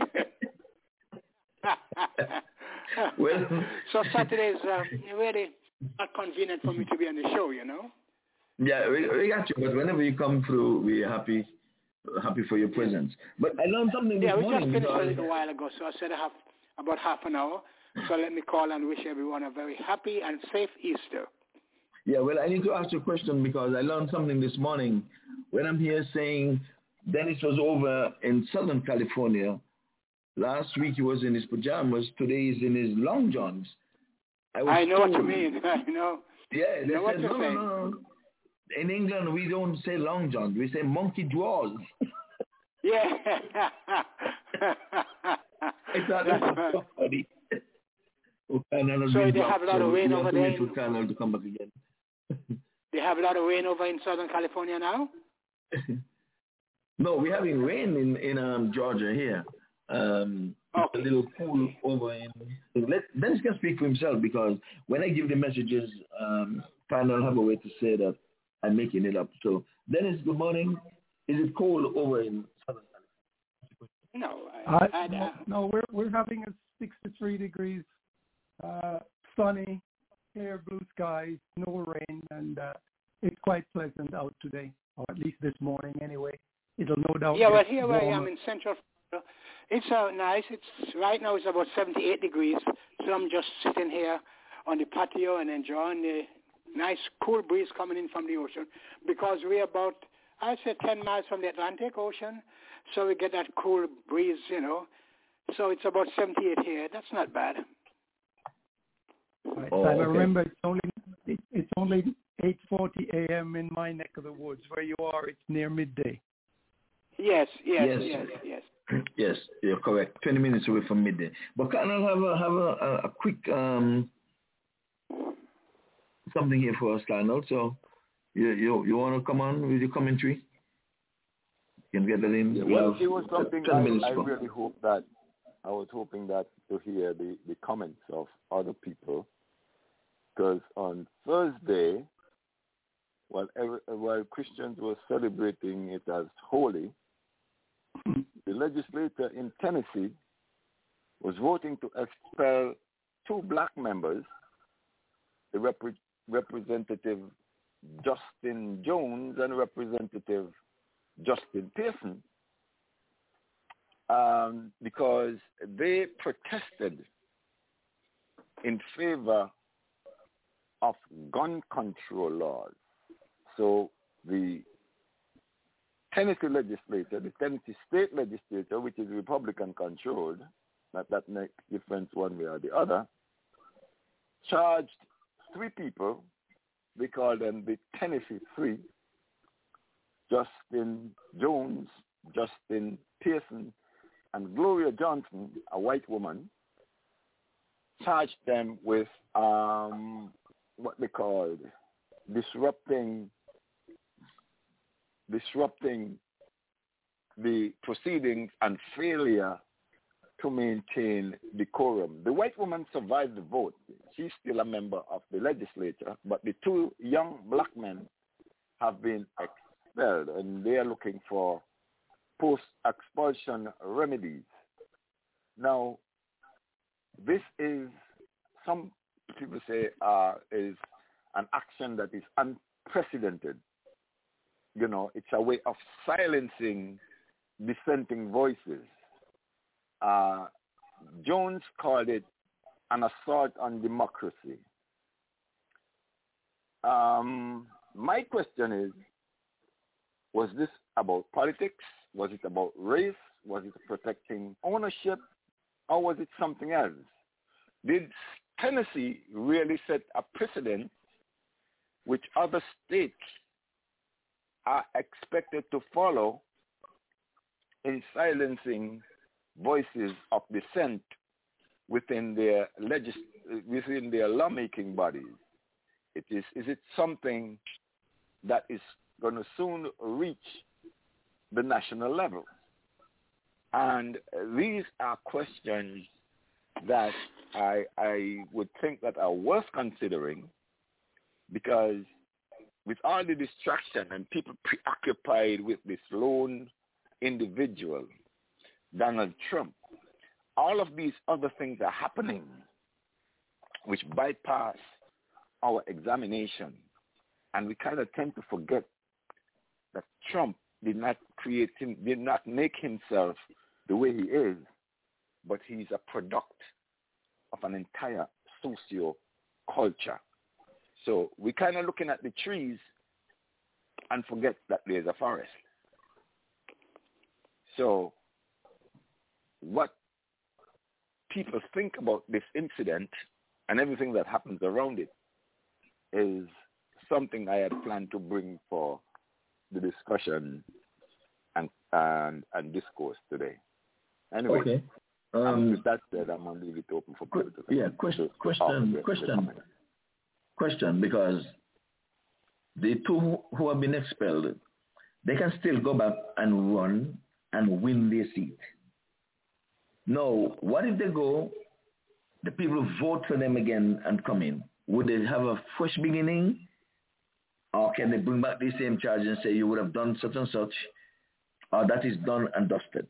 So Saturday is really not convenient for me to be on the show, you know. Yeah, we got you. But whenever you come through, we're happy for your presence. But I learned something this morning. Yeah, we just finished a little while ago, so I said I have about half an hour. So let me call and wish everyone a very happy and safe Easter. Yeah, well, I need to ask you a question because I learned something this morning. When I'm here saying Dennis was over in Southern California Last week he was in his pajamas. Today he's in his long johns. I know what you mean. I know. Yeah, they know said, no. In England, we don't say long johns. We say monkey drawers. Yeah. I thought that was so funny. So they have a lot of rain over there. To come back again. They have a lot of rain over in Southern California now? No, we're having rain in Georgia here. A little cool over in. Dennis can speak for himself, because when I give the messages, I don't have a way to say that I'm making it up. So, Dennis, good morning. Is it cold over in Southern California? No, we're having a 63 degrees, sunny, clear blue skies, no rain, and it's quite pleasant out today, or at least this morning anyway. It'll no doubt. Yeah, well, here where I am in Central Florida, it's nice. Right now it's about 78 degrees, so I'm just sitting here on the patio and enjoying the nice cool breeze coming in from the ocean, because we're about, I'd say, 10 miles from the Atlantic Ocean, so we get that cool breeze, So it's about 78 here. That's not bad. Right. I remember it's only 8:40 a.m. in my neck of the woods. Where you are, it's near midday. Yes. Yes, you're correct. 20 minutes away from midday. But can I have a quick something here for us, Colonel? So you want to come on with your commentary? You can get that in. Well, it was something I really hope that I was hoping that to hear the comments of other people, because on Thursday, while Christians were celebrating it as holy, the legislature in Tennessee was voting to expel 2 black members, the Representative Justin Jones and Representative Justin Pearson, because they protested in favor of gun control laws. So the Tennessee legislature, the Tennessee state legislature, which is Republican controlled, that makes difference one way or the other, charged 3 people. They call them the Tennessee 3, Justin Jones, Justin Pearson, and Gloria Johnson, a white woman, charged them with what they called disrupting the proceedings and failure to maintain decorum. The white woman survived the vote. She's still a member of the legislature, but the 2 young black men have been expelled, and they are looking for post-expulsion remedies. Now, this is, some people say, is an action that is unprecedented. It's a way of silencing dissenting voices. Jones called it an assault on democracy. My question is, was this about politics? Was it about race? Was it protecting ownership? Or was it something else? Did Tennessee really set a precedent which other states are expected to follow in silencing voices of dissent within their lawmaking bodies? Is it something that is going to soon reach the national level? And these are questions that I would think that are worth considering, because with all the distraction and people preoccupied with this lone individual, Donald Trump, all of these other things are happening which bypass our examination. And we kind of tend to forget that Trump did not make himself the way he is, but he's a product of an entire socio-culture. So we're kind of looking at the trees and forget that there's a forest. So what people think about this incident and everything that happens around it is something I had planned to bring for the discussion and discourse today. Anyway, okay. With that said, I'm going to leave it open for people to question, because the two who have been expelled, they can still go back and run and win their seat. Now, what if they go, the people vote for them again and come in? Would they have a fresh beginning? Or can they bring back the same charge and say you would have done such and such? Or that is done and dusted?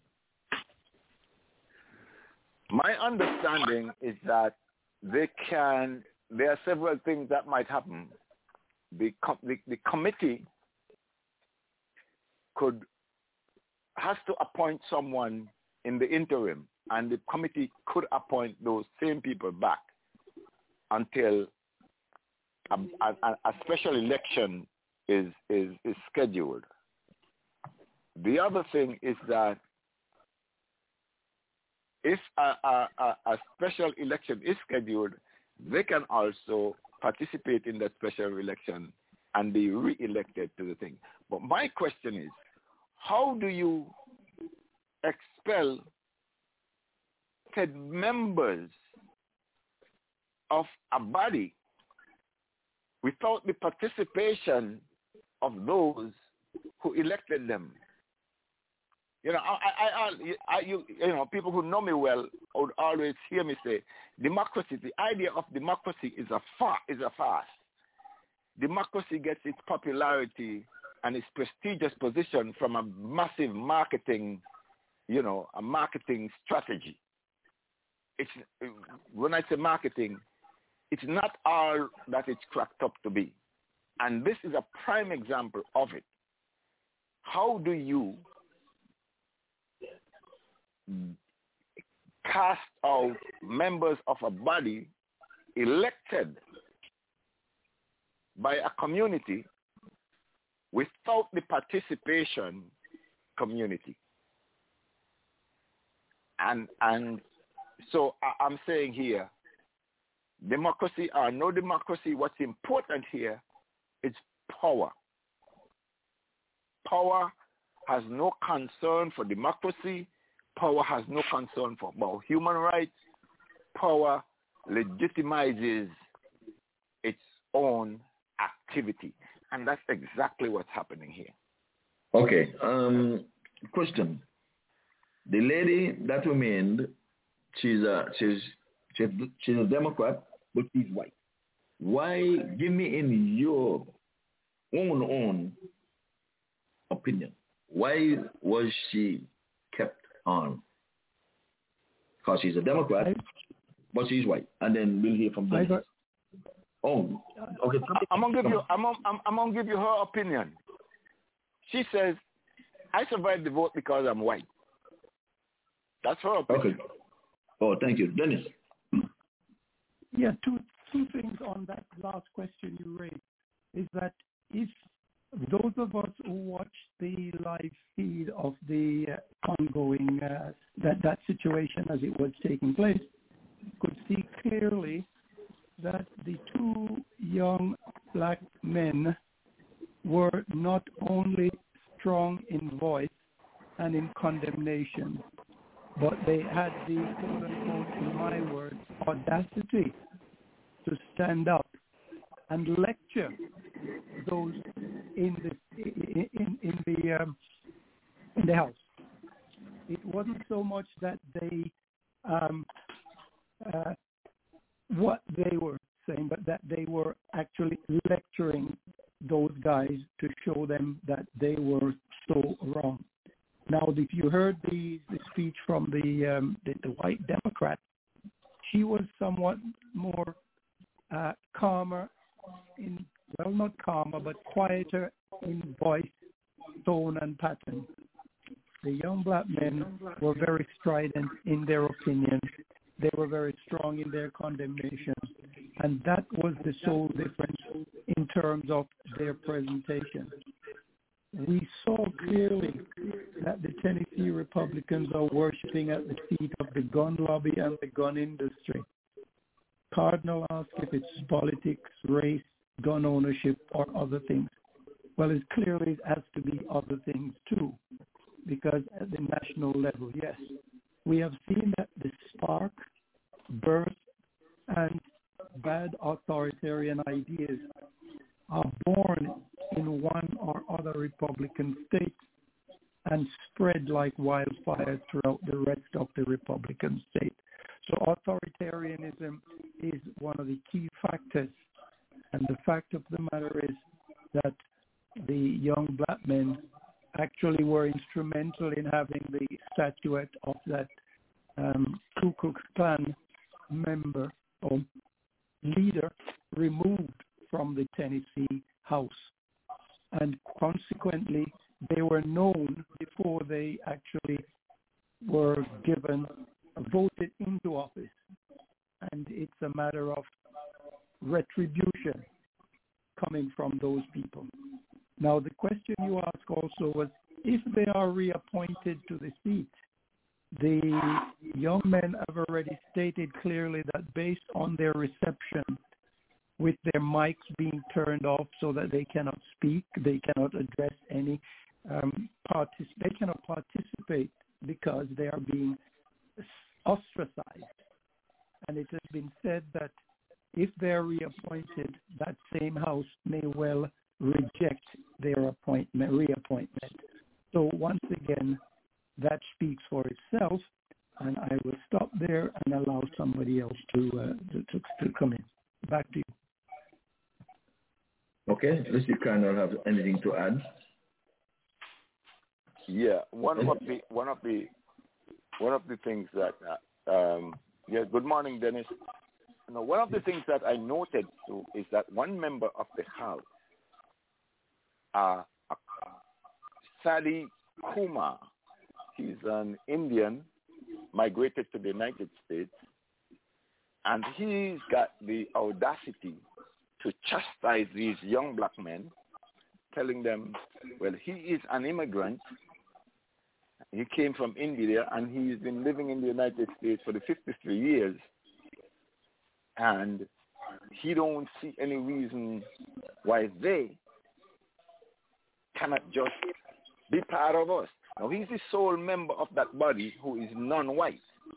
My understanding is that there are several things that might happen. The committee has to appoint someone in the interim, and the committee could appoint those same people back until a special election is scheduled. The other thing is that if a special election is scheduled, they can also participate in that special election and be re-elected to the thing. But my question is, how do you expel members of a body without the participation of those who elected them? You know, people who know me well would always hear me say, democracy, the idea of democracy is a farce. Democracy gets its popularity and its prestigious position from a massive marketing, a marketing strategy. When I say marketing, it's not all that it's cracked up to be. And this is a prime example of it. How do you cast out members of a body elected by a community without the participation community? And so I'm saying here, democracy or no democracy, what's important here is power. Power has no concern for democracy. Power has no concern about human rights. Power legitimizes its own activity. And that's exactly what's happening here. Okay. Question. The lady that remained, she's a Democrat, but she's white. Why? Give me in your own opinion. Why was she kept on? Because she's a Democrat, but she's white. And then we'll hear from Dennis. Oh, okay. I'm gonna give you her opinion. She says, "I survived the vote because I'm white." That's her opinion. Okay. Oh, thank you, Dennis. Yeah, two things on that last question you raised is that if those of us who watched the live feed of the ongoing that situation as it was taking place could see clearly that the two young black men were not only strong in voice and in condemnation, but they had the, quote unquote, in my words, audacity to stand up and lecture those in the house. It wasn't so much that they what they were saying, but that they were actually lecturing those guys to show them that they were so wrong. Now, if you heard the speech from the white Democrat, she was somewhat more calmer not calmer, but quieter in voice, tone, and pattern. The young black men were very strident in their opinion. They were very strong in their condemnation. And that was the sole difference in terms of their presentation. We saw clearly that the Tennessee Republicans are worshiping at the feet of the gun lobby and the gun industry. Cardinal asked if it's politics, race, gun ownership, or other things. Well, it clearly has to be other things too, because at the national level, yes, we have seen that the spark, birth, and bad authoritarian ideas are born in one or other Republican state and spread like wildfire throughout the rest of the Republican state. So authoritarianism is one of the key factors. And the fact of the matter is that the young black men actually were instrumental in having the statuette of that Ku Klux Klan member or leader removed from the Tennessee House. And consequently, they were known before they actually were voted into office. And it's a matter of retribution coming from those people. Now, the question you asked also was, if they are reappointed to the seat, the young men have already stated clearly that based on their reception, with their mics being turned off so that they cannot speak, they cannot address any, they cannot participate because they are being ostracized. And it has been said that if they are reappointed, that same house may well reject their reappointment. So once again, that speaks for itself, and I will stop there and allow somebody else to come in. Back to you. Okay, unless you cannot have anything to add. Yeah, one of the things that good morning, Dennis. One of the things that I noted too is that one member of the House, Sadi Kumar, he's an Indian, migrated to the United States, and he's got the audacity to chastise these young black men, telling them, well, he is an immigrant. He came from India, and he's been living in the United States for the 53 years, and he don't see any reason why they cannot just be part of us. Now, he's the sole member of that body who is non-white.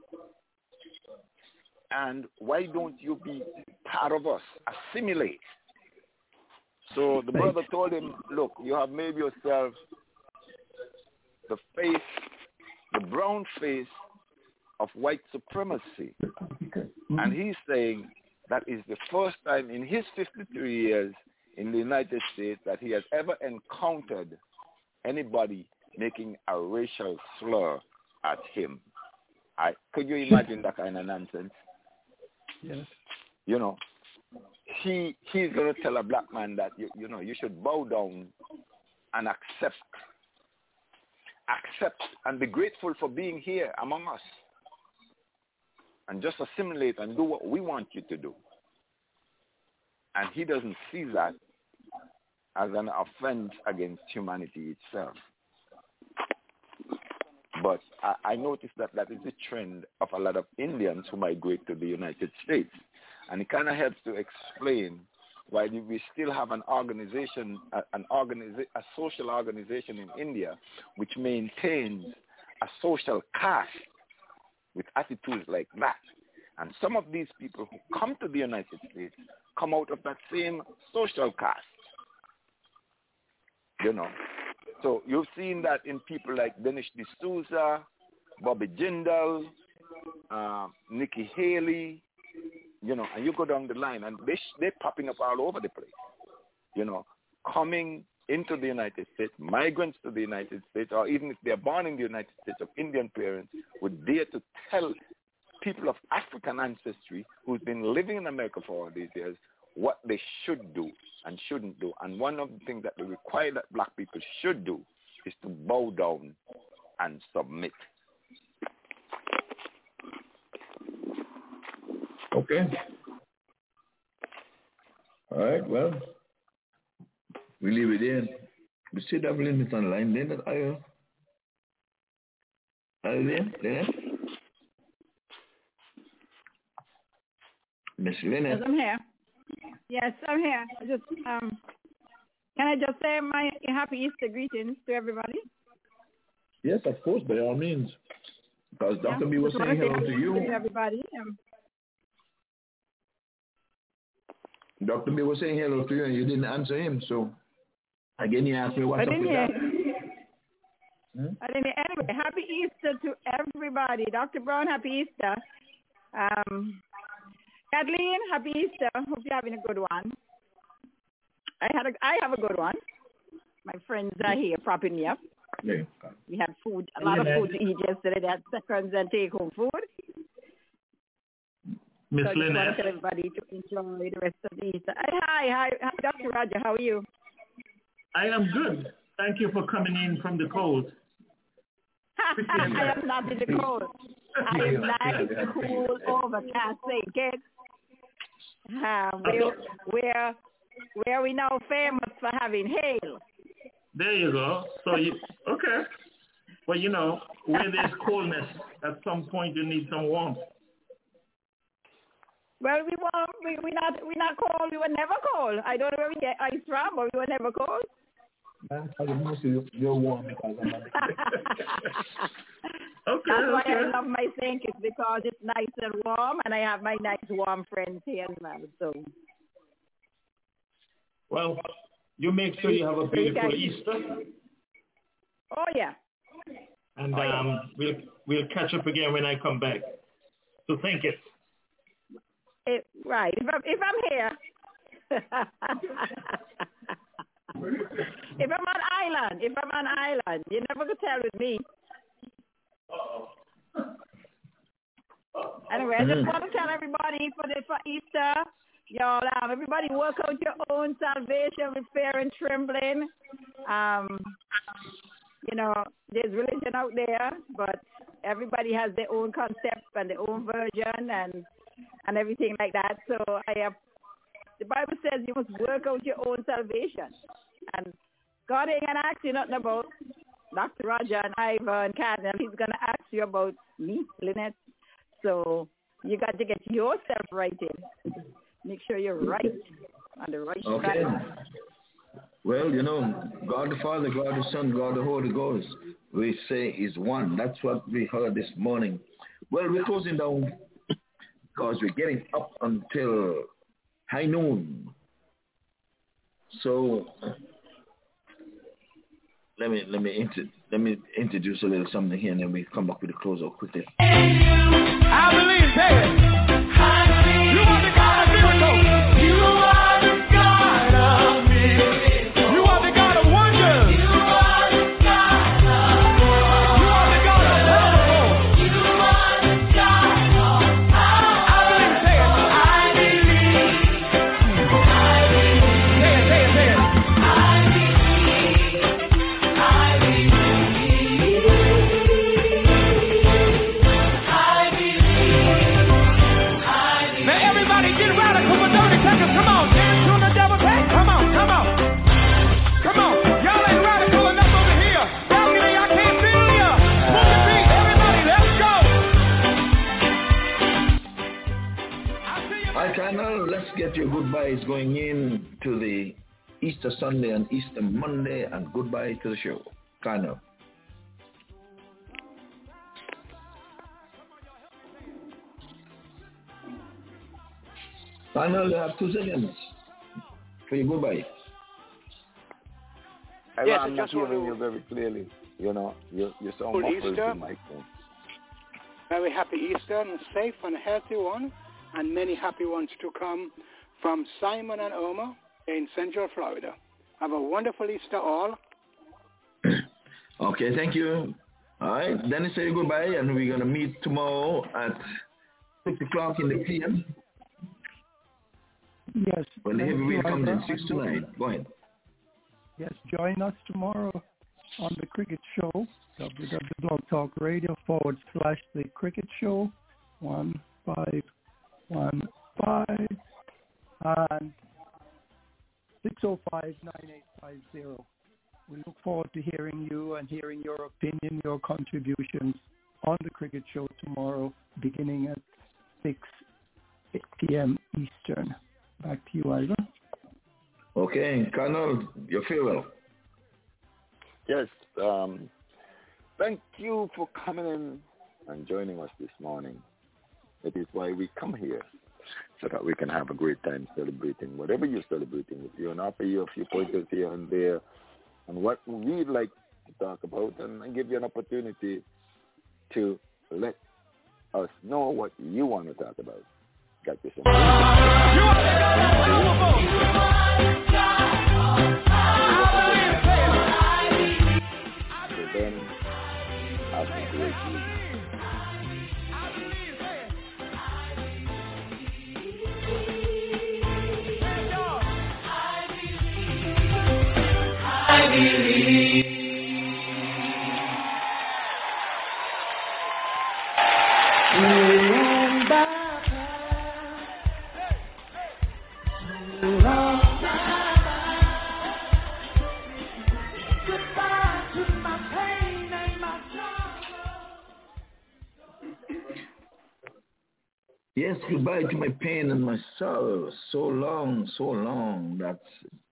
And why don't you be part of us? Assimilate. So the brother told him, look, you have made yourself the brown face of white supremacy. And he's saying that is the first time in his 53 years in the United States that he has ever encountered anybody making a racial slur at him. Could you imagine that kind of nonsense? Yes. He's going to tell a black man that you should bow down and accept and be grateful for being here among us, and just assimilate and do what we want you to do. And he doesn't see that as an offense against humanity itself. But I noticed that is the trend of a lot of Indians who migrate to the United States. And it kind of helps to explain why we still have a social organization in India which maintains a social caste with attitudes like that. And some of these people who come to the United States come out of that same social caste. So you've seen that in people like Dennis D'Souza, Bobby Jindal, Nikki Haley, and you go down the line, and they're popping up all over the place, coming into the United States, migrants to the United States, or even if they're born in the United States of Indian parents, would dare to tell people of African ancestry who's been living in America for all these years what they should do and shouldn't do. And one of the things that they require that black people should do is to bow down and submit. Okay. All right, well, we leave it in. We see Devlin is online then. Are you there? Miss Lynette? Yes, I'm here. Yes, I'm here. Just can I just say my happy Easter greetings to everybody? Yes, of course, by all means. Because Dr. B was saying hello to you. Everybody. Dr. B was saying hello to you and you didn't answer him. So, again, you asked me what's up with that. I didn't hear. Anyway, happy Easter to everybody. Dr. Brown, happy Easter. Kathleen, happy Easter. Hope you're having a good one. I have a good one. My friends are here propping me up. Yeah. We had food, a lot of food to eat yesterday. They had seconds and take-home food. Miss Lynette. I just want to tell everybody to enjoy the rest of the Easter. Hi, Dr. Roger. How are you? I am good. Thank you for coming in from the cold. I am not in the cold. I am nice, cool, overcast. Say, kids. Where we now famous for having hail. There you go. So okay. Well, where there's coldness, at some point you need some warmth. Well, we're not cold. We were never cold. I don't know where we get ice from, but we were never cold. You're warm because I'm not. Okay. That's why I love my sink. It's because it's nice and warm, and I have my nice warm friends here as well. So. Well, you make sure you have a beautiful Easter. Oh yeah. And we'll catch up again when I come back. So thank you. Right. If I'm here. If I'm on island, you never could tell with me. Anyway, I just want to tell everybody for Easter, y'all, everybody work out your own salvation with fear and trembling. There's religion out there, but everybody has their own concept and their own version and everything like that. So the Bible says you must work out your own salvation. And God ain't going to ask you nothing about Dr. Roger and Ivor and Cardinal. He's going to ask you about me, Lynette. So you got to get yourself right in. Make sure you're right on the right track. Okay. Well, God the Father, God the Son, God the Holy Ghost, we say is one. That's what we heard this morning. Well, we're closing down because we're getting up until high noon. So let me introduce a little something here, and then we come back with a closeout quickly. I believe that. You are the God of miracles. You are the God of miracles. You are the God of wonders. You are the God of miracles. You are the God of miracles. You are the God of miracles. I believe that. I believe. Say it. Come on, dance to the devil. Hey, come on. Come on. Y'all ain't radical enough over here. Balcony, I can't feel ya. Move your feet, everybody, let's go. All right, Colonel, let's get your goodbyes going in to the Easter Sunday and Easter Monday, and goodbye to the show. Colonel. Colonel, you have 2 seconds for your goodbye. Yes, I'm not hearing you very clearly. You're so muffled Easter. in my phone. Very happy Easter, and a safe and healthy one, and many happy ones to come from Simon and Irma in Central Florida. Have a wonderful Easter all. Okay, thank you. All right, Dennis, say goodbye, and we're going to meet tomorrow at 6 o'clock in the p.m. Yes. When the heavyweight comes in 6 to 9. Go ahead. Yes, join us tomorrow on The Cricket Show, www.blogtalkradio.com/The Cricket Show, 1515 and 605-9850. We look forward to hearing you and hearing your opinion, your contributions on the Cricket Show tomorrow, beginning at 6 p.m. Eastern. Back to you, Ivan. Okay, Colonel, your farewell. Yes, thank you for coming in and joining us this morning. That is why we come here, so that we can have a great time celebrating whatever you're celebrating with you, and offer you a few pointers here and there on what we'd like to talk about, and give you an opportunity to let us know what you want to talk about. Got this. So then, have a great week. I believe. Yes, goodbye to my pain and my sorrow. So long. That's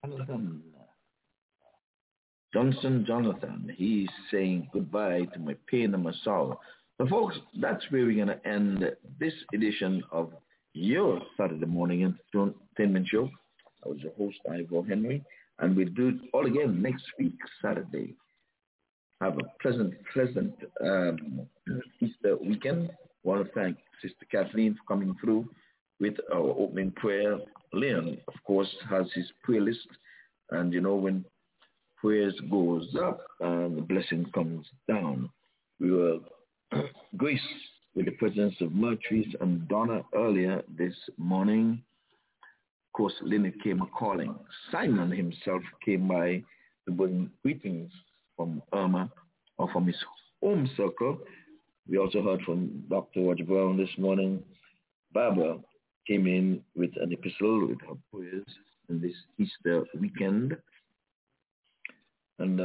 Jonathan. He's saying goodbye to my pain and my sorrow. So, folks, that's where we're going to end this edition of your Saturday morning entertainment show. I was your host, Ivor Henry, and we'll do it all again next week, Saturday. Have a pleasant Easter weekend. I want to thank Sister Kathleen for coming through with our opening prayer. Leon, of course, has his prayer list, and you know when prayers goes up and the blessing comes down. We were graced with the presence of Mertrice and Donna earlier this morning. Of course, Leonard came a-calling. Simon himself came by to bring greetings from Irma or from his home circle. We also heard from Dr. Roger Brown this morning. Barbara came in with an epistle with her prayers in this Easter weekend. And,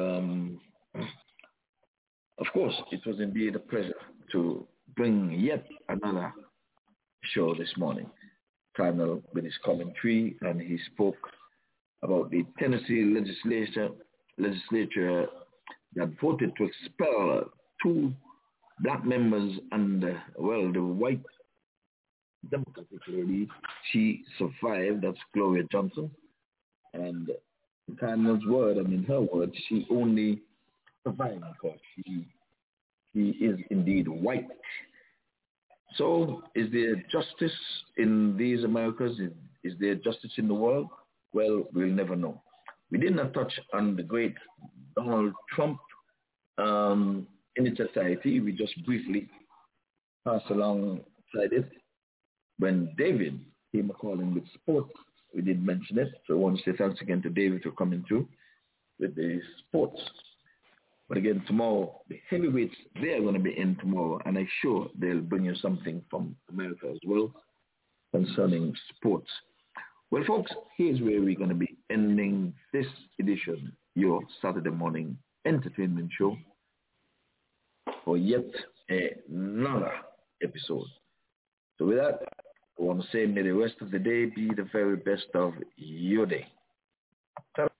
of course, it was indeed a pleasure to bring yet another show this morning. Cardinal with his commentary, and he spoke about the Tennessee legislature that voted to expel 2 black members and, the white Democratic lady, she survived. That's Gloria Johnson. And in Cardinal's word, her words, she only survived because she is indeed white. So is there justice in these Americas? Is there justice in the world? Well, we'll never know. We did not touch on the great Donald Trump in its society. We just briefly passed alongside it. When David came a-calling with sports, we did mention it. So I want to say thanks again to David for coming through with the sports. But again, tomorrow, the heavyweights, they're going to be in tomorrow, and I'm sure they'll bring you something from America as well concerning sports. Well, folks, here's where we're going to be ending this edition, your Saturday morning entertainment show, for yet another episode. So with that, I want to say may the rest of the day be the very best of your day. Ta-da.